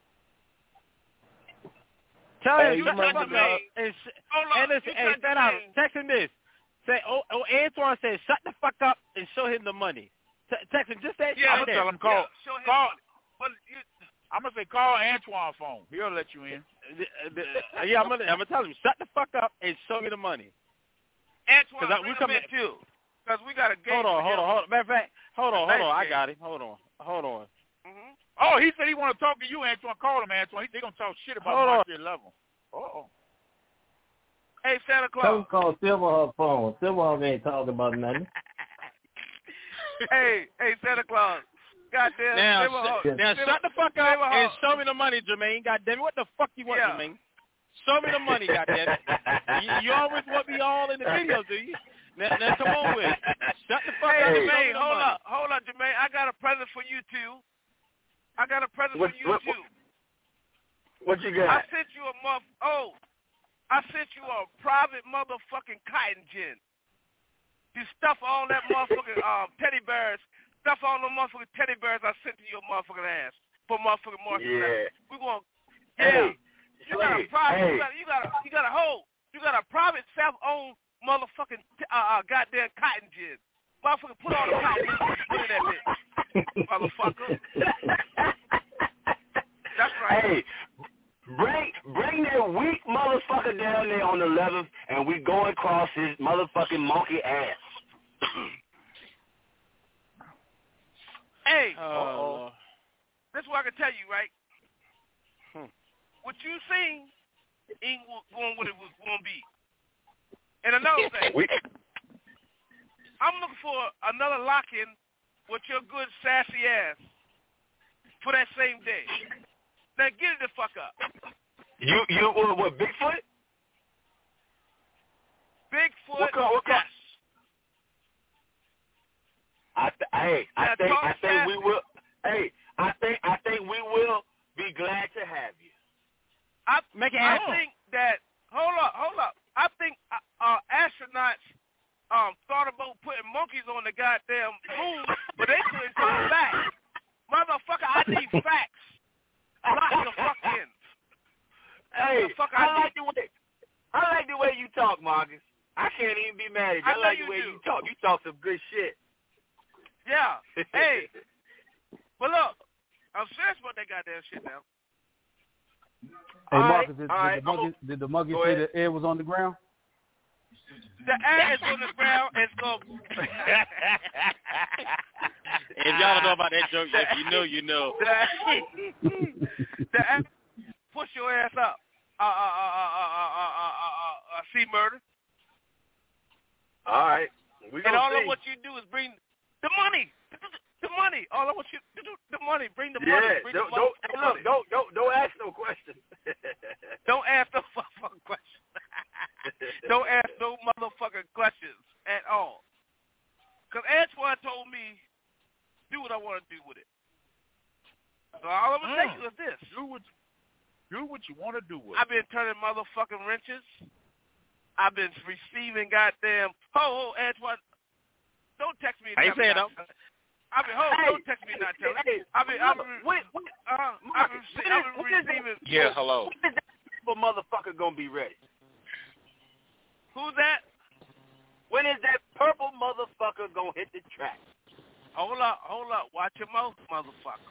Tell Hey, him you shut the might fuck be up right. and, sh- Hold on. and listen. You Hey, cut the Fat out. name. Text him this. Say, oh, oh, Antoine says, shut the fuck up and show him the money. T- text him just that shit. Yeah, I'm right gonna there. tell him call. Yeah, show him call. money. But you, I'm gonna say call Antoine phone. He'll let you in. The- the- yeah, I'm gonna, I'm gonna tell him shut the fuck up and show me the money. Antoine, 'Cause I- bring we him come in in- too. Because we got a game. Hold on, hold on, hold on. Matter of fact, hold on, hold Nice on. I game. got him. Hold on, hold on. Mm-hmm. Oh, he said he want to talk to you, Antoine. Call him, Antoine. He, they gonna talk shit about Hold on. March eleventh. Uh-oh. Hey, Santa Tell him Claus. call Silverhawk phone. Silverhawk ain't talking about nothing. hey, hey, Santa Claus. Goddamn. Now, Silverhawk. sh- now Silver- shut the fuck up Silverhawk. and show me the money, Jermaine. Goddamn it, what the fuck you want, Yeah. Jermaine? Show me the money, goddamn it. You, you always want me all in the video, do you? Now, now come on with it. Shut the fuck Hey, up and show me Jermaine, the hold money. up. Hold up, Jermaine. I got a present for you, too. I got a present What- for you, what- too. What you I got? sent you a month. Oh, I sent you a private motherfucking cotton gin. You stuff all that motherfucking um, teddy bears. Stuff all the motherfucking teddy bears I sent to your motherfucking ass for motherfucking Marshall. Yeah. We going. Hey, Yeah. You got a hey, private. hey. You got. You got a. You got a whole. You got a private self-owned motherfucking uh, uh, goddamn cotton gin. Motherfucker, put all the cotton gin. Put in that bitch, motherfucker. That's right. Hey, bring bring that weak motherfucker down there on the eleventh, and we go across his motherfucking monkey ass. Hey, Oh, this is what I can tell you, right? Hmm. What you seen ain't wa- going what it was going to be. And another thing, We- I'm looking for another lock-in with your good sassy ass for that same day. Now get it the fuck up. You you what, what Bigfoot? Bigfoot, What call, what call? yes. I th- hey, I Now think talk I think we sassy. will. Hey, I think I think we will be glad to have you. I, Make it I happen. think that, hold up, hold up. I think uh, uh, astronauts um, thought about putting monkeys on the goddamn moon, but they couldn't come back. Motherfucker, I need facts. Lock the fuck in. Hey, the fuck I, I like the way I like the way you talk, Marcus. I can't even be mad at you. I, I know like the you way do. you talk. You talk some good shit. Yeah. Hey, but look, I'm serious about that goddamn shit now. Hey, All Marcus, right, did, all did, right, the monkey, did the monkey Go say ahead. the air was on the ground? The air is on the ground. It's going. If y'all don't know about that joke, if you know, you know. The air, push your ass up. Uh, uh, uh, uh, uh, uh, uh, uh, uh, uh, see murder. All right, we And gonna all see. of what you do is bring the money. The money. All I want you to do, the money. Bring the Yeah, money. Bring don't, the don't, motherfucking hey, look, money. don't, don't, don't ask no questions. Don't ask no motherfucking questions. Don't ask no motherfucking questions at all. Because Antoine told me, do what I want to do with it. So all I'm going to tell you is this. Do what, do what you want to do with it. I've been turning motherfucking wrenches. I've been receiving goddamn, ho, ho, Antoine, don't text me. and I ain't tell me saying not- no. I mean, ho, Hey, don't text me not telling. hey, I mean, I've been, wait, wait, uh, I've been, Marcus, I've when been is- when is that- receiving. Yeah, hello. When is that people motherfucker gonna be ready? Who's that? When is that purple motherfucker gonna hit the track? Hold up, hold up. Watch your mouth, motherfucker.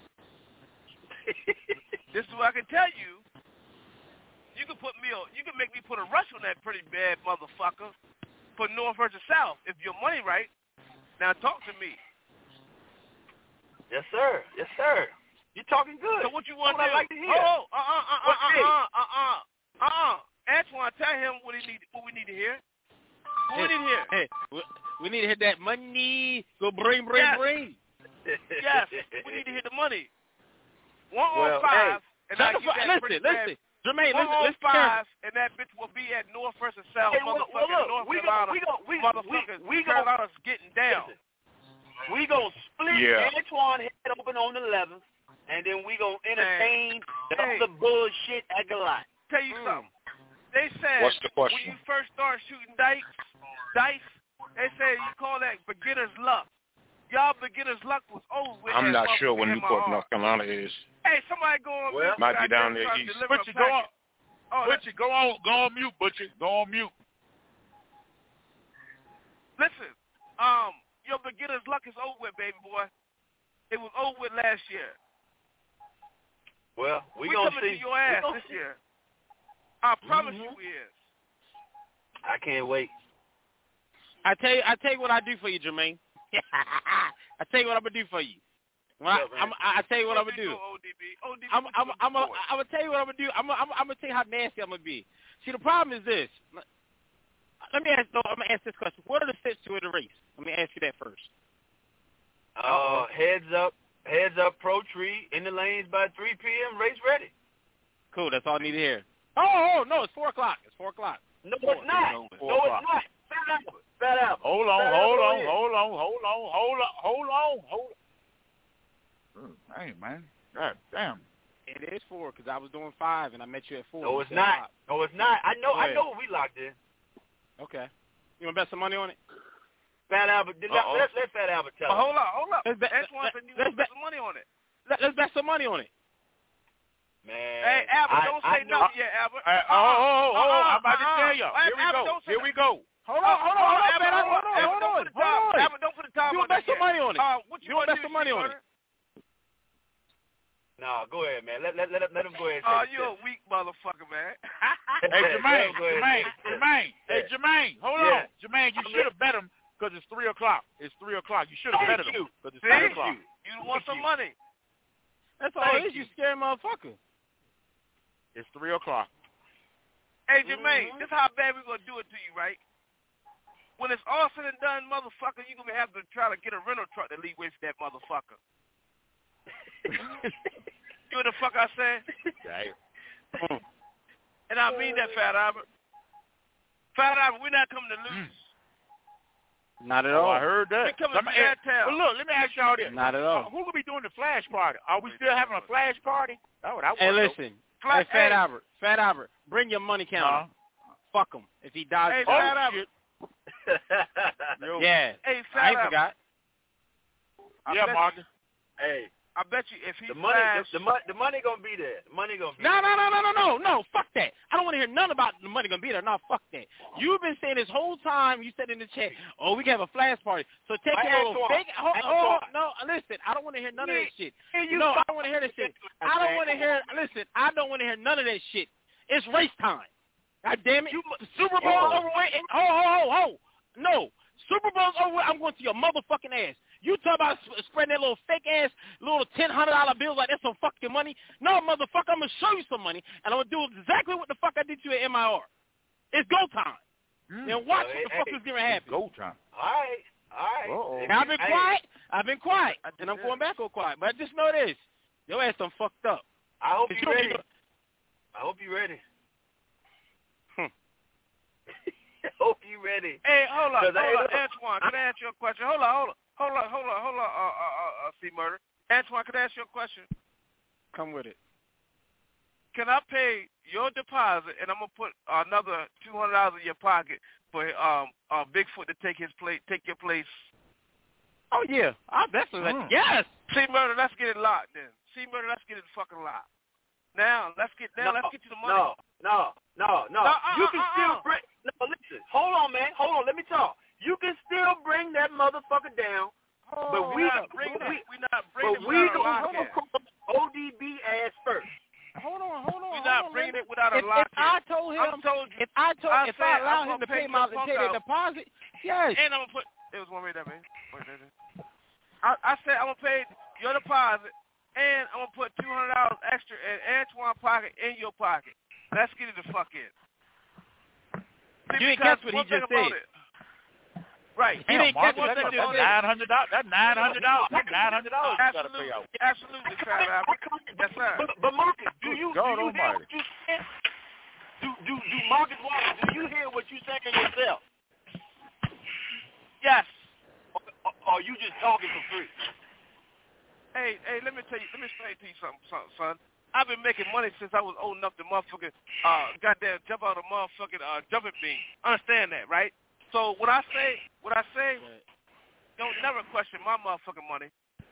This is what I can tell you. You can put me on, you can make me put a rush on that pretty bad motherfucker for North versus South if your money right. Now talk to me. Yes, sir. Yes, sir. You're talking good. So what you want That's to what do? I like to hear. Oh, uh, uh, uh, What uh, day? uh, uh, uh, uh, uh. Antoine, tell him what he need, what we need to hear. What we need to hear. Hey, we, we need to hit that money. Go bring, bring, Yes. bring. Yes, we need to hit the money. One Well, on five, and Shut I the get fuck- that pretty listen, listen. bad. Jermaine, One listen, on listen five, and that bitch will be at North versus South, Hey, well, motherfucking well, look, North we Carolina, gon- we gon- we- motherfuckers, we- we gon- Carolina's getting down. We gonna split Yeah. Antoine head open on the eleventh, and then we gonna entertain the Hey. other bullshit at Goliath. Tell you something. They said What's the when question? you first start shooting dice, dice, they say you call that beginner's luck. Y'all beginner's luck was over with. I'm that not motherfucker sure when hit my Newport, arm. North Carolina is. Hey, somebody go on Well, mute. might be down goddamn, there trying to east. deliver a Butcher, go on. package. Oh, Butcher, go on, go on mute, Butcher. Go on mute. listen, um, your beginner's luck is over with, baby boy. It was over with last year. Well, we, We gonna coming see. to your ass we gonna this see. year. I promise Mhm. you we is. I can't wait. I tell you, I tell you what I do for you, Jermaine. I tell you what I'm gonna do for you. When I, What's up, man? I'm, I I tell you what I'm gonna do. O D B. O D B. I'm, what I'm, you I'm, gonna I'm, do? I'm gonna tell you what I'm gonna do. I'm, I'm, I'm gonna tell you how nasty I'm gonna be. See, the problem is this. Let me ask. No, I'm gonna ask this question. What are the steps to the race? Let me ask you that first. Uh, heads up, heads up, pro tree in the lanes by three p.m. Race ready. Cool. That's all I need to hear. Oh, oh no, it's four o'clock. It's four o'clock. No, it's not. Four No, o'clock. it's not. Fat Albert. Fat Albert. Hold on, Fat hold Albert on, here. hold on, hold on, hold on, hold on, hold on. Hey, man. God damn. It is four because I was doing five and I met you at four. No, You it's said not. five. No, it's not. I know. Go I ahead. know. We locked in. Okay. You want to bet some money on it? Fat Albert. Let, Uh-oh. let, let Fat Albert tell Oh, us. hold up, hold up. Let's bet. Antoine let- said you let's want to bet. put some money on it. Let, let's bet some money on it. Man. Hey, Albert, I, don't I say know. nothing yet, Albert. Hey, oh, oh, oh, oh, Uh-uh, I'm about to uh-uh. tell you. Hey, Here we Albert, go. don't say Here we go. Hold on, hold on, hold on, Albert, man. Hold on, Albert, hold don't on, put the time. hold on. Albert, don't put the time You on want to bet that some yet. money on it? Uh, what you, You want want to bet some money on it? No, go ahead, man. Let let let, let him go ahead. And Oh, take you a a weak motherfucker, man. Hey, Jermaine, Go ahead, Jermaine, take a sip. Jermaine. Hey, Yeah. Jermaine, hold Yeah. on. Jermaine, you I'm should have bet him because it's three o'clock. It's three o'clock. You should have Thank betted you. him because it's See? three o'clock. You want Thank some you. money. That's all Thank it is. You you. scary motherfucker. It's three o'clock. Hey, Jermaine, Mhm. this is how bad we're going to do it to you, right? when it's all said and done, motherfucker, you're going to have to try to get a rental truck to leave away from that motherfucker. You know what the fuck I said? Damn. And I mean that, Fat Albert. Fat Albert, we're not coming to lose. Not at Oh, all. I heard that. We're coming Let me, to that town. well, look, let me ask y'all this. Not at all. Who will be doing the flash party? Are we still having a flash party? Oh, that Hey, was listen. Fla- Hey, Fat hey. Albert. Fat Albert, bring your money counter. Fuck him. If he dies, Hey, he Fat dies. Albert. Yeah. Hey, I Fat ain't Albert. forgot. I Yeah, bet Marcus. Hey, I bet you if he the money, flash, the, the, money, the money gonna be there. The money gonna be No, there. no, no, no, no, no, no. Fuck that. I don't want to hear none about the money gonna be there. No, fuck that. You've been saying this whole time. You said in the chat, "Oh, we can have a flash party." So take Hey, your little Antoine, fake. Hold, Antoine. hold, no, listen. I don't want to hear none of this shit. you No, I fuck- don't want to hear this shit. I don't want to hear. Listen, I don't want to hear none of that shit. It's race time. God damn it. The Super Bowl's over with. And, ho, ho, ho, ho. No. Super Bowl's over with. I'm going to your motherfucking ass. You talk about sp- spreading that little fake-ass little ten hundred dollar bills like that's some fucking money. No, motherfucker, I'm going to show you some money, and I'm going to do exactly what the fuck I did to you at M I R. It's go time. Mm. Now watch Hey, what the fuck hey, is going to happen. Go time. All right, all right. Uh-oh. Now, I've been Hey. quiet. I've been quiet. And I'm going back on quiet. But just know this. Your ass done fucked up. I hope Cause you you ready. don't I hope you ready. Hmm. I hope you ready. hey, hold on, 'Cause hold I- on, look, Antoine, can I ask you a question? Hold on, hold on, hold on, hold on, hold on, uh, uh, uh, uh C Murder. Antoine, can I ask you a question? Come with it. Can I pay your deposit and I'm gonna put another two hundred dollars in your pocket for um uh Bigfoot to take his place, take your place? Oh, yeah. I definitely Mm. Yes. C Murder, let's get it locked then. C Murder, let's get it fucking locked. Now, let's get now, no, let's get you the money. No, no, no, no. No, uh, you uh, can uh, still uh. bring. No, listen. Hold on, man. Hold on. Let me talk. You can still bring that motherfucker down, Oh, but we, not bringing but we, it. We not but bringing it we without a gonna lock come in. across O D B ass first. Hold on, hold on. We hold not on, bringing man. it without a if, lock if I told in. him, I'm told you. if I told, I if said I allowed I'm him to gonna pay pay my your pay the punk out. deposit, yes. And I'm gonna put. It was one way that man. Wait, wait, wait. I, I said I'm gonna pay your deposit, and I'm gonna put two hundred dollars extra in Antoine's pocket in your pocket. Let's get it the fuck in. See, You didn't because catch what he one thing just about said. it- Right. He didn't catch One what thing he about just it- Nine hundred dollars. That's nine hundred dollars. That's nine hundred dollars. You gotta Absolutely, pay out. absolutely, Fat Albert. Yes, sir. But, but Marcus, do you God do you hear almighty. what you saying? Do do do Marcus Walker? Do you hear what you saying yourself? Yes. Or, or, or are you just talking for free? Hey, hey, let me tell you, let me explain to you something, son. son. I've been making money since I was old enough to motherfucking, uh, goddamn jump out of motherfucking uh, jumping bean. Understand that, right? So what I say, what I say, don't never question my motherfucking money.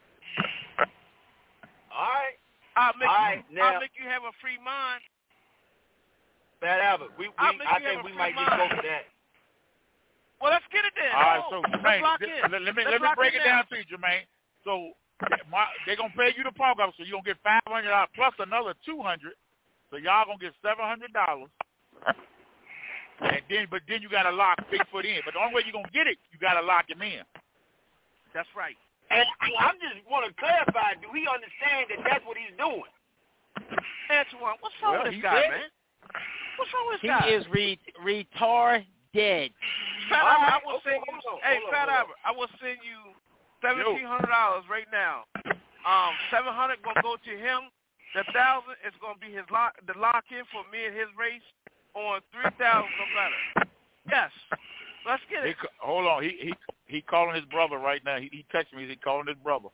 All right. I'll make All you, right, now- I'll make you have a free mind. Fat Albert, we, we I'll make I you have think a we free might get mind. both of that. Well, let's get it then. All right, Oh, so let's Jermaine, lock th- in. let, let me Let's let me lock break in it now. down to you, Jermaine. So my, they're gonna pay you the punk up, so you're gonna get five hundred dollars plus another two hundred. So y'all gonna get seven hundred dollars. And then, but then you gotta lock Bigfoot in. But the only way you're gonna get it, you gotta lock him in. That's right. And I just want to clarify: do he understand that that's what he's doing? Antoine, what's wrong Well, with he this guy, said man? What's wrong with He this guy? is re- retarded. Fat All Albert, right, I will okay, send you. hold on, Hey, hold on, Fat hold on. Albert, I will send you seventeen hundred dollars right now. Um, seven hundred gonna go to him. The thousand is gonna be his lock, the lock in for me and his race on three thousand or better. Yes, let's get He, it. ca- hold on, he he he calling his brother right now. He he texted me. He calling his brother.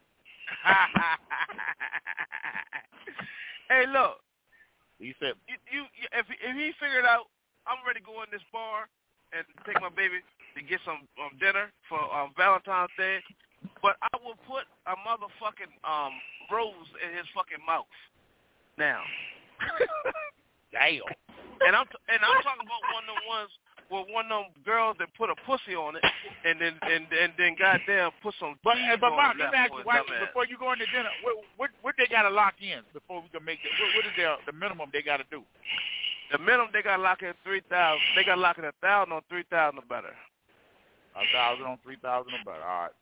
Hey, look, He said, you, you if if he figured out, I'm ready to go in this bar and take my baby to get some um, dinner for um, Valentine's Day. But I will put a motherfucking um, rose in his fucking mouth. Now. damn. And I'm t- and I'm talking about one of the ones with one of them girls that put a pussy on it and then and and then goddamn put some. But cheese but on Mark, it let me ask you, left why, for his dumb ass. before you go into dinner, what what what they gotta lock in before we can make it? What, what is their the minimum they gotta do? The minimum they got to lock in three thousand. They got to lock in a thousand on three thousand or better. A thousand on three thousand or better. All right.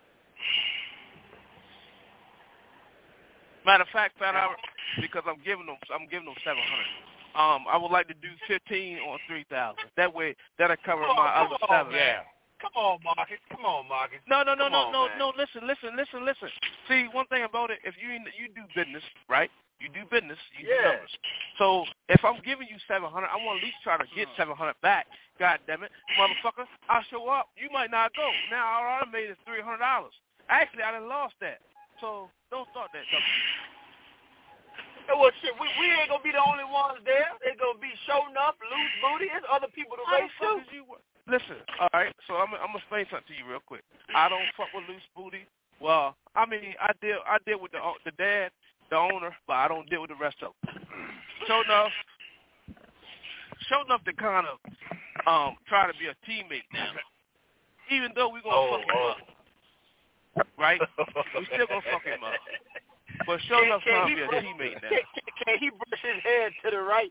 Matter of fact, Fat Albert, because I'm giving them, I'm giving them seven hundred. Um, I would like to do fifteen on three thousand. That way, that'll cover Oh, my come other on, seven. Yeah. Come on, Marcus. Come on, Marcus. No, no, no, Come no, on, no, man. no. Listen, listen, listen, listen. See, one thing about it, if you you do business, right? You do business, you Yeah. do numbers. So if I'm giving you seven hundred, I want to at least try to get seven hundred back. God damn it, motherfucker! I'll show up. You might not go. Now all I made is three hundred dollars. Actually, I done lost that. So don't start that. Hey, well, shit, we, we ain't gonna be the only ones there. There's gonna be Show Enough, Loose Booty. There's other people to How race the fuck too. is you? Listen, all right. So I'm I'm gonna explain something to you real quick. I don't fuck with Loose Booty. Well, I mean, I deal I deal with the the dad, the owner, but I don't deal with the rest of them. Show Enough, Show Enough to kind of um try to be a teammate now. Even though we gonna Oh, fuck him oh. up, right? We still gonna fuck him up. But Show Enough trying to be a brush, teammate now. Can, can, can he brush his head to the right?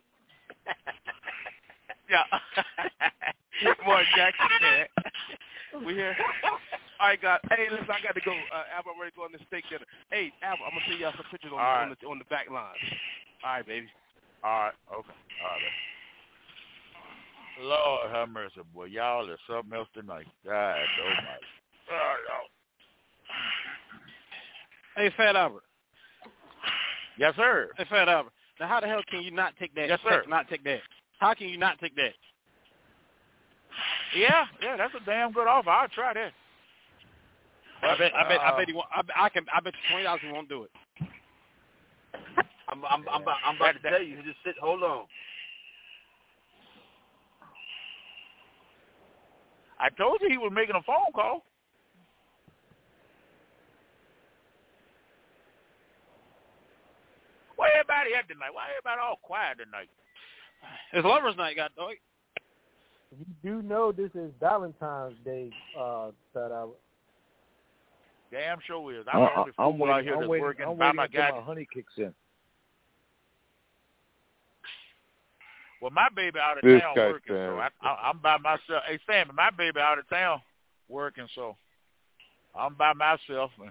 Yeah. Boy, Jackson said. We here. All right, guys. Hey, listen, I got to go. Uh, Albert, I'm ready to go on this steak dinner. Hey, Albert, I'm gonna send y'all some pictures on, the, All on the on the back line. All right, baby. All right, okay. All right, baby. Lord have mercy, boy. Y'all is something else tonight. God almighty. Oh, y'all. Hey, Fat Albert. Yes, sir. Hey, Fat Albert. Now, how the hell can you not take that? Yes, sir. Take, not take that. How can you not take that? Yeah, yeah, that's a damn good offer. I'll try that. I bet. I bet. I Uh, bet he won't. I, bet- I can. I bet you twenty dollars he won't do it. I'm I'm I'm about, I'm about to tell you. Just sit. Hold on. I told you he was making a phone call. Why everybody at tonight? Why everybody all quiet tonight? It's lovers' night, God dog. You do know this is Valentine's Day, uh, Fat Albert. Damn sure is. I'm Uh, the only I'm fool waiting. out here I'm that's waiting, working I'm by waiting my until goddamn. my honey kicks in. Well, my baby out of This town guy's working, so I, bad. I, I'm by myself. Hey, Sammy, my baby out of town working, so I'm by myself. And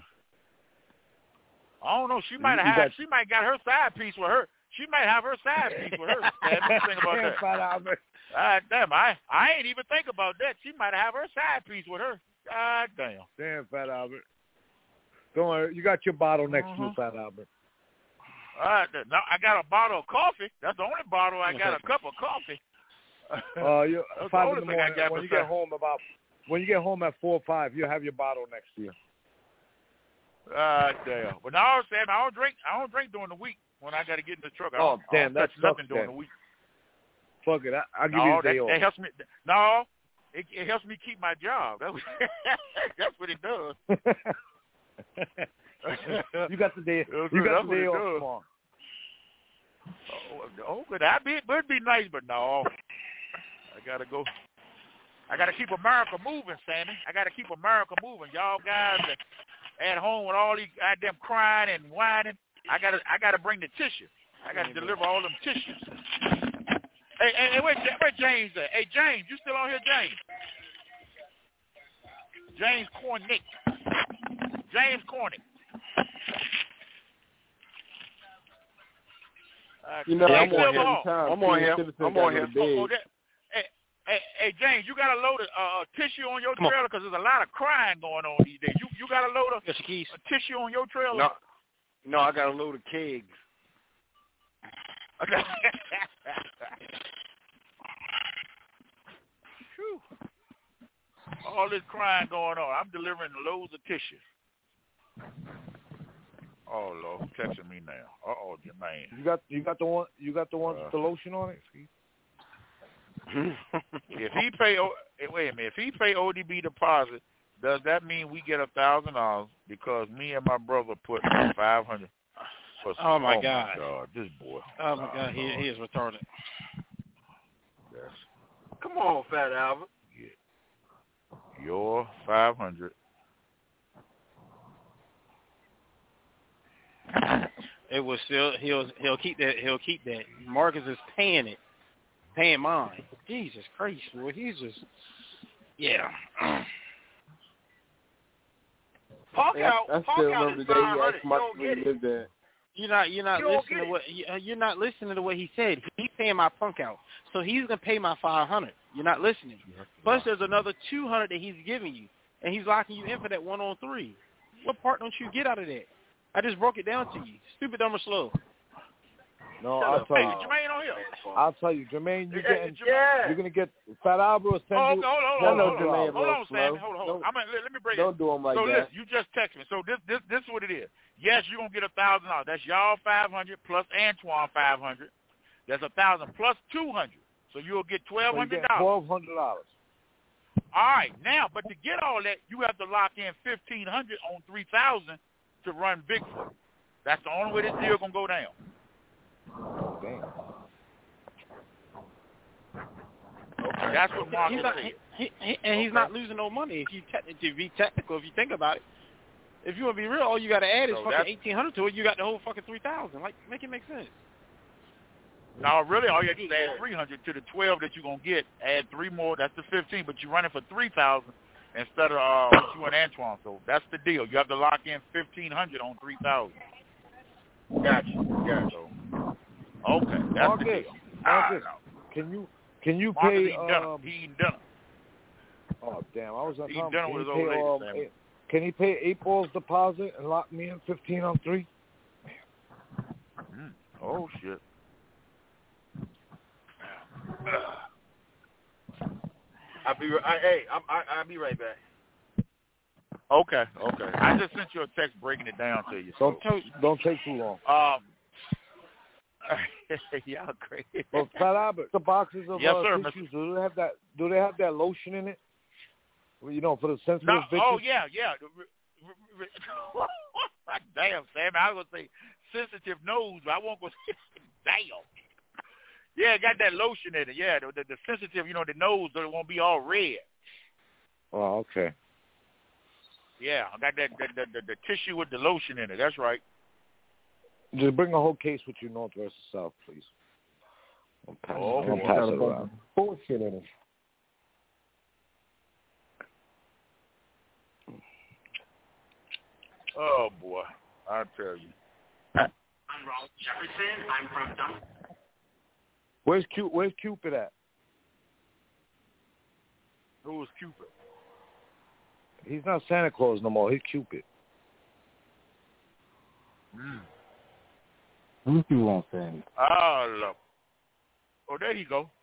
I don't know. She might have You had. got- She might got her side piece with her. She might have her side piece with her. Sammy, think about Damn, that. Fat Albert. God damn, I I ain't even think about that. She might have her side piece with her. God damn. Damn, Fat Albert. Don't worry. You got your bottle next to Uh-huh. you, Fat Albert. All right, now I got a bottle of coffee. That's the only bottle I got. A cup of coffee. Uh, you That's the five only in the thing I morning. got When you besides- get home about when you get home at four or five, you have your bottle next to you. Ah, damn. But no, Sam, I don't drink. I don't drink during the week when I got to get in the truck. I Oh, don't, I damn, don't touch that nothing sucks during then. the week. Fuck it. I, I'll give no, you a day that, off. that helps me. No, it, it helps me keep my job. That's what, that's what it does. You got the day. That's You what- got that's the day what it off does. tomorrow. Oh, oh, but that'd be, it'd be nice, but no. I gotta go. I gotta keep America moving, Sammy. I gotta keep America moving. Y'all guys that at home with all these goddamn crying and whining. I gotta, I gotta bring the tissue. I gotta deliver all them tissues. Hey, hey, hey, where, where James at? Hey, James, you still on here, James? James Cornick. James Cornick. Uh, You know, hey, I'm on Silver here. Hawk. I'm on here. I'm on here. Oh, that, hey, hey, hey, James, you got a load of uh, tissue on your trailer because there's a lot of crying going on these days. You you got a load of Get your keys. uh, tissue on your trailer? No, no, I got a load of kegs. Whew. All this crying going on. I'm delivering loads of tissue. Oh Lord, who's texting me now? Uh oh, man. You got you got the one you got the one Uh, with the lotion on it. If he pay, O- eh, wait a minute. If he pay O D B deposit, does that mean we get a thousand dollars because me and my brother put five hundred? Oh my oh God. My God, this boy. Oh my God, he he is retarded. Yes. Come on, Fat Albert. Your five hundred. It was still he'll he'll keep that he'll keep that. Marcus is paying it, paying mine. Jesus Christ, boy, he's just yeah. Park Yeah, out. I Park still out remember is the day five he hundred. asked You Mark don't where get he it. lived at. You're not you're not You don't listening get to what you- you're not listening to what he said. He's paying my punk out, so he's gonna pay my five hundred. You're not listening. Plus, there's another two hundred that he's giving you, and he's locking you in for that one on three. What part don't you get out of that? I just broke it down to you. Stupid, dumb, or slow. No, I'll tell Hey, you. Jermaine on here. I'll tell you, Jermaine, you're Hey, getting, Jermaine. you're gonna get Fat Albert will send Oh, you. hold on, hold on, hold on, hold on, hold on, Sammy, hold on, hold on. I'm gonna, let, let me break Don't it. do them like so that. listen, you just text me. So this, this, this is what it is. Yes, you're gonna get a thousand dollars. That's y'all five hundred plus Antoine five hundred. That's a thousand plus two hundred. So you'll get twelve hundred dollars. Twelve hundred dollars. All right, now, but to get all that, you have to lock in fifteen hundred on three thousand to run Bigfoot. That's the only way this deal gonna go down. Damn. Okay, that's what Mark he's said. not, he, he, he, and he's not losing no money. If you te- to be technical, if you think about it, if you want to be real, all you got to add is So fucking that's- eighteen hundred to it. You got the whole fucking three thousand. Like, make it make sense. No, really, all you have to do is add three hundred to the twelve that you're gonna get. Add three more, that's the fifteen. But you're running for three thousand instead of uh, what you and Antoine. So that's the deal. You have to lock in fifteen hundred on three thousand. Gotcha. Gotcha. So, okay, that's Marcus, the deal. Marcus, can you can you Marcus pay? eating dinner. Um, He eating dinner. oh damn! I was on He eating time. dinner Can with he his old pay, lady, um, Sammy. eight- Can he pay eight balls deposit and lock me in fifteen on three? Mm. Oh shit. I'll be. I, hey, I'm, I, I'll be right back. Okay, okay. I just sent you a text breaking it down to you. Don't don't take too long. Um. Y'all crazy. Well, Fat Albert, the boxes of Yes, uh, sir, tissues, do they have that? Do they have that lotion in it? You know, for the sensitive No, bitches. oh yeah, yeah. Damn, Sam. I was gonna say sensitive nose, but I won't go say damn. Yeah, it got that lotion in it. Yeah, the, the, the sensitive, you know, the nose, so it won't be all red. Oh, okay. Yeah, I got that the, the, the, the tissue with the lotion in it. That's right. Just bring a whole case with you, north versus south, please. I'll pass, Oh, I'll boy. pass it around. Bullshit in it. Oh boy, I tell you. I'm Ralph Jefferson. I'm from Dun- Where's Cupid? Where's Cupid at? Who was Cupid? He's not Santa Claus no more. He's Cupid. Mm. What you want, Sammy? Oh, look. Oh, there you go.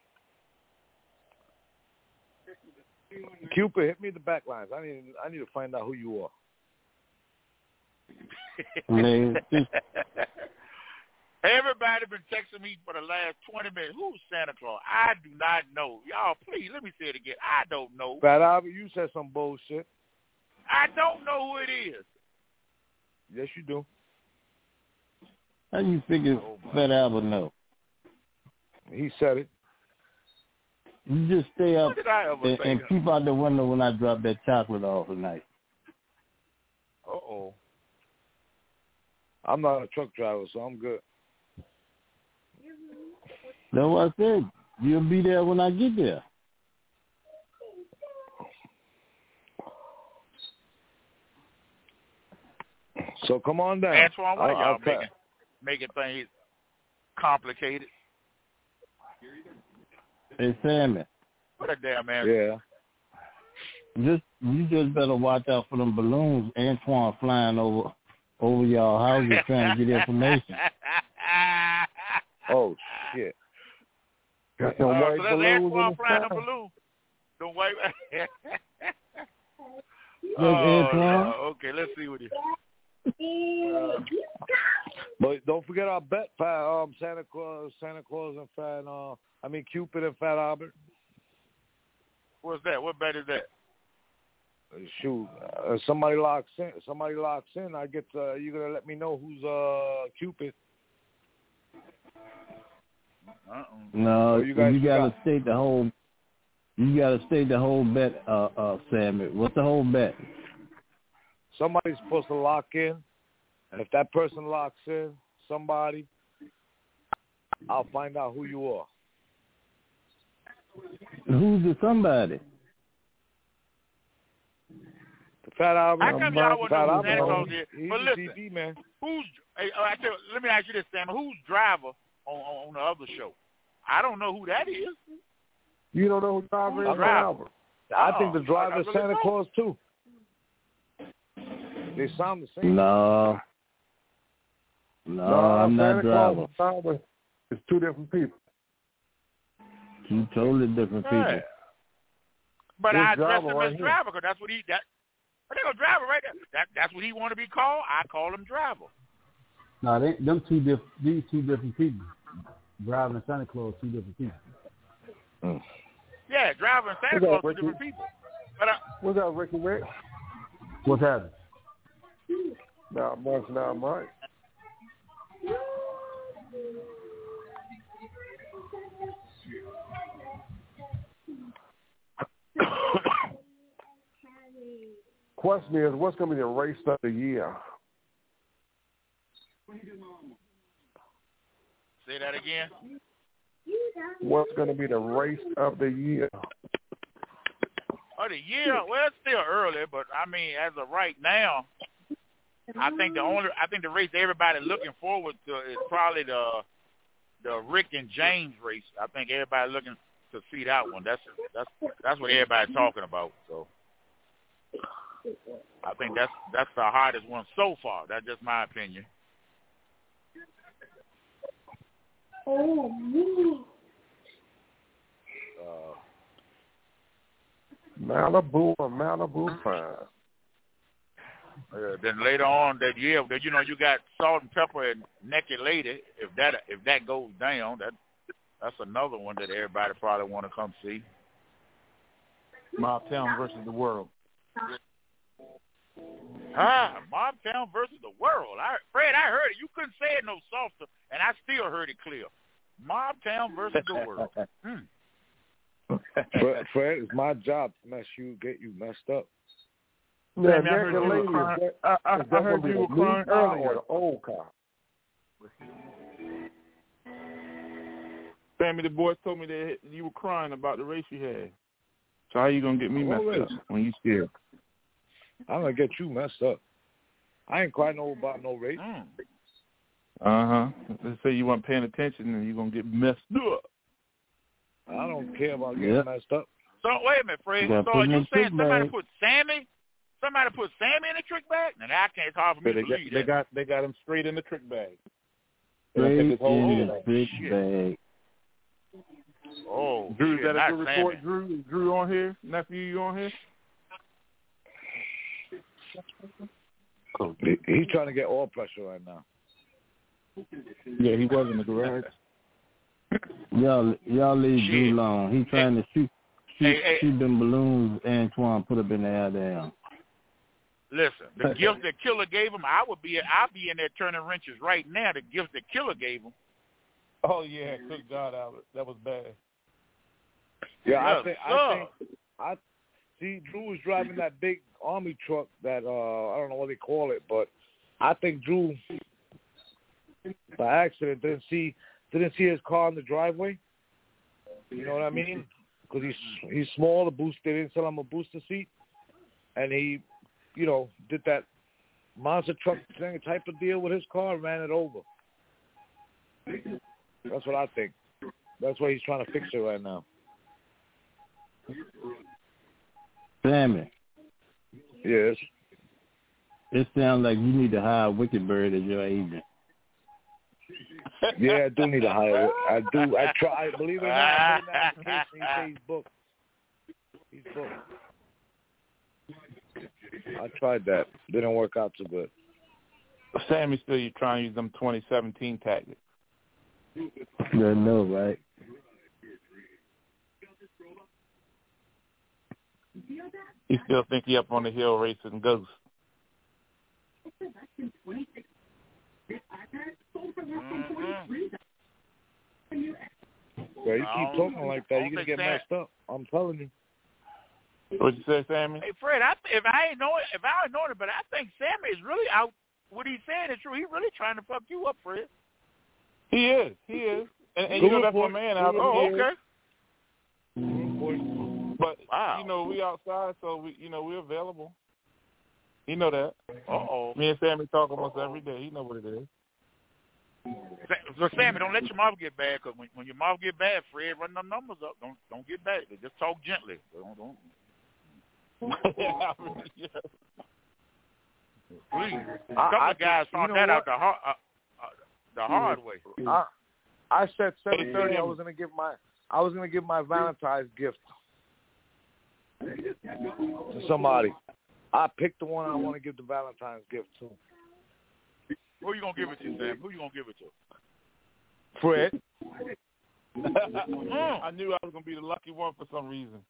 Cupid, hit me the back lines. I need I need to find out who you are. Man, Everybody been texting me for the last twenty minutes. Who's Santa Claus? I do not know. Y'all, please, let me say it again. I don't know. Fat Albert, you said some bullshit. I don't know who it is. Yes, you do. how you figure Fat Albert know? He said it. You just stay up What did I ever and, say? and keep out the window when I drop that chocolate off tonight. Uh-oh. I'm not a truck driver, so I'm good. That's what I said. You'll be there when I get there. So come on down. Antoine, why I'll- y'all I'll making, pass. making things complicated? Hey, Sammy, What a damn man. Yeah. just you just better watch out for them balloons Antoine flying over over y'all houses trying to get information. Oh, shit. Got them Uh, white so that's balloons Antoine in the flying a sky. balloon. Don't wait. That's oh, Antoine. no. Okay, let's see what he. Uh, but don't forget our bet, Fat, um, Santa Claus, Santa Claus and Fat, uh, I mean Cupid and Fat Albert. What's that? What bet is that? Uh, Shoot, uh, somebody locks in. Somebody locks in. I get. Uh, you gonna let me know who's uh Cupid? Uh-uh. No, you you, guys gotta forgot. state the whole. You gotta state the whole bet, uh, uh, Sammy. What's the whole bet? Somebody's supposed to lock in, and if that person locks in, somebody, I'll find out who you are. Who's the somebody? The Fat Albert. How come y'all wouldn't Fat know who Albert, Santa Claus is? He's But a listen, T V man. who's? Hey, I tell, let me ask you this, Sam. Who's driver on, on on the other show? I don't know who that is. You don't know who driver is? Driver. I think the Oh, driver I- I is really Santa don't. Claus too. They sound the same. No. No, I'm Santa not Claus driving. and driver is two different people. Two totally different people. Right. But This I address driver him right as here. driver because that's what he that. But they go driver right there. That that's what he want to be called. I call him driver. No, they, them two diff, these two different people. Driver and Santa Claus, two different people. Mm. Yeah, driver and Santa What's up, Claus are Ricky? different people. But I, What's up, Ricky Rick? What's happening? Not much, not much. Question is, what's going to be the race of the year? say that again. What's going to be the race of the year? Oh, the year. Well, it's still early, but I mean, as of right now, I think the only I think the race everybody looking forward to is probably the the Rick and James race. I think everybody looking to see that one. That's that's that's what everybody's talking about. So I think that's that's the hardest one so far. That's just my opinion. Oh, me. Uh, Malibu or Malibu Prime. Uh, then later on that year, that you know, you got Salt and Pepper and Naked Lady. If that if that goes down, that that's another one that everybody probably want to come see. Mobtown versus the World. Ah, Mobtown versus the World. I, Fred, I heard it. You couldn't say it no softer, and I still heard it clear. Mobtown versus the World. Hmm. Fred, Fred, it's my job to mess you, get you messed up. Yeah, Sammy, I heard you were crying. I, I, I heard you were crying earlier. Or the old car? Sammy, the boys told me that you were crying about the race you had. So how you gonna get me messed Oh, up when you scared? I'm gonna get you messed up. I ain't quite know about no race. Mm. Uh huh. Let's say you weren't paying attention and you're gonna get messed up. I don't care about getting Yep. messed up. So wait a minute, Fred. You So put are him you in saying trick somebody bag. put Sammy? Somebody put Sammy in the trick bag? Now that can't. It's hard for me They to got, believe they that. got they got him straight in the trick bag. They Straight took his whole in deal. the big shit. bag. Oh, Drew, is shit, that a not good report? Sammy. Drew, is Drew on here? Nephew, you on here? He, he's trying to get oil pressure right now. Yeah, he was in the garage. Y'all, y'all leave Shit. Drew alone. He trying to shoot, shoot, Hey, hey. shoot them balloons Antoine put up in the air there. Listen, the gift that Killer gave him, I would be, I'd be in there turning wrenches right now. The gift that Killer gave him. Oh yeah, good God, Albert, that was bad. Yeah, I Yes, think sir. I think I see Drew was driving that big army truck that uh I don't know what they call it, but I think Drew by accident didn't see didn't see his car in the driveway. You know what I mean? Because he's he's small. The boost they didn't sell him a booster seat, and he, you know, did that monster truck thing type of deal with his car and ran it over. That's what I think. That's why he's trying to fix it right now. Sammy, Yes. it sounds like you need to hire Wicked Bird as your agent. Yeah, I do need to hire. I do. I try. I believe it or not, I put in the application. He said he's booked. He's booked. I tried that. Didn't work out too good. Sammy still you trying to use them twenty seventeen tactics. Yeah, no, right? He still think he up on the hill racing ghosts. Bro, you I keep don't- talking like I that, don't you're gonna think get Sam- messed up. I'm telling you. What'd you say, Sammy? Hey, Fred, I, if I ain't know it, if I ain't know it, but I think Sammy is really out. What he's saying is true. He's really trying to fuck you up, Fred. He is. He is. And, and you know that's my man out there. Oh, okay. But Wow. you know we outside, so we you know we're available. He know that. Uh oh. Me and Sammy talk almost every day. He know what it is. So Sammy, don't let your mouth get bad, because when, when your mouth get bad, Fred, run them numbers up. Don't don't get bad. Just talk gently. Don't don't. Please. A couple I, of guys I, found you know that what? out the hard uh, uh, the hard way. I, I said seven thirty. I was gonna give my I was gonna give my Valentine's gift to somebody. I picked the one I want to give the Valentine's gift to. Who you gonna give it to, Sam? Who you gonna give it to? Fred. I knew I was gonna be the lucky one for some reason.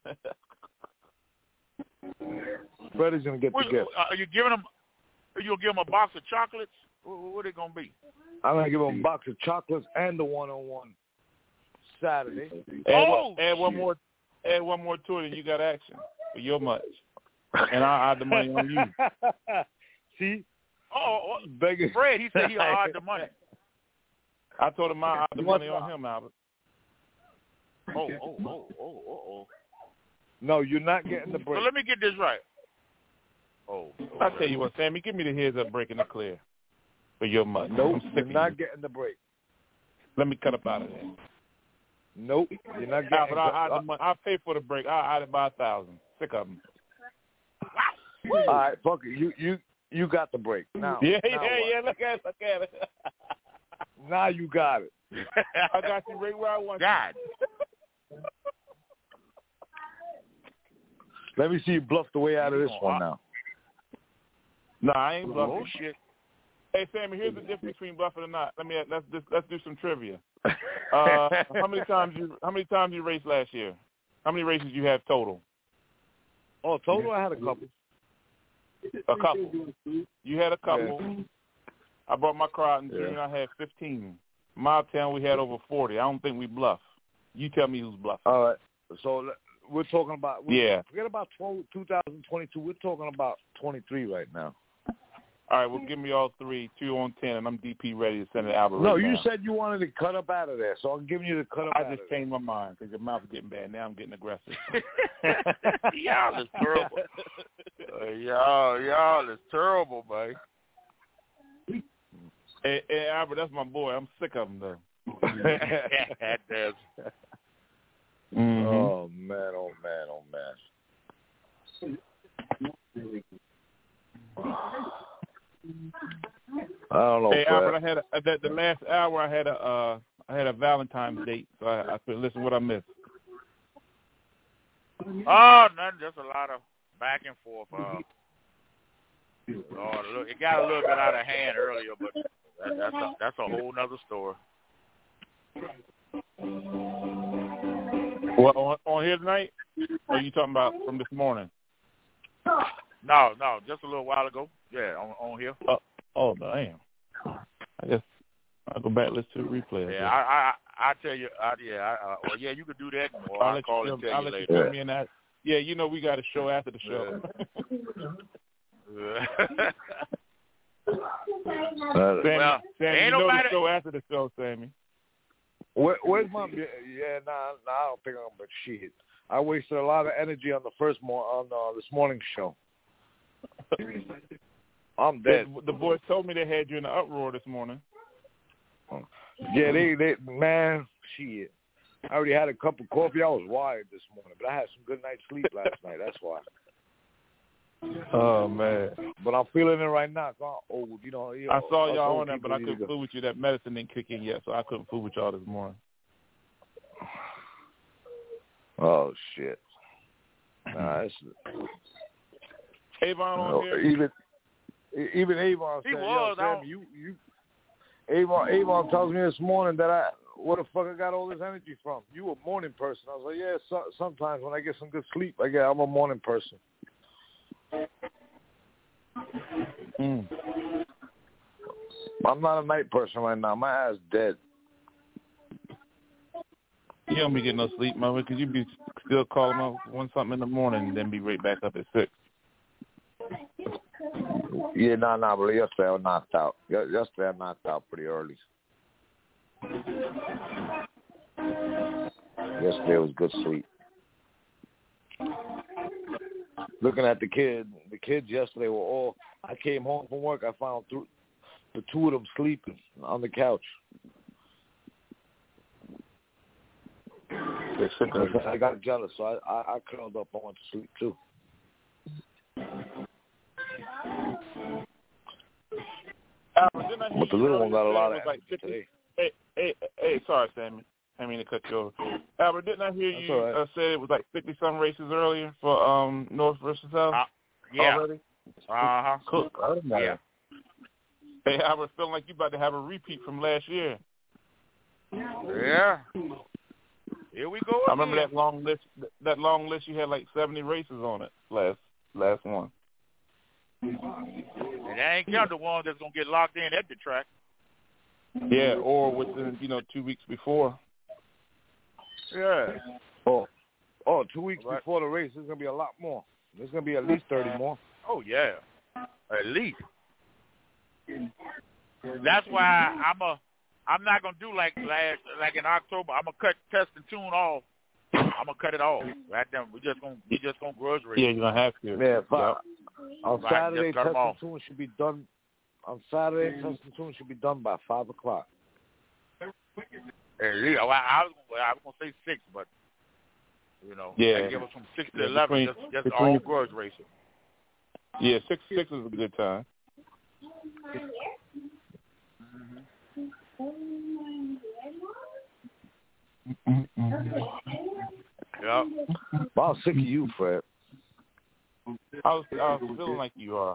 Fred is gonna get what, the gift. Are you giving him? Are you gonna give him a box of chocolates? What, what are it gonna be? I'm gonna give him a box of chocolates and the one-on-one Saturday. Add, Oh, one, add one more. Add one more to it, and you got action for your much. And I'll add the money on you. See? Oh, Begging. Fred, he said he'll hide the money. I told him I'll add the money on him, Albert. Oh, oh, oh, oh, oh, oh. No, you're not getting the break. So let me get this right. Oh. I'll tell you what, Sammy, give me the heads up breaking the clear for your money. Nope, you're not getting the break. Let me cut up out of there. Nope, you're not getting Albert, I'll, I'll, the money. I'll pay for the break. I'll add it by a thousand. Sick of them. All right, fuck it. You, you, you got the break. Now, yeah, now yeah, what? yeah. Look at it. Look at it. Now you got it. I got you right where I want God. you. Let me see you bluff the way out of this one now. No, I ain't bluffing. Oh shit. Hey Sammy, here's the difference between bluffing and not. Let me let's just, let's do some trivia. Uh, how many times you how many times you raced last year? How many races you have total? Oh, total I had a couple. A couple. You had a couple. Yeah. I brought my car out in June. Yeah. I had fifteen. My town we had over forty. I don't think we bluff. You tell me who's bluffing. All right. So we're talking about we're, yeah. Forget about two thousand twenty-two. We're talking about twenty-three right now. All right. Well, give me all three, two on ten, and I'm D P ready to send it out. No, right you now. said you wanted to cut up out of there, so I'm giving you the cut up. I out just of there. changed my mind because your mouth is getting bad. Now I'm getting aggressive. Y'all is terrible. Uh, y'all, y'all is terrible, man. Hey, hey, Albert, that's my boy. I'm sick of him though. That does. Mm-hmm. Oh man! Oh man! Oh man! I don't know. Hey, Fred. Albert, I had a, the, the last hour. I had a uh, I had a Valentine's date, so I, I said, "Listen, what I missed." Oh, nothing. Just a lot of back and forth. Uh, oh, look, it got a little bit out of hand earlier, but that, that's a, that's a whole nother story. Well, on, on here tonight? Or are you talking about from this morning? No, no, just a little while ago. Yeah, on, on here. Oh, oh, damn. I guess I'll go back and listen to the replay. Yeah, I, I, I tell you, I, yeah, I, uh, well, yeah, you could do that, or I'll, I'll call you, and tell I'll you let later. You fill me in that. Yeah, you know we got a show after the show. Yeah. Uh, Sammy, well, Sammy, ain't you know nobody... the show after the show, Sammy. Where, where's my? Yeah, nah, nah, I don't think I'm. But shit, I wasted a lot of energy on the first more on uh, this morning's show. I'm dead. The, the boys told me they had you in an uproar this morning. Yeah, they, they, man, shit. I already had a cup of coffee. I was wired this morning, but I had some good night's sleep last night. That's why. Oh man! But I'm feeling it right now. I'm old, you know. You know I saw y'all old on that, but I people couldn't either. fool with you. That medicine didn't kick in yet, so I couldn't fool with y'all this morning. Oh shit! Nah, it's, Avon on no, here. even even Avon He said, was, "Yo, I Sam, you you." Avon Avon tells me this morning that I where the fuck I got all this energy from? You a morning person? I was like, yeah. So, sometimes when I get some good sleep, I get I'm a morning person. Mm. I'm not a night person right now. My ass dead. You don't be getting no sleep, mother, because you be still calling up one something in the morning and then be right back up at six. Yeah, nah, nah, but yesterday I was knocked out. Yesterday I knocked out pretty early. Yesterday was good sleep. Looking at the kid, the kids yesterday were all. I came home from work. I found th- the two of them sleeping on the couch. I got jealous, so I, I, I curled up. I went to sleep too. Albert, but the little one got a lot of like energy today. Hey, hey, hey, sorry, Sammy. I mean to cut you over. Albert, didn't I hear That's you right. uh, say it was like fifty-some races earlier for um North versus South? Uh, yeah. Already? Uh-huh. Cool. Yeah. Hey, Albert, feeling like you about to have a repeat from last year. Yeah. Here we go. I remember again. that long list. That long list, you had like seventy races on it last last one. And I ain't count the one that's gonna get locked in at the track. Yeah, or within you know two weeks before. Yeah. Oh, oh, two weeks Right. before the race, there's gonna be a lot more. There's gonna be at least thirty more. Oh yeah. At least. That's why I'm a. I'm not gonna do like last, like in October. I'm gonna cut test and tune off. I'm gonna cut it off. Right then, we just gonna we just gonna grudge race. Yeah, you're gonna have to. Yeah, but Yep. on Right, Saturday, just cut 'em test and off. tune should be done. On Saturday, test and tune should be done by five o'clock. At least, well, I was well, I was gonna say six, but you know, Yeah. I give us from six to Yeah, eleven. between- just just between- all grudge racing. Yeah, six six is a good time. Yep. But I'm sick of you, Fred. I was I was feeling like you are.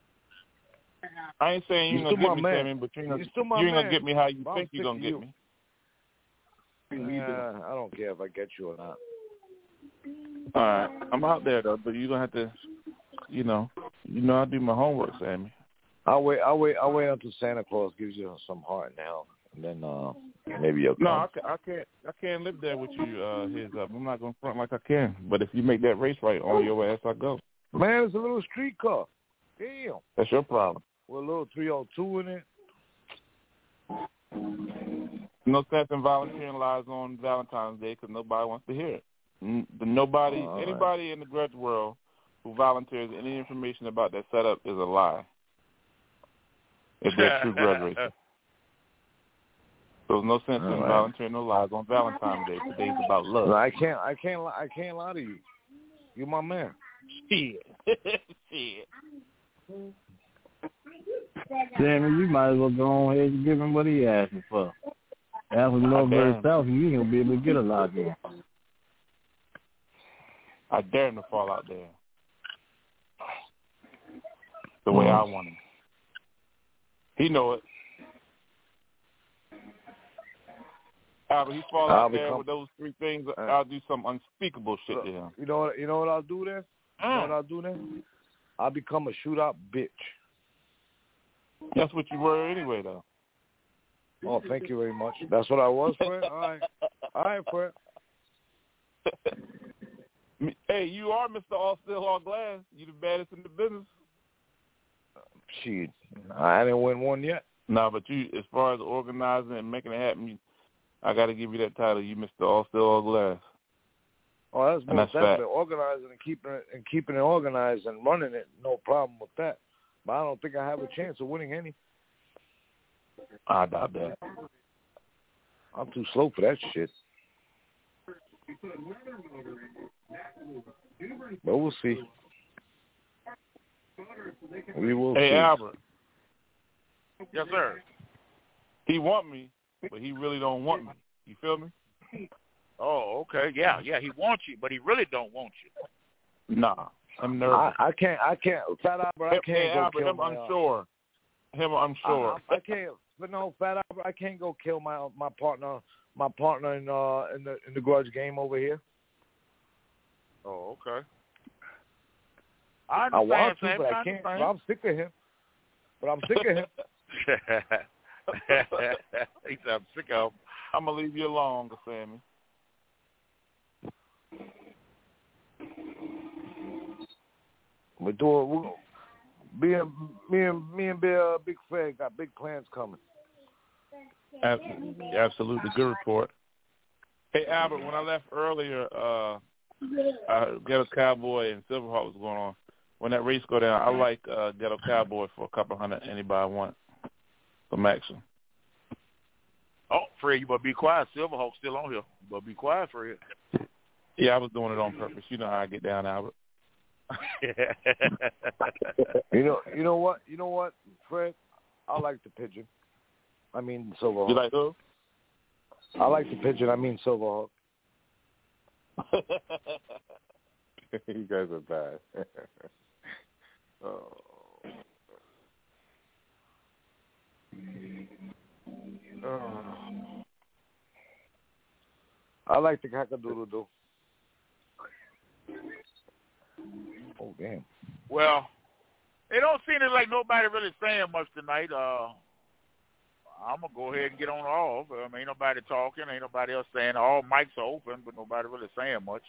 I ain't saying you're You're gonna still get my me, man. Sammy, but you're, You're gonna, still my you ain't man. gonna get me how you But I'm think you're sick gonna of get you. me. Yeah, I don't care if I get you or not. All right, I'm out there though, but you're gonna have to, you know, you know I do my homework, Sammy. I'll wait. I'll wait. I'll wait until Santa Claus gives you some heart and health, and then uh, maybe you'll come. No, I, ca- I can't. I can't live there with you. Uh, heads up. I'm not gonna front like I can. But if you make that race right on your ass, I go. Man, it's a little street car. Damn. That's your problem. With a little three oh two in it. No sense in volunteering lies on Valentine's Day because nobody wants to hear it. N- the nobody, All right. anybody in the grudge world who volunteers any information about that setup is a lie. If they're true grudge racers. So there's no sense All in right. volunteering no lies on Valentine's Day. Today's about love. No, I can't. I can't. li- I can't lie to you. You're my man. Shit. Shit. Sammy, you might as well go on ahead and give him what he asking for. After North I versus dare South, you ain't gonna be able to get a lot in. I dare him to fall out there. The way I want him. He know it. Albert, he fall I'll out there become- with those three things, I'll do some unspeakable shit to him. You know what? You know what I'll do then? You know what I'll do then? I'll become a shootout bitch. That's what you were anyway, though. Oh, thank you very much. That's what I was, Fred. All right, all right, Fred. Hey, you are Mister All Steel, All Glass. You the baddest in the business. Shit, I didn't win one yet. No, but you, as far as organizing and making it happen, you, I got to give you that title. You Mister All Steel, All Glass. Oh, that's And most that's fact. definitely organizing and keeping it and keeping it organized and running it. No problem with that. But I don't think I have a chance of winning any. I doubt that. I'm too slow for that shit. But we'll see. We will Hey, see. Albert. Yes, sir. He want me, but he really don't want me. You feel me? Oh, okay. Yeah, yeah. He wants you, but he really don't want you. Nah, I'm nervous. I, I can't. I can't. Fat Albert, I can't hey, go Albert, kill him my. uh, unsure. Him unsure. I, I, I can't. But no, Fat Albert, I can't go kill my my partner. My partner in uh in the in the grudge game over here. Oh, okay. I I want to, understand, but Sammy. I can't. But understand. I'm sick of him. But I'm sick of him. He said, I'm sick of him. I'm gonna leave you alone, Sammy. We're doing. We're, me and me and me and Big, uh, Big Fred got big plans coming. Absolutely, absolutely. Good report. Hey, Albert, when I left earlier, uh, uh, Ghetto Cowboy and Silverhawk was going on. When that race go down, I like uh, Ghetto Cowboy for a couple hundred. Anybody want? some action. Oh, Fred, you better be quiet. Silverhawk's still on here. You better be quiet, Fred. Yeah, I was doing it on purpose. You know how I get down, Albert. you know, you know what, you know what, Fred. I like the pigeon. I mean Silverhawk. You like who? I like the pigeon. I mean Silverhawk. You guys are bad. Oh. Oh. I like the cock-a-doodle-doo. Oh, damn. Well, it don't seem like nobody really saying much tonight. Uh, I'm going to go ahead and get on off. I mean, ain't nobody talking. Ain't nobody else saying. All mics are open, but nobody really saying much.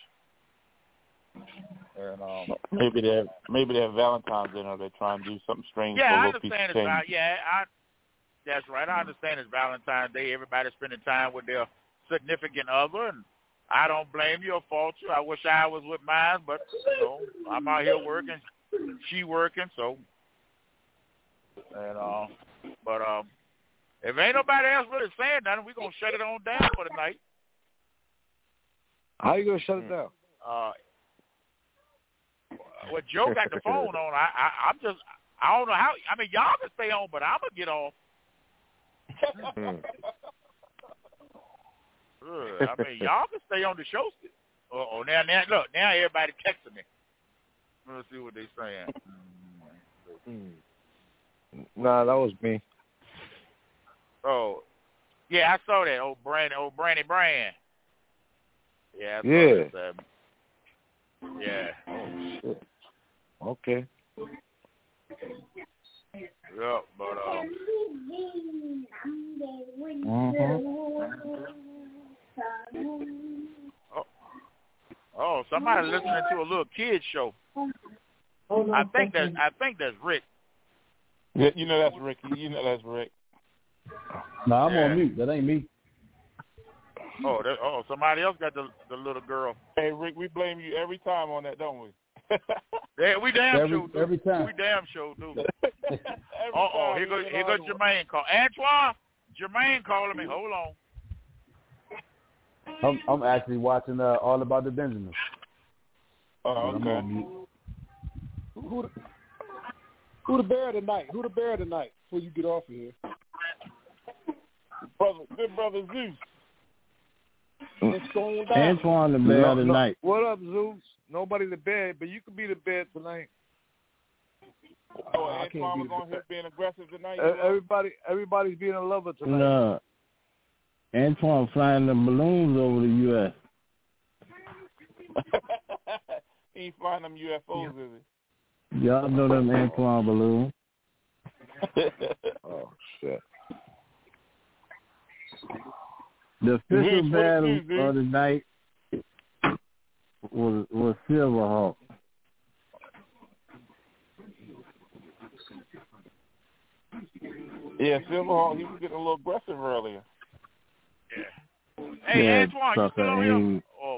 And um, maybe they're maybe they're Valentine's dinner. They're trying to do something strange. Yeah, for a I little piece understand of it's change. val- yeah, I that's right. I understand it's Valentine's Day. Everybody's spending time with their significant other, and I don't blame you or fault you. I wish I was with mine, but you know, I'm out here working, she working, so and uh, but um, if ain't nobody else really saying nothing, we're gonna shut it on down for the night. How you gonna shut it down? Uh, well, Joe got the phone on. I, I, I'm just, I don't know how. I mean, y'all can stay on, but I'm gonna get off. Good. I mean, y'all can stay on the show. Oh, oh, now, now, look, now everybody texting me. Let's see what they saying. Mm. Nah, that was me. Oh, yeah, I saw that. Oh, Brandy, oh, Brandy Brand. Yeah, I saw Yeah. that. Um, yeah. Oh shit. Okay. Yeah, but um. Mm-hmm. Oh, oh, somebody listening to a little kids show. I think that I think that's Rick. Yeah, you know that's Rick. You know that's Rick. No, I'm Yeah. on mute. That ain't me. Oh, that, oh, somebody else got the the little girl. Hey, Rick, we blame you every time on that, don't we? Yeah, we damn Every- sure do. every time. We damn sure do. Every Oh, oh, time here we goes get here on goes the- Jermaine call. Antoine, Jermaine calling me. Hold on. I'm, I'm actually watching uh, All About the Benjamins. Oh, I'm okay. on mute. Who, who, the, who the bear tonight? Who the bear tonight? Before you get off of here, Brother, good brother Zeus. what's going down? Antoine the bear No, no. tonight. What up, Zeus? Nobody the bed, but you could be the bed tonight. Oh, I can't Antoine be was the on here being aggressive tonight. E- Everybody, everybody's being a lover tonight. No. Antoine flying the balloons over the U S He ain't flying them U F Os, is Y'all know them Antoine balloons. he? Oh shit. The official Zeus, what battle it do, of the night was was Silverhawk. Yeah, Silverhawk, he was getting a little aggressive earlier. Yeah. Hey, Yeah, Antoine, you still sucker, on here? ain't- Oh.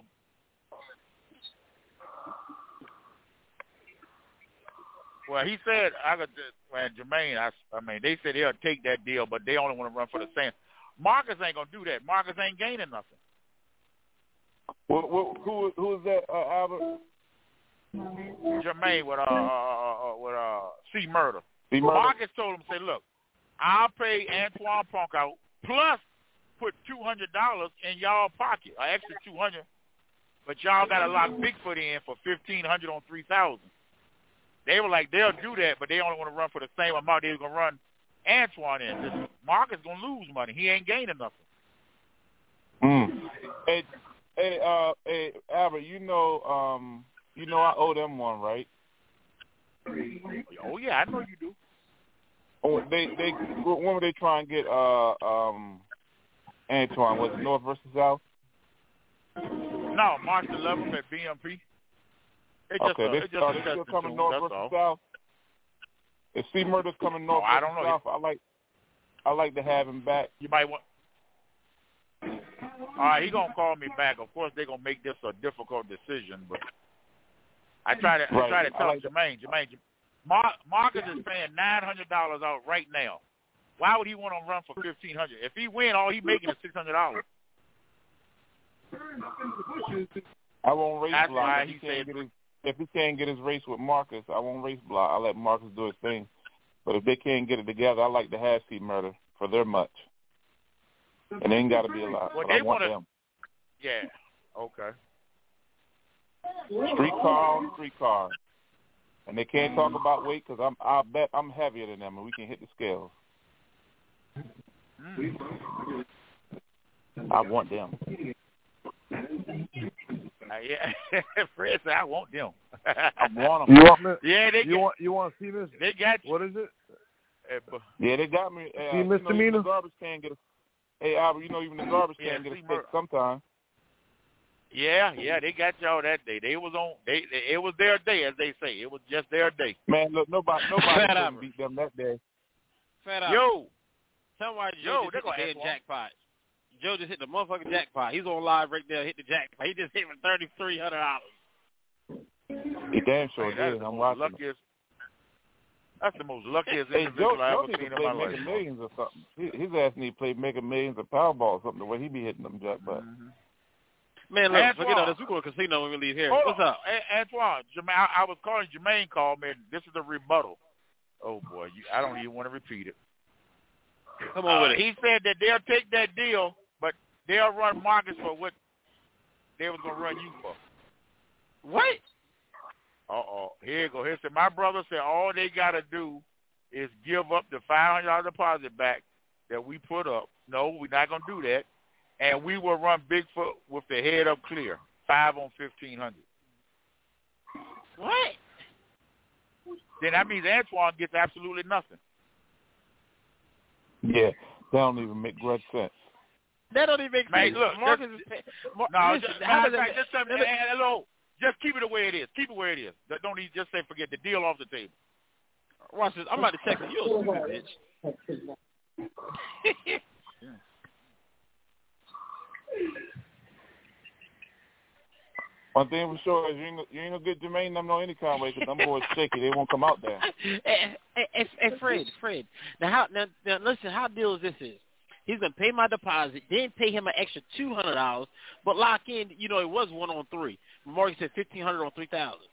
Well, he said I got well, Jermaine. I, I mean, they said they'll take that deal, but they only want to run for the same. Marcus ain't gonna do that. Marcus ain't gaining nothing. What, what, who, who is that, uh, Albert? Jermaine with uh, uh, uh with uh C Murder. C Murder? Marcus told him, say, look, I'll pay Antoine Punk out plus put two hundred dollars in y'all pocket, an extra two hundred. But y'all got to lock Bigfoot in for fifteen hundred on three thousand. They were like, they'll do that, but they only want to run for the same amount they were gonna run Antoine in. This Marcus gonna lose money. He ain't gaining nothing. Mm. Hey, hey, uh, hey, Albert, you know, um, you know, I owe them one, right? Oh yeah, I know you do. Oh, they, they, when were they trying to get uh, um, Antoine? Was it North versus South? No, March eleventh at B M P. It's just Okay, a, they, it's just are a they still testing coming tool, North that's versus all. South? If C Murder's coming North Oh, I versus don't know. South, I like, I like to have him back. You might want. All right, he gonna call me back. Of course, they're gonna make this a difficult decision, but I try to Right. I try to I tell like Jermaine. Jermaine, Mar- Marcus is paying nine hundred dollars out right now. Why would he want to run for fifteen hundred? If he win, all he making is six hundred dollars. I won't race That's block. why If he, he can't said, get his, if he can't get his race with Marcus, I won't race block. I'll let Marcus do his thing. But if they can't get it together, I like the half seat murder for their much. And they ain't got to be a lot. Well, but they I want wanna, them. Yeah. Okay. Street car on street car. And they can't talk about weight because I'm. I bet I'm heavier than them, and we can hit the scales. Mm. I want them. Uh, yeah, Fred said I want them. I want them. You want me? Yeah, they you got, want you want to see this? They got you. What is it? Uh, Yeah, they got me. Uh, see, you know, misdemeanor? even the garbage can get a. Hey, Albert, you know even the garbage Yeah, can get a see, stick mur- sometime. Yeah, yeah, they got y'all that day. They was on. They, they it was their day, as they say. It was just their day. Man, look, nobody, nobody couldn't beat them that day. Fat out. Yo, tell me why Yo, Joe they just hit gonna the ask damn jackpot. Joe just hit the motherfucking jackpot. He's on live right there. Hit the jackpot. He just hit for thirty three hundred dollars. He damn sure hey, that's did. the I'm most watching. luckiest. That's the most luckiest Hey, individual Joe, I Joe ever need seen to in play my life. Mega Millions or something. His, his ass need to play Mega Millions or Powerball or something. The way he be hitting them jackpots. Mm-hmm. Man, look, Antoine. forget all this. We go to the casino when we leave here. Hold What's on. up? A- Antoine, Jermaine, I, I was calling Jermaine. Called me. And this is a rebuttal. Oh boy, you, I don't even want to repeat it. Come on uh, with it. He said that they'll take that deal, but they'll run Marcus for what they was gonna run you for. What? Uh oh. Here you go. Here said my brother said all they gotta do is give up the five hundred dollar deposit back that we put up. No, we're not gonna do that. And we will run Bigfoot with the head up clear. Five on fifteen hundred. What? Then that means Antoine gets absolutely nothing. Yeah, that don't even make great sense. That don't even make Man, sense. look, Marcus just, is pay, Mar- no, listen, just, how matter does of fact, that, just, tell me, let me- hey, hello, just keep it the way it is. Keep it where it is. Don't even just say forget the deal off the table. Watch this. I'm about to text you. You a stupid bitch. One thing for sure is you ain't, you ain't gonna get Jermaine them no any kind of way because them boys shaky. They won't come out there. Hey, hey, hey, hey, Fred, Fred. Now, how, now, now, listen, how deal is this is? He's gonna pay my deposit, then pay him an extra two hundred dollars, but lock in. You know, it was one on three. Marcus said fifteen hundred on three thousand.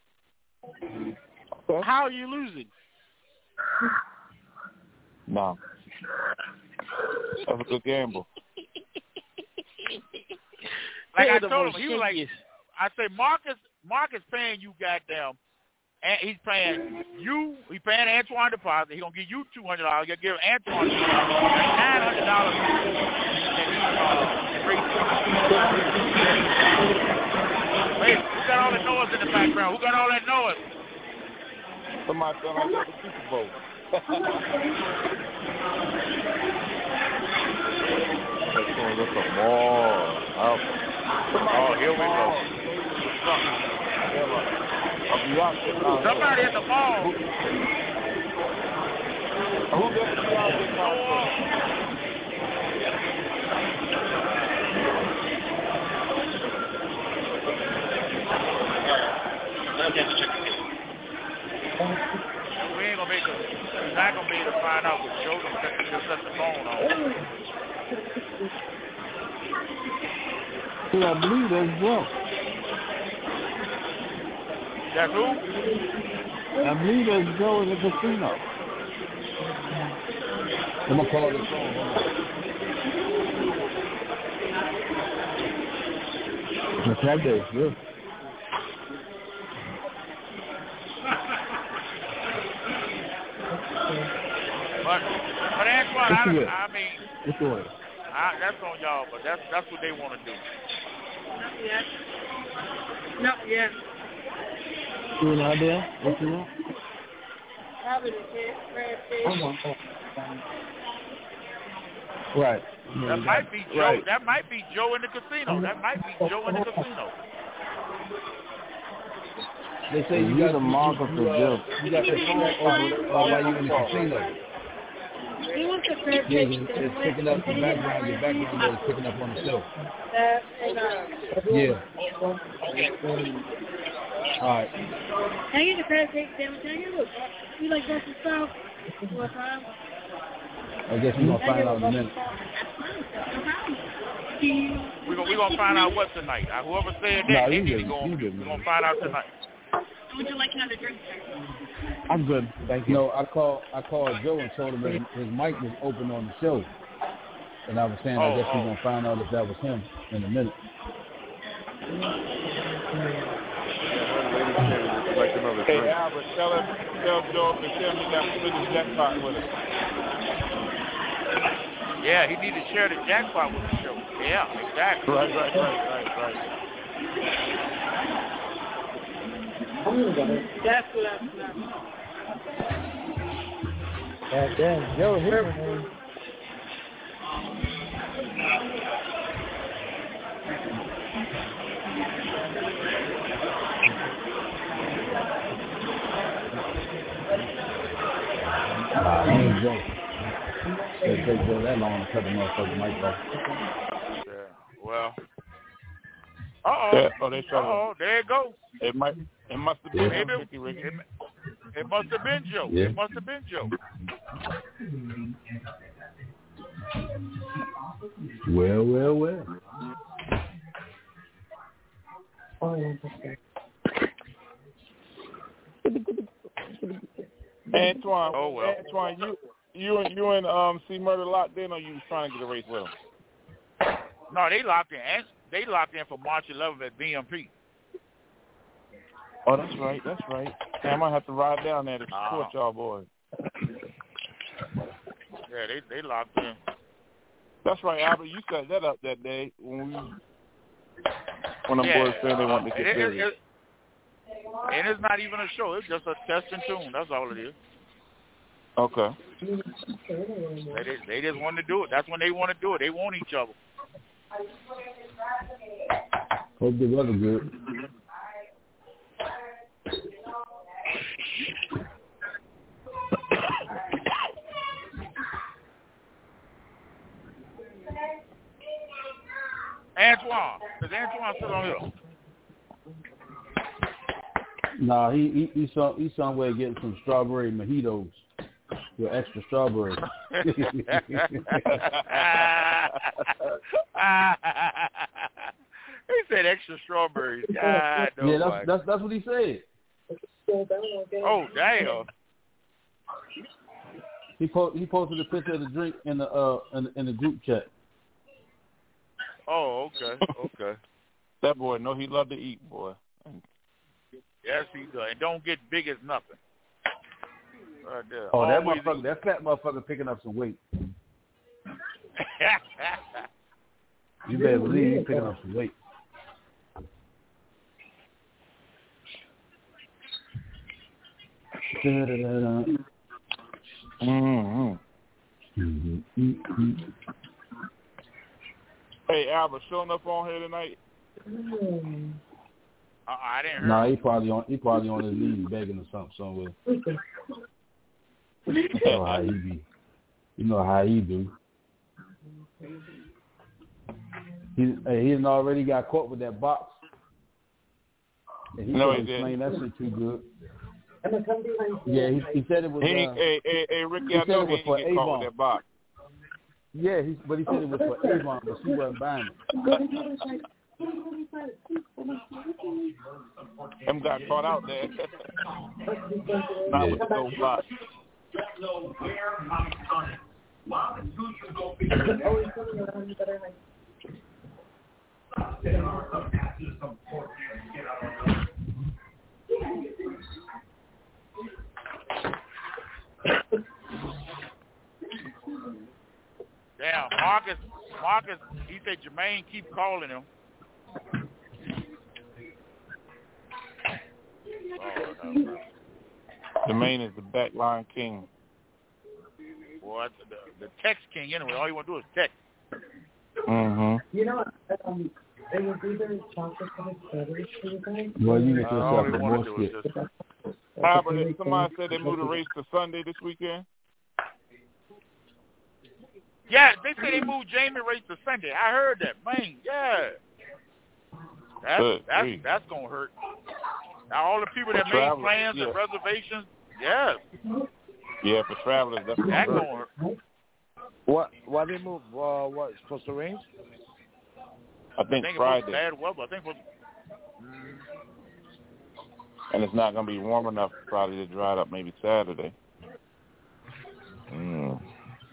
Okay. How are you losing? No, that's a good gamble. Like They're I the told most him, he was like, shakiest. I say Marcus, Marcus paying you goddamn, and he's paying you, he paying Antoine deposit. He gonna give you two hundred dollars. He'll give Antoine nine hundred dollars. Wait, who got all that noise in the background? Who got all that noise? Somebody felt like at the Super Bowl. That's going to look some more. Oh, oh here we go. Somebody at the mall. Who, who gets the Beyonce concert? We ain't gonna make a, we're not gonna be able to find out what Joe just set the phone on. Yeah, I believe that's Joe. That's who? I believe that's Joe in the casino. I'm gonna call this phone. It's that day, yeah. But, but Antoine, I, I mean, What's going on? I, that's on y'all, but that's that's what they want to do. Not yet. Not yet. You an idea? What you want? Probably the fish, red fish. Right. That might be Joe. Right. That might be Joe in the casino. That might be Joe in the casino. They say you You're got the marker you, for you, uh, Joe. you got the phone over uh, while you in the casino. He wants the crab Yeah, cake. it's, it's picking up the background. Your background is picking up on the show. That and uh. Yeah. All right. Can I get the crab cake sandwich? Can I get a little? You like Brussels style? What time? I guess we're gonna find out in a minute. We're gonna we gonna find out what tonight. Uh, whoever said that, No, they you need to good. go on You mute. good, We're man. gonna find out tonight. Would you like another drink, sir? I'm good, thank you. No, I called I called Joe and told him that his mic was open on the show, and I was saying I Oh, guess oh. we're gonna find out if that was him in a minute. Like another Hey, drink. Albert, tell him, tell Joe to tell me that split his jackpot with us. Yeah, he need to share the jackpot with the show. Yeah, exactly. Right, right, right, right, right. That's what I'm saying. God damn, Joe here, man. Nah, he ain't Joe. It take Joe that long to cut the motherfucking mic off. Yeah. Well. Uh oh. Yeah, oh, they Uh trying oh. There it goes. to. It might. It must have been Maybe Ricky, Ricky. it, it must have been Joe. Yeah. It must have been Joe. Well, well, well. Antoine, Oh, well. Antoine, you you and you and um C Murder locked in, or you was trying to get a race with him? No, they locked in. They locked in for March eleventh at B M P. Oh, that's right, that's right. Hey, I might have to ride down there to support Uh, y'all boys. Yeah, they they locked in. That's right, Albert. You set that up that day when we when the Yeah, boys said they wanted to it- get it- busy. it- and it's not even a show. It's just a test and tune. That's all it is. Okay. They just, they just want to do it. That's when they want to do it. They want each other. Hope the weather good. Antoine. Is Antoine still on here? Nah, he he he, some, he somewhere getting some strawberry mojitos with extra strawberry. He said extra strawberries. God, Yeah, that's that's that's what he said. Oh, damn. He po- he posted a picture of the drink in the uh in, the- in the group chat. Oh, okay, okay. That boy know he love to eat, boy. Yes, he does. And don't get big as nothing. Right there. Oh, that Always motherfucker, that fat motherfucker picking up some weight. You better believe he's picking up some weight. Mm-hmm. Hey, Albert, showing up on here tonight? Uh, I didn't hear. Nah, he probably on he probably on his knees begging or something somewhere. You know how he be. You know how he do. He hey, he done already got caught with that box. And he No, couldn't he explain didn't. that shit too good. Yeah, he, he said it was. He, Uh, hey, hey, hey, Ricky, he I said know it he was for ain't get caught Avon. with that box. Yeah, he, but he said it was for Avon, but she wasn't buying it. Them got caught out there. Not Yeah. with the gold box. Damn, Marcus, Marcus, he said Jermaine keep calling him. Oh, no. Jermaine is the backline king. Boy, the, the text king anyway. All you want to do is text. Mm-hmm. You know, um, they would do their chocolate covered strawberries for you guys. Well, you get Uh, all yourself they a want more to do is skit. just. Albert, somebody said they moved the race to Sunday this weekend. Yeah, they say they moved Jamie race to Sunday. I heard that, man. Yeah, that's Good that's grief. that's gonna hurt. Now all the people that made Travelers, plans yeah. and reservations, yes, Yeah, for travelers, that's that gonna gonna hurt. hurt. Why they move? Uh, what? It's supposed to rain? I think, I think Friday. It was bad weather. I think it was. Mm, and it's not going to be warm enough probably to dry it up maybe Saturday. Mm.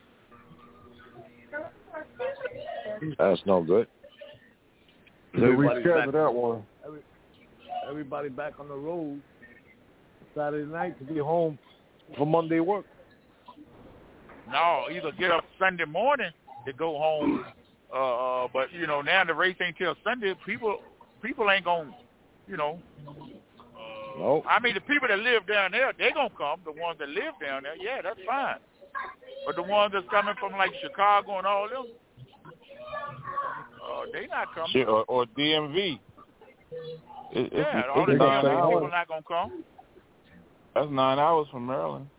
That's no good. Everybody's back, that one. Every, everybody back on the road Saturday night to be home for Monday work. No, either get up Sunday morning to go home, uh, uh, but you know now the race ain't till Sunday. People, people ain't gonna, you know. Uh, nope. I mean, the people that live down there, they gonna come. The ones that live down there, yeah, that's fine. But the ones that's coming from like Chicago and all them, uh, they not coming. Shit, or, or D M V. It, yeah, it's, all it's the D M V hours. people not gonna come. That's nine hours from Maryland.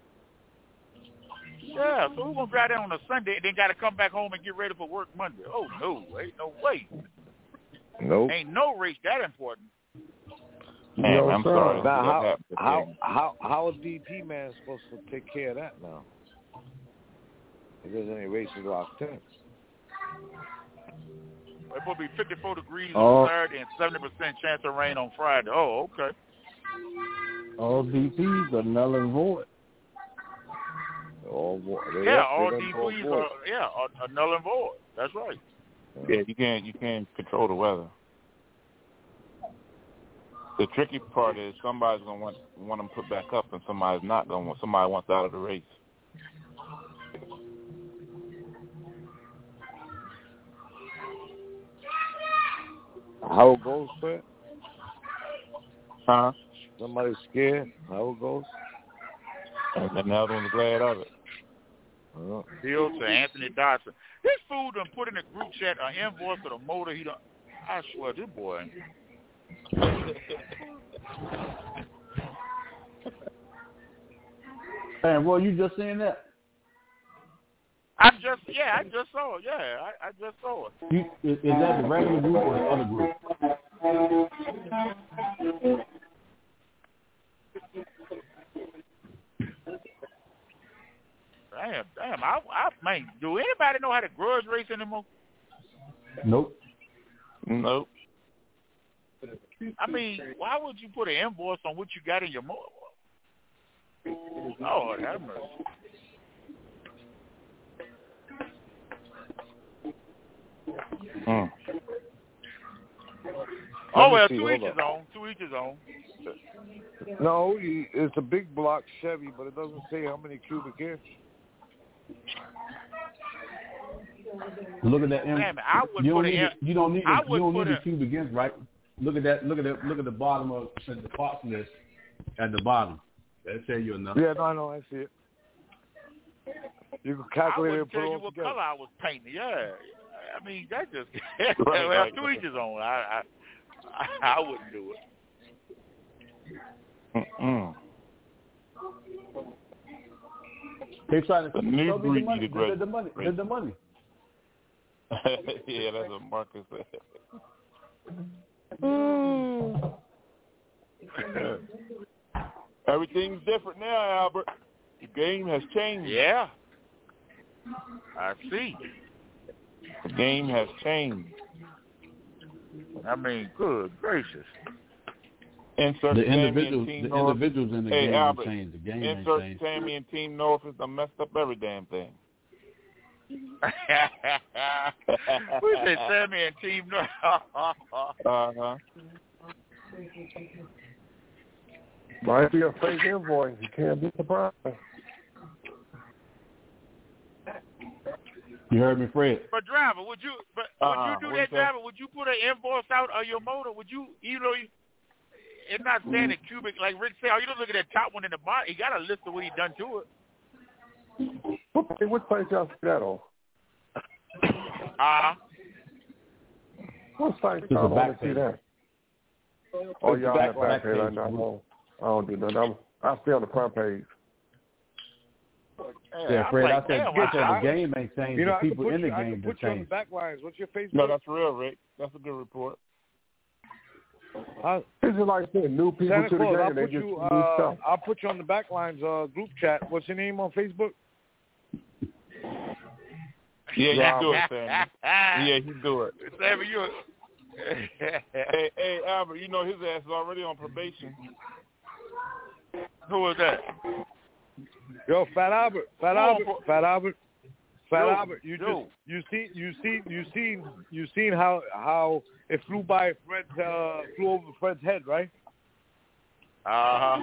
Yeah, so we're gonna drive down on a Sunday and then gotta come back home and get ready for work Monday. Oh no, ain't no way. Nope. Ain't no race that important. Man, no, I'm sir. sorry. Now, how, That how how how is D P man supposed to take care of that now? If there's any races locked in. It will be fifty-four degrees Oh. on Saturday and seventy percent chance of rain on Friday. Oh, okay. All D Ps are null and void. Oh, boy. They Yeah, up, all they D Ps done go are yeah are, are null and void. That's right. Yeah, you can't you can't control the weather. The tricky part is somebody's gonna want want them put back up, and somebody's not gonna want. Somebody wants out of the race. How it goes, Fred? Huh? Somebody's scared. How it goes? And the other one's glad of it. Oh. Deal to Anthony Dodson. This fool done put in the group chat an invoice for the motor. He done. I swear, this boy. Hey, well, you just saying that? I just yeah, I just saw it. Yeah, I, I just saw it. You, is, is that the regular group or the other group? Damn, damn. I, I man, do anybody know how to grudge race anymore? Nope. Nope. I mean, why would you put an invoice on what you got in your motor? Lord have mercy. Mm. Oh well, see, two hold each is up. on. Two each is on. No, he- it's a big block Chevy, but it doesn't say how many cubic inch. Look at that. M- Damn it, I would you don't put need. an- The, you don't need. The, I you would don't put need the a- cubic inch, right? Look at that. Look at the. Look at the bottom of the parts list at the bottom. That'll tell you enough. Yeah, no, I know, I see it. You can I calculate it wouldn't and put tell it you all what together. color I was painting. Yeah, I mean that just Right, well, right. two each is on. I, I I wouldn't do it. Mm-mm. They trying to The new show me the breed money. need a The, great the money. The, the money. Yeah, that's what Marcus said. Everything's different now, Albert. The game has changed. Yeah, I see. The game has changed. I mean, good gracious. Insert The Sammy individuals. and Team The North. individuals in the Hey, game Albert, have changed. The game insert ain't changed. Sammy and Team North has done messed up every damn thing. We said Sammy and Team North. Uh-huh. Might be a fake invoice. You can't be surprised. You heard me, Fred. But driver, would you? But Uh-uh. would you do What'd that, you say? driver? Would you put an invoice out of your motor? Would you? You know, you, it's not saying the cubic like Rick said. Oh, you don't look at that top one in the bottom. He got a list of what he done to it. What, what place y'all see that on? Uh What site It's a y'all want back to see page. that? Oh, It's y'all back- on the back back page. I page. don't, I don't do that. I'm, I stay on the front page. Yeah, I'm Fred. like, I said, damn, I said I- the game ain't changed. You know, the I can people put in the you, I game can have put you on the changed. back lines. What's your Facebook? No, that's real, Rick. That's a good report. Uh, This is like saying new people Santa to the Claus, game. I'll They put just you. new Uh, stuff. I'll put you on the back lines uh, group chat. What's your name on Facebook? Yeah, Drama. you do it, Sammy. Yeah, you do it. Sammy, you. hey, hey, Albert, you know his ass is already on probation. Who was that? Yo, Fat Albert, Fat Who Albert, on, Fat Albert, Fat Yo, Albert. You yo. just you seen you seen you seen you seen how how it flew by Fred's uh flew over Fred's head, right? Uh huh.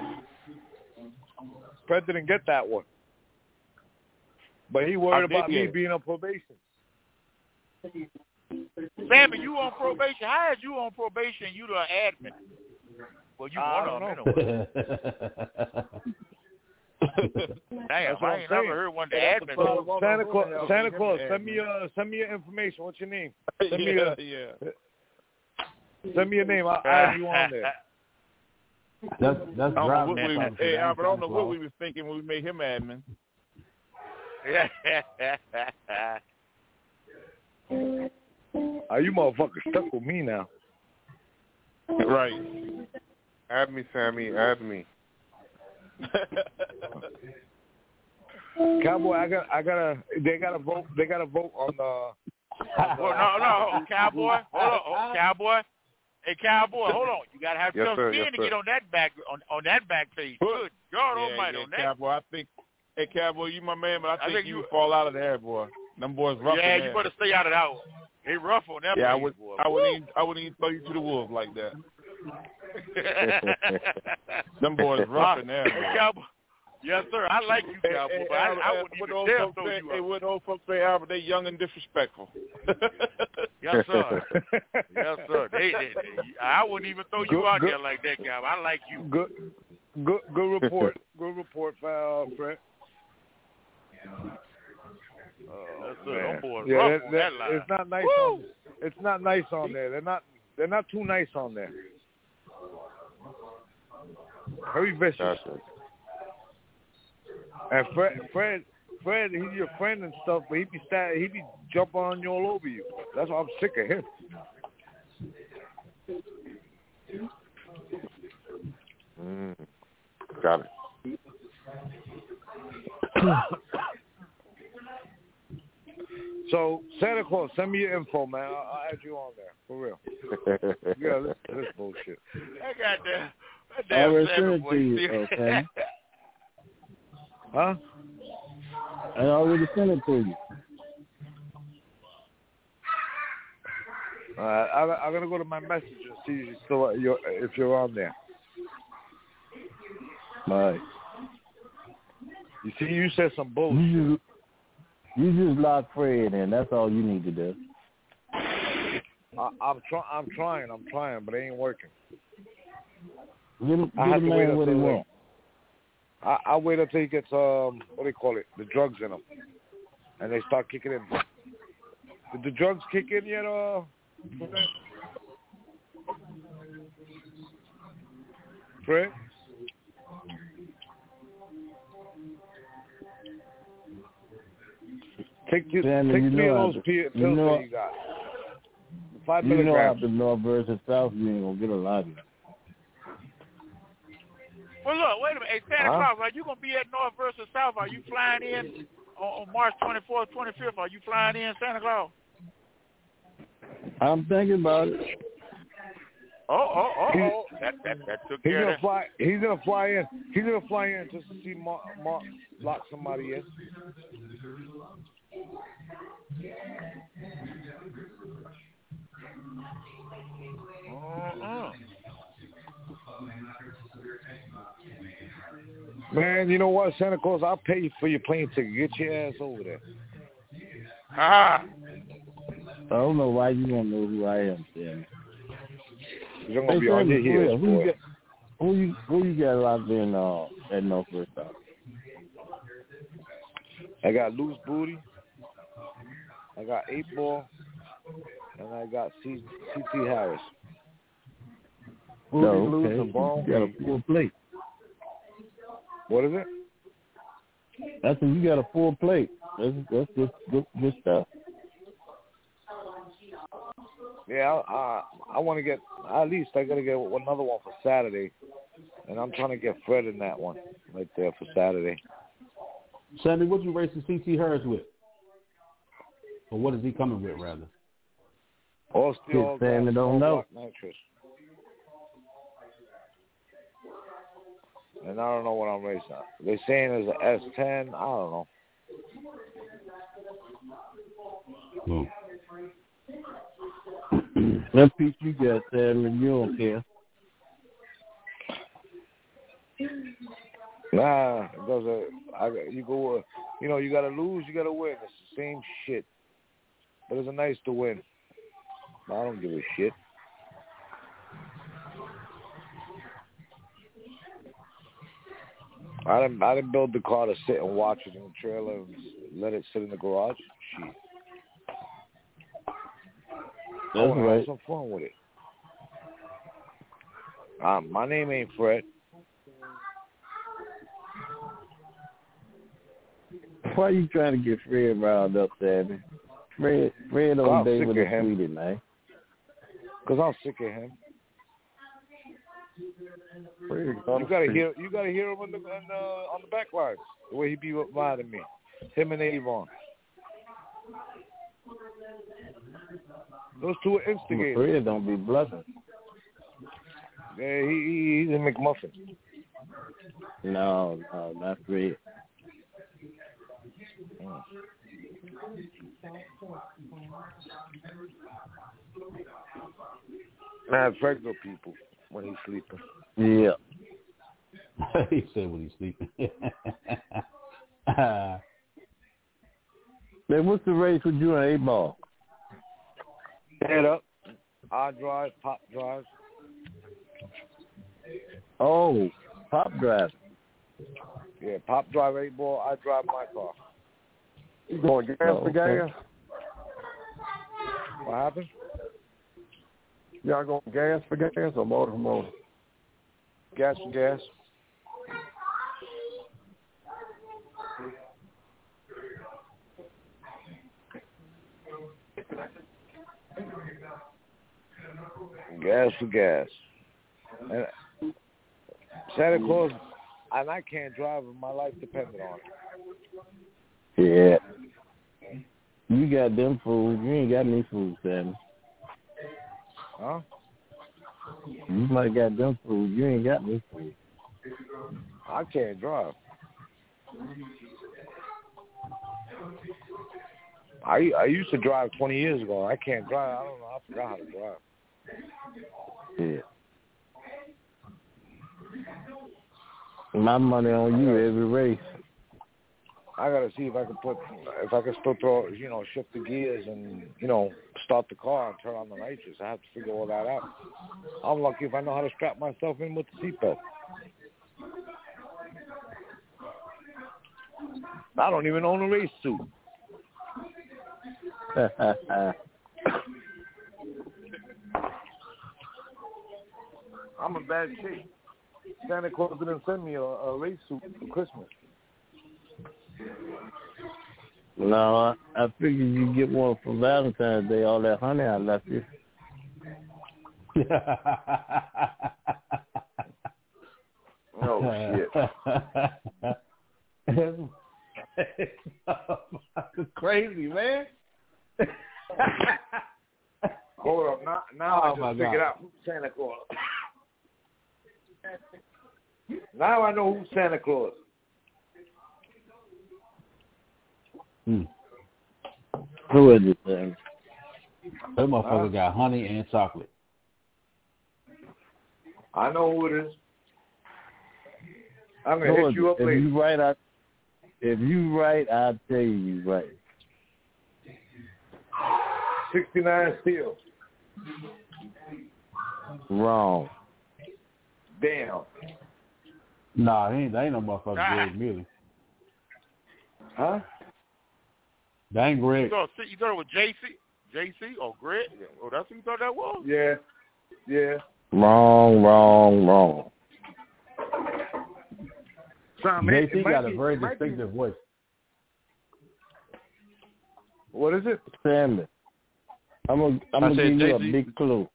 Fred didn't get that one, but he worried I did about me get it. being on probation. Sammy, you on probation? How is you on probation? You the admin? Well, you I one don't of them anyway. Damn, That's what I I'm ain't saying. never heard one the admin. So, Santa Claus, Santa Claus, send me your send me your information. What's your name? Send me yeah, your, yeah. Send me your name. I'll add you on there. That's that's I don't know Robin what we, talking hey, to Albert, I don't know Santa what Claus. we was thinking when we made him admin. Are you motherfuckers stuck with me now? Right. Add me, Sammy. Add me. Cowboy, I got, I gotta, they gotta vote, they gotta vote on the. On the Well, no, no, Cowboy. Hold on, oh, Cowboy. Hey, Cowboy, hold on. You gotta have Yes, tough sir, skin yes, to sir. get on that back on, on that back page. Good God yeah, Almighty yeah, on that. Cowboy, I think, hey, Cowboy, you my man, but I I think, think you you- would fall out of there, boy. Them boys rough Yeah, in you there. better stay out of that one. They rough on that Yeah, I page, would, boy. I wouldn't even, I wouldn't even throw you to the wolves like that. Them boys rough in there, Hey, boy. Cowboy. Yes, sir. I like you, Cowboy, Hey, but hey, I, Albert, I hey, wouldn't what even old dare folks throw say, you hey, up. what old folks say, Albert, they young and disrespectful. Yes, sir. Yes, sir. They, they, they, I wouldn't even throw you Good- out good- there like that, Cowboy. I like you. Good, good, good report. Good report, uh, Fred. Yes, sir. Man. Them boys Yeah, rough that, on that, that line. it's not nice. On, it's not nice on there. They're not. They're not too nice on there. Very vicious. Gotcha. And Fred, Fred, Fred, he's your friend and stuff, but he be sta- he be jumping on you all over you. That's why I'm sick of him. Mm. Got it. So Santa Claus, send me your info, man. I'll, I'll add you on there for real. Yeah, this, this bullshit. That goddamn, that I damn already Sammy sent it boy. to you, see- okay? Huh? I already sent it to you. Uh, I, I'm gonna go to my messages and see if you're still you're, if you're on there. All right. You see, you said some bullshit. You just, you just lock Fred in. That's all you need to do. I, I'm trying. I'm trying. I'm trying, but it ain't working. Get, him- I get have a to wait man what he until want. I, I wait until he gets um what do you call it? The drugs in him, and they start kicking in. Did the drugs kick in yet? Uh, Fred? Take you, Sammy, take you three know of those I- p- you pills know- that you got. Five You know milligrams. after North versus South, you ain't gonna get a lot of it. Well, look, wait a minute. Hey, Santa Huh? Claus, are you going to be at North versus South? Are you flying in on, on March twenty-fourth, twenty-fifth? Are you flying in, Santa Claus? I'm thinking about it. Oh, oh, oh, oh. That, that, that took He's care gonna of that. fly. He's gonna fly in. He's gonna fly in just to see Mark, Mark lock somebody in. Uh-uh. Man, you know what, Santa Claus? I'll pay you for your plane ticket. Get your ass over there. Ah. I don't know why you don't know who I am, Sammy. You're gonna Hey, be on your Sammy, for real, heels, who you boy. got? Who you who you got locked in uh, at North versus South? I got Loose Booty. I got Eight Ball, and I got C C Harris. Booty, No, Loose, okay. and Ball. You got a full plate. What is it? That's when you got a full plate. That's that's good good, good stuff. Yeah, I I, I want to get at least I gotta get another one for Saturday, and I'm trying to get Fred in that one right there for Saturday. Sammy, what you racing C T Harris with? Or what is he coming with, rather? All steel, Sammy don't know. nitrous. And I don't know what I'm racing at. They're saying it's an S ten. I don't know. Hmm. That piece you got, Sammy, you don't care. Nah, it doesn't. I, you go, uh, you know, you gotta lose, you gotta win. It's the same shit. But it's nice to win. I don't give a shit. I didn't, I didn't build the car to sit and watch it in the trailer and let it sit in the garage. Shit. I want to have some fun with it. Um, my name ain't Fred. Why are you trying to get Fred riled up, Sammy? Fred, Fred on day with a sweetie, man. Because I'm sick of him. You gotta hear, you gotta hear him on the, on the on the back lines. The way he be mad at me, him and Avon. Those two are instigators. Fred don't be bluffing. Yeah, he, he he's a McMuffin. No, no, not Fred. Mm. Man, regular people when he's sleeping. Yeah. He said when he's sleeping. uh, Man, what's the race with you and A-Ball? Head up. I drive, Pop drives. Oh, Pop drive. Yeah, Pop drive eight ball. I drive my car. You going gas Oh, for okay. gas? What happened? Y'all going gas for gas or motor for motor? Gas for gas. Gas for gas. And Santa Claus, and I can't drive if my life depended on it. Yeah. You got them fools. You ain't got me fools, Sammy. Huh? You might have got them fools. You ain't got me fools. I can't drive. I I used to drive twenty years ago. I can't drive. I don't know. I forgot how to drive. Yeah. My money on you every race. I gotta see if I can put, if I can still throw, you know, shift the gears and, you know, start the car and turn on the nitrous. I have to figure all that out. I'm lucky if I know how to strap myself in with the seatbelt. I don't even own a race suit. I'm in bad shape. Santa Claus didn't send me a, a race suit for Christmas. No, I, I figured you get one for Valentine's Day, all that honey I left you. Oh, shit. That's crazy, man. Hold up. Now, now Oh, I my just figured God. out who's Santa Claus. Now I know who's Santa Claus. Hmm. Who is it, Sam? That motherfucker Huh? got honey and chocolate. I know who it is. I'm gonna Who hit is you it? up If later. you right, I, if you right, I'll tell you you right. sixty-nine Steel. Wrong. Damn. Nah, he ain't, that ain't no motherfucker Ah. Greg Millie. Huh? That ain't You Greg. thought, you thought it was J C? J C or Greg? Oh, that's who you thought that was? Yeah. Yeah. Wrong, wrong, wrong. Son, J it C might got a be- very it might be- distinctive voice. What is it? Sammy, I'm gonna I'm I gonna said give you a J C. big clue.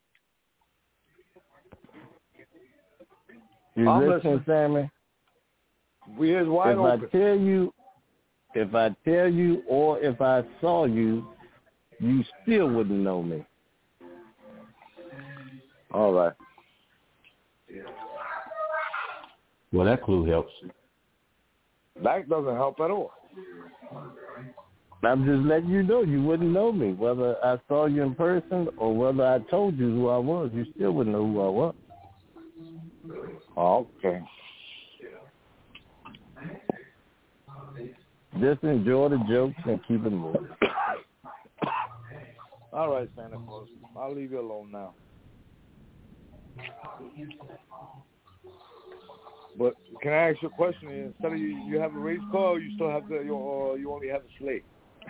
You I'm listening, listening. Sammy? We is wide if open. I tell you, if I tell you, or if I saw you, you still wouldn't know me. All right. Well, that clue helps. That doesn't help at all. I'm just letting you know you wouldn't know me. Whether I saw you in person or whether I told you who I was, you still wouldn't know who I was. Okay. Just enjoy the jokes and keep it moving. All right, Santa Claus. I'll leave you alone now. But can I ask you a question? Instead of you, you have a race car, or you still have the, you, or you only have a sleigh?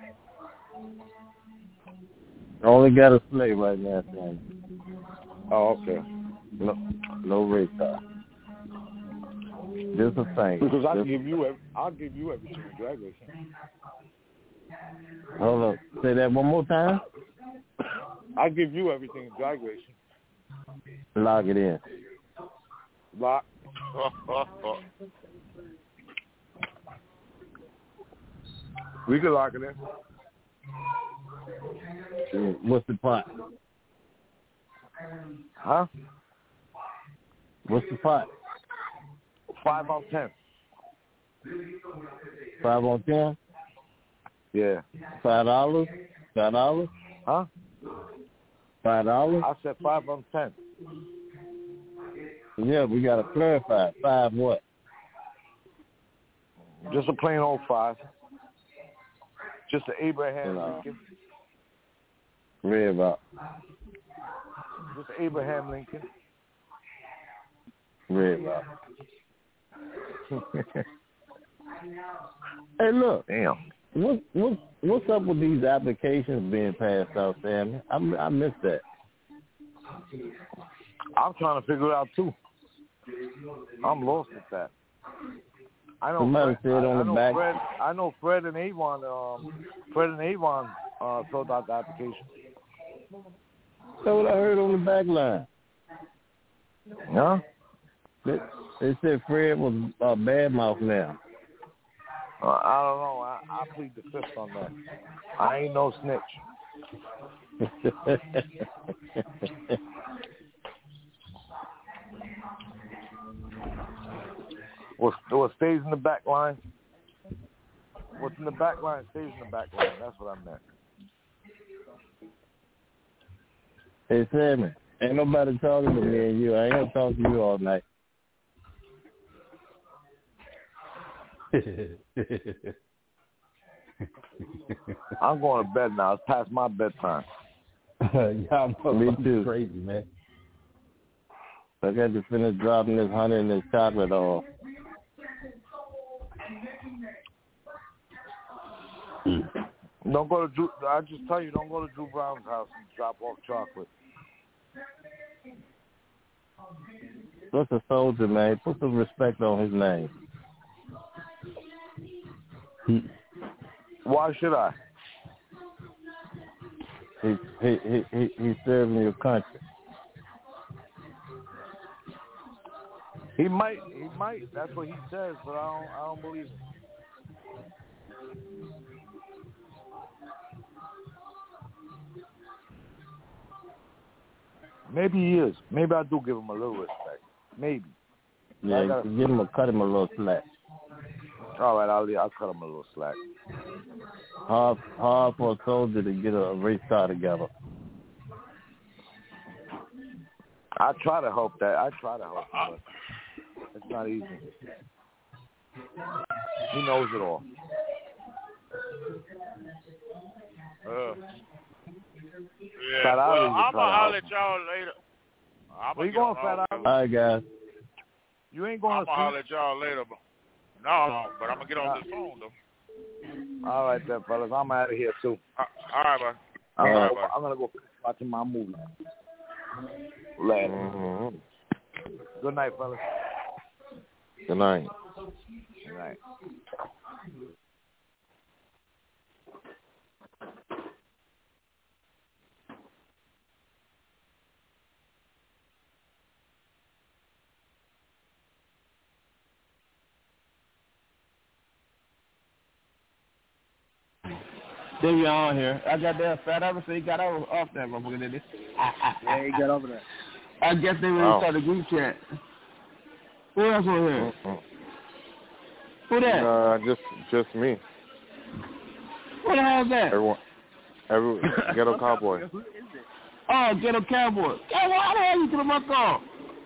I only got a sleigh right now, Sam. Oh, okay. No, no race car. Just a thing. Because I'll Just, give you, every, I'll give you everything in drag racing. Hold on. Say that one more time. I'll give you everything in drag racing. Lock it in. Lock. We can lock it in. What's the pot? Huh? What's the pot? Five on ten. Five on ten? Yeah. Five dollars? Five dollars? Huh? Five dollars? I said five on ten. Yeah, we got to clarify. Five what? Just a plain old five. Just an Abraham No. Lincoln. Read about. Just an Abraham Lincoln. Read about. Hey, look. Damn. What, what, what's up with these applications being passed out, Sammy? I, I missed that. I'm trying to figure it out, too. I'm lost at that. I know Somebody Fred, said on I, the I know back. Fred, I know Fred and Avon. Um, Fred and Avon uh, filled out the application. That's what I heard on the back line. Huh? They, they said Fred was a uh, badmouth now. Uh, I don't know. I, I plead the fifth on that. I ain't no snitch. what, what stays in the back line? What's in the back line stays in the back line. That's what I meant. Hey, Sammy, ain't nobody talking to me and you. I ain't gonna talk to you all night. I'm going to bed now. It's past my bedtime. Y'all Me too. Crazy, man. I got to finish dropping this honey and this chocolate off. Don't go to Drew. I just tell you, don't go to Drew Brown's house and drop off chocolate. What's a soldier, man? Put some respect on his name. Why should I? He he he he he's serving your country. He might. He might. That's what he says, but I don't. I don't believe him. Maybe he is. Maybe I do give him a little respect. Maybe. Yeah, gotta, give him a cut him a little slack. All right, I'll I'll cut him a little slack. Hard hard for a soldier to get a race car together. I try to help that. I try to help him, but it's not easy. He knows it all. Uh, yeah, Fat well, Ali I'm was going to trying to holler help at y'all later. I'm Where you get going, on Fat all- Ali? All right, guys. You ain't going I'm to going to holler sleep? at y'all later. But, no, no, but I'm going to get on this phone, though. All right, then, fellas. I'm out of here, too. Uh, all right, bud. I'm All gonna, right, bud. I'm gonna go watching my movie. Later. Mm-hmm. Good night, fellas. Good night. Good night. There you on here. I got that fat ever so he got over off that motherfucker, did he? Yeah, he got over there. I guess they really Oh. started the group chat. Who else on here? Mm-hmm. Who that? Uh, just just me. What the hell is that? Everyone, every Ghetto Cowboy. Oh, Ghetto Cowboy. Hey, why the hell you to my call?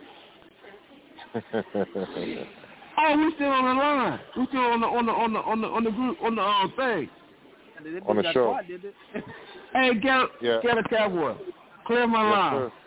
Oh, we still on the line. We still on the on the on the on the on the group on the um, thing. On the show. Hey, Ghetto, Yeah. Ghetto Cowboy, clear my Yes, line. sir.